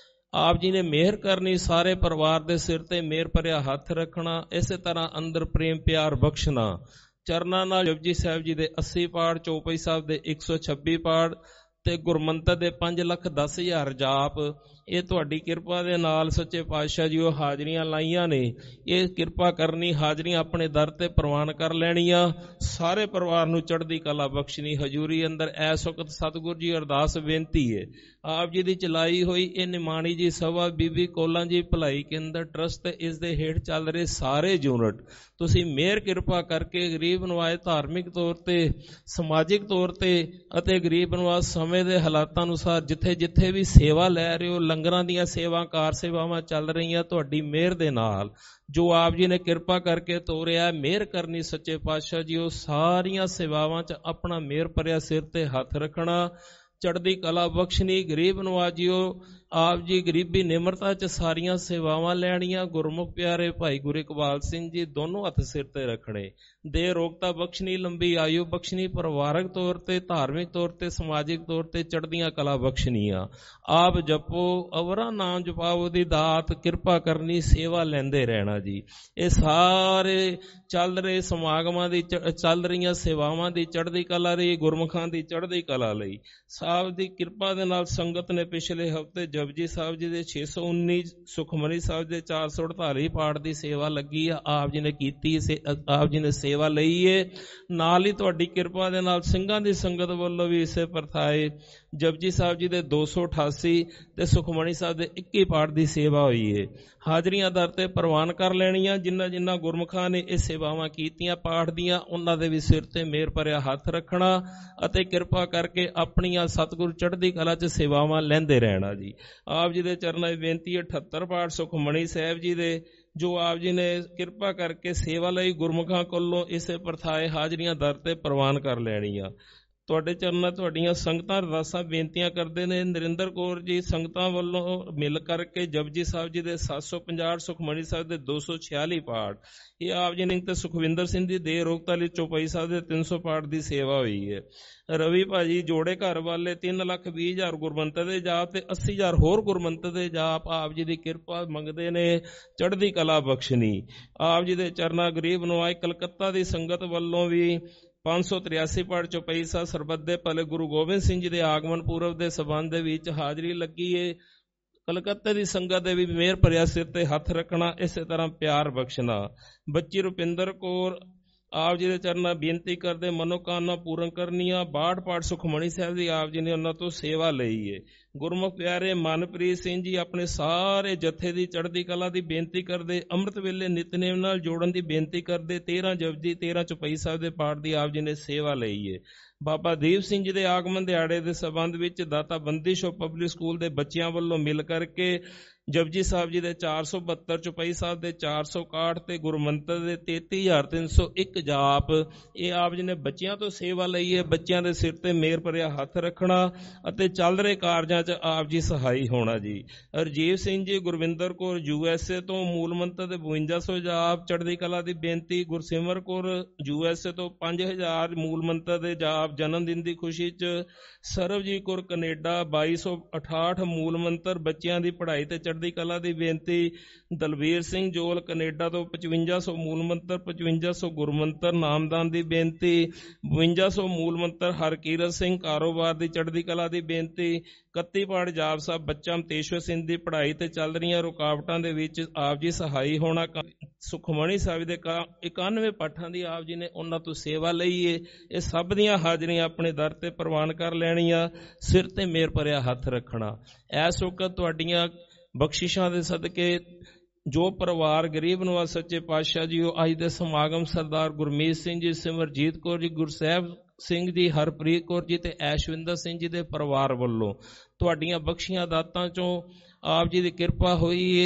ਆਪ ਜੀ ਨੇ ਮਿਹਰ ਕਰਨੀ, ਸਾਰੇ ਪਰਿਵਾਰ ਦੇ ਸਿਰ ਤੇ ਮਿਹਰ ਭਰਿਆ ਹੱਥ ਰੱਖਣਾ, ਇਸੇ ਤਰ੍ਹਾਂ ਅੰਦਰ ਪ੍ਰੇਮ ਪਿਆਰ ਬਖਸ਼ਣਾ। ਚਰਨਾਂ ਨਾਲ ਜਪਜੀ ਸਾਹਿਬ ਜੀ ਦੇ ਅੱਸੀ ਪਾਠ, ਚੌਪਈ ਸਾਹਿਬ ਦੇ ਇੱਕ ਸੌ ਛੱਬੀ ਪਾਠ ਤੇ ਗੁਰਮੰਤਰ ਦੇ ਪੰਜ ਲੱਖ ਦਸ ਹਜ਼ਾਰ ਜਾਪ, ਇਹ ਤੁਹਾਡੀ ਕਿਰਪਾ ਦੇ ਨਾਲ ਸੱਚੇ ਪਾਤਸ਼ਾਹ ਜੀ ਉਹ ਹਾਜ਼ਰੀਆਂ ਲਾਈਆਂ ਨੇ। ਇਹ ਕਿਰਪਾ ਕਰਨੀ, ਹਾਜ਼ਰੀਆਂ ਆਪਣੇ ਦਰ ਤੇ ਪ੍ਰਵਾਨ ਕਰ ਲੈਣੀਆਂ, ਸਾਰੇ ਪਰਿਵਾਰ ਨੂੰ ਚੜ੍ਹਦੀ ਕਲਾ ਬਖਸ਼ਣੀ। ਹਜ਼ੂਰੀ ਅੰਦਰ ਐਸ ਵਕਤ ਸਤਿਗੁਰ ਜੀ ਅਰਦਾਸ ਬੇਨਤੀ ਹੈ, ਆਪ ਜੀ ਦੀ ਚਲਾਈ ਹੋਈ ਇਹ ਨਿਮਾਣੀ ਜੀ ਸਭਾ, ਬੀਬੀ ਕੋਲਾਂ ਜੀ ਭਲਾਈ ਕੇਂਦਰ ਟਰਸਟ ਤੇ ਇਸ ਦੇ ਹੇਠ ਚੱਲ ਰਹੇ ਸਾਰੇ ਯੂਨਿਟ, ਤੁਸੀਂ ਮਿਹਰ ਕਿਰਪਾ ਕਰਕੇ ਗਰੀਬ ਨਵਾਜ਼ ਧਾਰਮਿਕ ਤੌਰ ਤੇ, ਸਮਾਜਿਕ ਤੌਰ ਤੇ ਅਤੇ ਗਰੀਬ ਨਵਾਜ਼ ਸਮੇਂ ਦੇ ਹਾਲਾਤਾਂ ਅਨੁਸਾਰ ਜਿੱਥੇ ਜਿੱਥੇ ਵੀ ਸੇਵਾ ਲੈ ਰਹੇ ਹੋ, ਲੰਗਰਾਂ ਦੀਆਂ ਸੇਵਾ, ਕਾਰ ਸੇਵਾਵਾਂ ਚੱਲ ਰਹੀਆਂ, ਤੁਹਾਡੀ ਮਿਹਰ ਦੇ ਨਾਲ ਜੋ ਆਪ ਜੀ ਨੇ ਕਿਰਪਾ ਕਰਕੇ ਤੋਰਿਆ, ਮਿਹਰ ਕਰਨੀ ਸੱਚੇ ਪਾਤਸ਼ਾਹ ਜੀ ਉਹ ਸਾਰੀਆਂ ਸੇਵਾਵਾਂ 'ਚ ਆਪਣਾ ਮਿਹਰ ਭਰਿਆ ਸਿਰ ਤੇ ਹੱਥ ਰੱਖਣਾ, ਚੜ੍ਹਦੀ ਕਲਾ ਬਖਸ਼ਣੀ। ਗਰੀਬ ਨਵਾਜੀਓ ਆਪ ਜੀ ਗਰੀਬੀ ਨਿਮਰਤਾ 'ਚ ਸਾਰੀਆਂ ਸੇਵਾਵਾਂ ਲੈਣੀਆਂ। ਗੁਰਮੁਖ ਪਿਆਰੇ ਭਾਈ ਗੁਰੂ ਇਕਬਾਲ ਸਿੰਘ ਜੀ ਦੋਨੋਂ ਹੱਥ ਸਿਰ ਤੇ ਰੱਖਣੇ, ਦੇ ਰੋਗਤਾ ਬਖਸ਼ਣੀ, ਲੰਬੀ ਆਯੂ ਬਖਸ਼ਣੀ, ਪਰਿਵਾਰਕ ਤੌਰ ਤੇ, ਧਾਰਮਿਕ ਤੌਰ ਤੇ, ਸਮਾਜਿਕ ਤੌਰ ਤੇ ਚੜ੍ਹਦੀਆਂ ਕਲਾ ਬਖਸ਼ਣੀਆਂ। ਆਪ ਜਪੋ, ਅਵਰਾ ਨਾਮ ਜਪਾਓ ਦੀ ਦਾਤ ਕਿਰਪਾ ਕਰਨੀ, ਸੇਵਾ ਲੈਂਦੇ ਰਹਿਣਾ ਜੀ। ਇਹ ਸਾਰੇ ਚੱਲ ਰਹੇ ਸਮਾਗਮਾਂ ਦੀ, ਚੱਲ ਰਹੀਆਂ ਸੇਵਾਵਾਂ ਦੀ ਚੜ੍ਹਦੀ ਕਲਾ ਲਈ, ਗੁਰਮੁਖਾਂ ਦੀ ਚੜ੍ਹਦੀ ਕਲਾ ਲਈ ਸਾਹਿਬ ਦੀ ਕਿਰਪਾ ਦੇ ਨਾਲ ਸੰਗਤ ਨੇ ਪਿਛਲੇ ਹਫ਼ਤੇ ਜਪਜੀ ਸਾਹਿਬ ਜੀ ਦੇ ਛੇ ਸੌ ਉੱਨੀ, ਸੁਖਮਨੀ ਸਾਹਿਬ ਦੇ ਚਾਰ ਸੌ ਅੜਤਾਲੀ ਪਾਠ ਦੀ ਸੇਵਾ ਲੱਗੀ ਆ, ਆਪ ਜੀ ਨੇ ਕੀਤੀ, ਆਪ ਜੀ ਨੇ ਸੇਵਾ ਲਈ ਏ। ਨਾਲ ਹੀ ਤੁਹਾਡੀ ਕਿਰਪਾ ਦੇ ਨਾਲ ਸਿੰਘਾਂ ਦੀ ਸੰਗਤ ਵੱਲੋਂ ਵੀ ਇਸੇ ਪ੍ਰਥਾਏ ਜਪਜੀ ਸਾਹਿਬ ਜੀ ਦੇ ਦੋ ਸੌ ਅਠਾਸੀ ਤੇ ਸੁਖਮਨੀ ਸਾਹਿਬ ਦੇ ਇੱਕੀ ਪਾਠ ਦੀ ਸੇਵਾ ਹੋਈ ਏ। ਹਾਜ਼ਰੀਆਂ ਦਰ ਤੇ ਪ੍ਰਵਾਨ ਕਰ ਲੈਣੀਆਂ। ਜਿਨ੍ਹਾਂ ਜਿਨ੍ਹਾਂ ਗੁਰਮੁਖਾਂ ਨੇ ਇਹ ਸੇਵਾਵਾਂ ਕੀਤੀਆਂ ਪਾਠ ਦੀਆਂ, ਉਹਨਾਂ ਦੇ ਵੀ ਸਿਰ ਤੇ ਮਿਹਰ ਭਰਿਆ ਹੱਥ ਰੱਖਣਾ ਅਤੇ ਕਿਰਪਾ ਕਰਕੇ ਆਪਣੀਆਂ ਸਤਿਗੁਰ ਚੜ੍ਹਦੀ ਕਲਾ 'ਚ ਸੇਵਾਵਾਂ ਲੈਂਦੇ ਰਹਿਣਾ ਜੀ। ਆਪ ਜੀ ਦੇ ਚਰਨਾਂ 'ਚ ਬੇਨਤੀ ਹੈ, ਅਠੱਤਰ ਪਾਠ ਸੁਖਮਨੀ ਸਾਹਿਬ ਜੀ ਦੇ ਜੋ ਆਪ ਜੀ ਨੇ ਕਿਰਪਾ ਕਰਕੇ ਸੇਵਾ ਲਈ ਗੁਰਮੁਖਾਂ ਕੋਲੋਂ ਇਸੇ ਪ੍ਰਥਾਏ ਹਾਜ਼ਰੀਆਂ ਦਰ ਤੇ ਪ੍ਰਵਾਨ ਕਰ ਲੈਣੀਆਂ। ਤੁਹਾਡੇ ਚਰਨਾਂ ਤੁਹਾਡੀਆਂ ਸੰਗਤਾਂ ਅਰਦਾਸਾਂ ਬੇਨਤੀਆਂ ਕਰਦੇ ਨੇ। ਨਰਿੰਦਰ ਕੌਰ ਜੀ ਸੰਗਤਾਂ ਵੱਲੋਂ ਮਿਲ ਕਰਕੇ ਜਪਜੀ ਸਾਹਿਬ ਜੀ ਦੇ ਸੱਤ ਸੌ ਪੰਜਾਹ, ਸੁਖਮਨੀ ਸਾਹਿਬ ਦੇ ਦੋ ਸੌ ਛਿਆਲੀ ਪਾਠ, ਇਹ ਆਪ ਜੀ ਨੇ ਤੇ ਸੁਖਵਿੰਦਰ ਸਿੰਘ ਦੀ ਦੇ ਰੋਗਤਾ ਲਈ ਚੌਪਈ ਸਾਹਿਬ ਦੇ ਤਿੰਨ ਸੌ ਪਾਠ ਦੀ ਸੇਵਾ ਹੋਈ ਹੈ। ਰਵੀ ਭਾਜੀ ਜੋੜੇ ਘਰ ਵਾਲੇ ਤਿੰਨ ਲੱਖ ਵੀਹ ਹਜ਼ਾਰ ਗੁਰਮੰਤਰ ਦੇ ਜਾਪ ਤੇ ਅੱਸੀ ਹਜ਼ਾਰ ਹੋਰ ਗੁਰਮੰਤਰ ਦੇ ਜਾਪ ਆਪ ਜੀ ਦੀ ਕਿਰਪਾ ਮੰਗਦੇ ਨੇ, ਚੜ੍ਹਦੀ ਕਲਾ ਬਖਸ਼ਣੀ। ਆਪ ਜੀ ਦੇ ਚਰਨਾਂ ਗਰੀਬ ਨਵਾਜ਼ ਕਲਕੱਤਾ ਦੀ ਸੰਗਤ ਵੱਲੋਂ ਵੀ ਪੰਜ ਸੌ ਤਰਿਆਸੀ ਪਾਠ ਚੌਪਈ ਸਾਹਿਬ ਸਰਬੱਤ ਦੇ ਭਲੇ ਗੁਰੂ ਗੋਬਿੰਦ ਸਿੰਘ ਜੀ ਦੇ ਆਗਮਨ ਪੂਰਵ ਦੇ ਸਬੰਧ ਦੇ ਵਿੱਚ ਹਾਜ਼ਰੀ ਲੱਗੀ ਏ। ਕਲਕੱਤੇ ਦੀ ਸੰਗਤ ਦੇ ਵੀ ਮਿਹਰ ਭਰਿਆ ਸਿਰ ਤੇ ਹੱਥ ਰੱਖਣਾ, ਇਸੇ ਤਰ੍ਹਾਂ ਪਿਆਰ ਬਖਸ਼ਣਾ। ਬੱਚੀ ਰੁਪਿੰਦਰ ਕੌਰ ਆਪ ਜੀ ਦੇ ਚਰਨਾਂ ਬੇਨਤੀ ਕਰਦੇ ਮਨੋਕਾਮਨਾ ਪੂਰਨ ਕਰਨੀਆਂ। ਬਾਹਠ ਪਾਠ ਸੁਖਮਨੀ ਸਾਹਿਬ ਦੀ ਆਪ ਜੀ ਨੇ ਉਹਨਾਂ ਤੋਂ ਸੇਵਾ ਲਈ ਏ। ਗੁਰਮੁਖ ਪਿਆਰੇ ਮਨਪ੍ਰੀਤ ਸਿੰਘ ਜੀ ਆਪਣੇ ਸਾਰੇ ਜਥੇ ਦੀ ਚੜ੍ਹਦੀ ਕਲਾ ਦੀ ਬੇਨਤੀ ਕਰਦੇ, ਅੰਮ੍ਰਿਤ ਵੇਲੇ ਨਿਤਨੇਮ ਨਾਲ ਜੋੜਨ ਦੀ ਬੇਨਤੀ ਕਰਦੇ। ਤੇਰਾਂ ਜਪਜੀ, ਤੇਰਾਂ ਚੌਪਈ ਸਾਹਿਬ ਦੇ ਪਾਠ ਦੀ ਆਪ ਜੀ ਨੇ ਸੇਵਾ ਲਈ ਏ। ਬਾਬਾ ਦੀਪ ਸਿੰਘ ਜੀ ਦੇ ਆਗਮਨ ਦਿਹਾੜੇ ਦੇ ਸਬੰਧ ਵਿੱਚ ਦਾਤਾ ਬੰਦੀ ਸ਼ੋ ਪਬਲਿਕ ਸਕੂਲ ਦੇ ਬੱਚਿਆਂ ਵੱਲੋਂ ਮਿਲ ਕਰਕੇ ਜਪਜੀ ਸਾਹਿਬ ਜੀ ਦੇ ਚਾਰ ਸੌ ਬਹੱਤਰ, ਚੌਪਈ ਸਾਹਿਬ ਦੇ ਚਾਰ ਸੌ ਇਕਾਹਠ ਤੇ ਗੁਰਮੰਤਰ ਦੇ ਤੇਤੀ ਹਜ਼ਾਰ ਤਿੰਨ ਸੌ ਇੱਕ ਜਾਪ, ਇਹ ਆਪ ਜੀ ਨੇ ਬੱਚਿਆਂ ਤੋਂ ਸੇਵਾ ਲਈ ਹੈ। ਬੱਚਿਆਂ ਦੇ ਸਿਰ ਤੇ ਮਿਹਰ ਭਰਿਆ ਹੱਥ ਰੱਖਣਾ ਅਤੇ ਚੱਲ ਰਹੇ ਕਾਰਜਾਂ 'ਚ ਆਪ ਜੀ ਸਹਾਈ ਹੋਣਾ ਜੀ। Rajeev Singh ji Gurvinder Kaur U S A ਤੋਂ ਮੂਲ ਮੰਤਰ ਦੇ ਬਵੰਜਾ ਸੌ ਜਾਪ ਚੜ੍ਹਦੀ ਕਲਾ ਦੀ ਬੇਨਤੀ। Gursimar Kaur U S A ਤੋਂ ਪੰਜ ਹਜ਼ਾਰ ਮੂਲ ਮੰਤਰ ਦੇ ਜਾਪ ਜਨਮ ਦਿਨ ਦੀ ਖੁਸ਼ੀ 'ਚ। ਸਰਵਜੀਤ ਕੌਰ ਕੈਨੇਡਾ ਬਾਈ ਸੌ ਅਠਾਹਠ ਮੂਲ ਮੰਤਰ ਬੱਚਿਆਂ ਦੀ ਪੜ੍ਹਾਈ ਤੇ ਚੜ੍ਹਦੀ ਕਲਾ ਦੀ ਬੇਨਤੀ। ਦਲਵੀਰ ਸਿੰਘ ਜੋਲ ਕੈਨੇਡਾ ਤੋਂ ਪਚਵੰਜਾ ਸੌ ਮੂਲ ਮੰਤਰ, ਪਚਵੰਜਾ ਸੌ ਗੁਰਮੰਤਰ ਨਾਮਦਾਨ ਦੀ ਬੇਨਤੀ। ਬਵੰਜਾ ਸੌ ਮੂਲ ਮੰਤਰ ਹਰਕੀਰਤ ਸਿੰਘ ਕਾਰੋਬਾਰ ਦੀ ਚੜ੍ਹਦੀ ਕਲਾ ਦੀ ਬੇਨਤੀ। ਇਕੱਤੀ ਪਾਠ ਜਾਪ ਸਾਹਿਬ ਬੱਚਾ ਮਤੇਸ਼ਵਰ ਸਿੰਘ ਦੀ ਪੜ੍ਹਾਈ ਤੇ ਚੱਲ ਰਹੀਆਂ ਰੁਕਾਵਟਾਂ ਦੇ ਵਿੱਚ ਆਪ ਜੀ ਸਹਾਈ ਹੋਣਾ। ਸੁਖਮਨੀ ਸਾਹਿਬ ਦੇ ਇਕਾਨਵੇਂ ਪਾਠਾਂ ਦੀ ਆਪ ਜੀ ਨੇ ਉਹਨਾਂ ਤੋਂ ਸੇਵਾ ਲਈ ਏ। ਇਹ ਸਭ ਦੀਆਂ ਹਾਜ਼ਰੀਆਂ ਆਪਣੇ ਦਰ ਤੇ ਪ੍ਰਵਾਨ ਕਰ ਲੈਣੀਆਂ, ਸਿਰ ਤੇ ਮਿਹਰ ਭਰਿਆ ਹੱਥ ਰੱਖਣਾ। ਐਸ ਵਕਤ ਤੁਹਾਡੀਆਂ ਬਖਸ਼ਿਸ਼ਾਂ ਦੇ ਸਦਕੇ ਜੋ ਪਰਿਵਾਰ ਗਰੀਬ ਨਵਾਜ਼ ਸੱਚੇ ਪਾਤਸ਼ਾਹ ਜੀ ਉਹ ਅੱਜ ਦੇ ਸਮਾਗਮ ਸਰਦਾਰ ਗੁਰਮੀਤ ਸਿੰਘ ਜੀ, ਸਿਮਰਜੀਤ ਕੌਰ ਜੀ, ਗੁਰਸਹਿਬ ਸਿੰਘ ਜੀ, ਹਰਪ੍ਰੀਤ ਕੌਰ ਜੀ ਤੇ ਐਸ਼ਵਿੰਦਰ ਸਿੰਘ ਜੀ ਦੇ ਪਰਿਵਾਰ ਵੱਲੋਂ ਤੁਹਾਡੀਆਂ ਬਖਸ਼ੀਆਂ ਦਾਤਾਂ ਚੋਂ ਆਪ ਜੀ ਦੀ ਕਿਰਪਾ ਹੋਈ ਏ।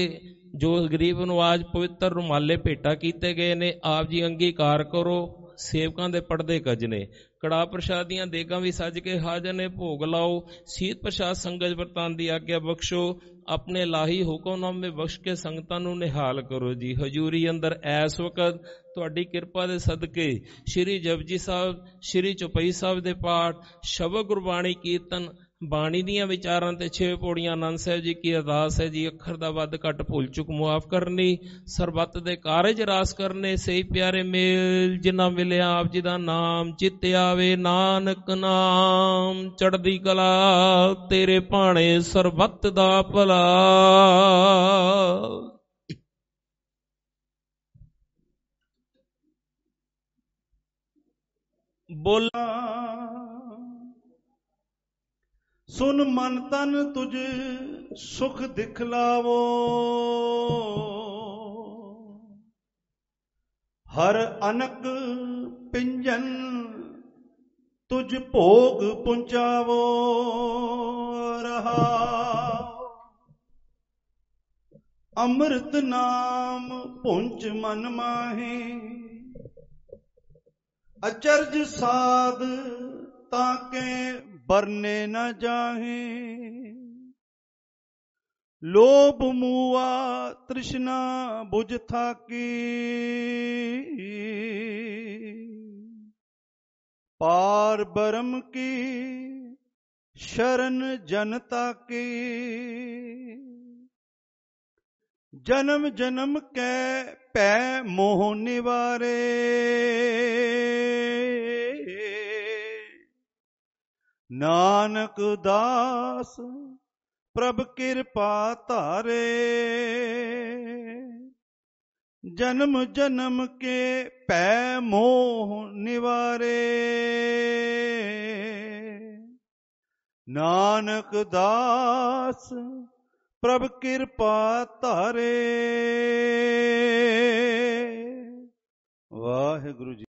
ਜੋ ਗਰੀਬ ਨਵਾਜ ਪਵਿੱਤਰ ਰੁਮਾਲੇ ਭੇਟਾ ਕੀਤੇ ਗਏ ਨੇ, ਆਪ ਜੀ ਅੰਗੀਕਾਰ ਕਰੋ। ਸੇਵਕਾਂ ਦੇ ਪੜਦੇ ਕੱਜਨੇ, ਕੜਾਹ ਪ੍ਰਸ਼ਾਦੀਆਂ ਦੇਗਾਂ ਵੀ ਸੱਜ ਕੇ ਹਾਜ਼ਰ ਨੇ, ਭੋਗ ਲਾਓ। ਸੀਤ ਪ੍ਰਸ਼ਾਦ ਸੰਗਤ ਵਰਤਾਨ ਦੀ ਆਗਿਆ ਬਖਸ਼ੋ। ਆਪਣੇ ਲਾਹੀ ਹੁਕਮਨਾਮੇ ਬਖਸ਼ ਕੇ ਸੰਗਤਾਂ ਨੂੰ ਨਿਹਾਲ ਕਰੋ ਜੀ। ਹਜ਼ੂਰੀ ਅੰਦਰ ਐਸ ਵਕਤ ਤੁਹਾਡੀ ਕਿਰਪਾ ਦੇ ਸਦਕੇ ਸ਼੍ਰੀ ਜਪਜੀ ਸਾਹਿਬ, ਸ਼੍ਰੀ ਚੌਪਈ ਸਾਹਿਬ ਦੇ ਪਾਠ, ਸ਼ਬਦ ਗੁਰਬਾਣੀ ਕੀਰਤਨ, ਬਾਣੀ ਦੀਆਂ ਵਿਚਾਰਾਂ ਤੇ ਛੇ ਪੌੜੀਆਂ ਆਨੰਦ ਸਾਹਿਬ ਜੀ ਕੀ ਅਰਦਾਸ ਹੈ ਜੀ। ਅੱਖਰ ਦਾ ਵੱਧ ਘੱਟ ਭੁੱਲ ਚੁੱਕ ਮੁਆਫ ਕਰਨੀ, ਸਰਬੱਤ ਦੇ ਕਾਰਜ ਰਾਸ ਕਰਨੇ। ਸਹੀ ਪਿਆਰੇ ਮੇਲ ਜਿਨ੍ਹਾਂ ਮਿਲਿਆ ਆਪ ਜੀ ਦਾ ਨਾਮ ਚਿੱਤ ਆਵੇ। ਨਾਨਕ ਨਾਮ ਚੜ੍ਹਦੀ ਕਲਾ, ਤੇਰੇ ਭਾਣੇ ਸਰਬੱਤ ਦਾ ਭਲਾ। ਬੋਲਾ ਸੁਨ ਮਨ ਤਨ ਤੁਝ ਸੁਖ ਦਿਖਲਾਵੋ, ਹਰ ਅਨਕ ਪਿੰਜਨ ਤੁਝ ਭੋਗ ਪੁੰਚਾਵੋ। ਰਹਾ ਅੰਮ੍ਰਿਤ ਨਾਮ ਪੁੰਚ ਮਨ ਮਾਹੀ, ਅਚਰਜ ਸਾਧ ਤਾਕੇ ਬਰਨੇ ਨ ਜਾਹੇ। ਲੋਭ ਮੂਆ ਤ੍ਰਿਸ਼ਨਾ ਬੁਝ ਥਾਕੀ, ਪਾਰ ਬ੍ਰਹਮ ਕੀ ਸ਼ਰਨ ਜਨਤਾ ਕੀ। ਜਨਮ ਜਨਮ ਕੈ ਭੈ ਮੋਹ ਨਿਵਾਰੇ, ਨਾਨਕ ਦਾਸ ਪ੍ਰਭ ਕਿਰਪਾ ਧਾਰੇ। ਜਨਮ ਜਨਮ ਕੇ ਭੈ ਮੋਹ ਨਿਵਾਰੇ, ਨਾਨਕ ਦਾਸ ਪ੍ਰਭ ਕਿਰਪਾ ਧਾਰੇ। ਵਾਹਿਗੁਰੂ ਜੀ।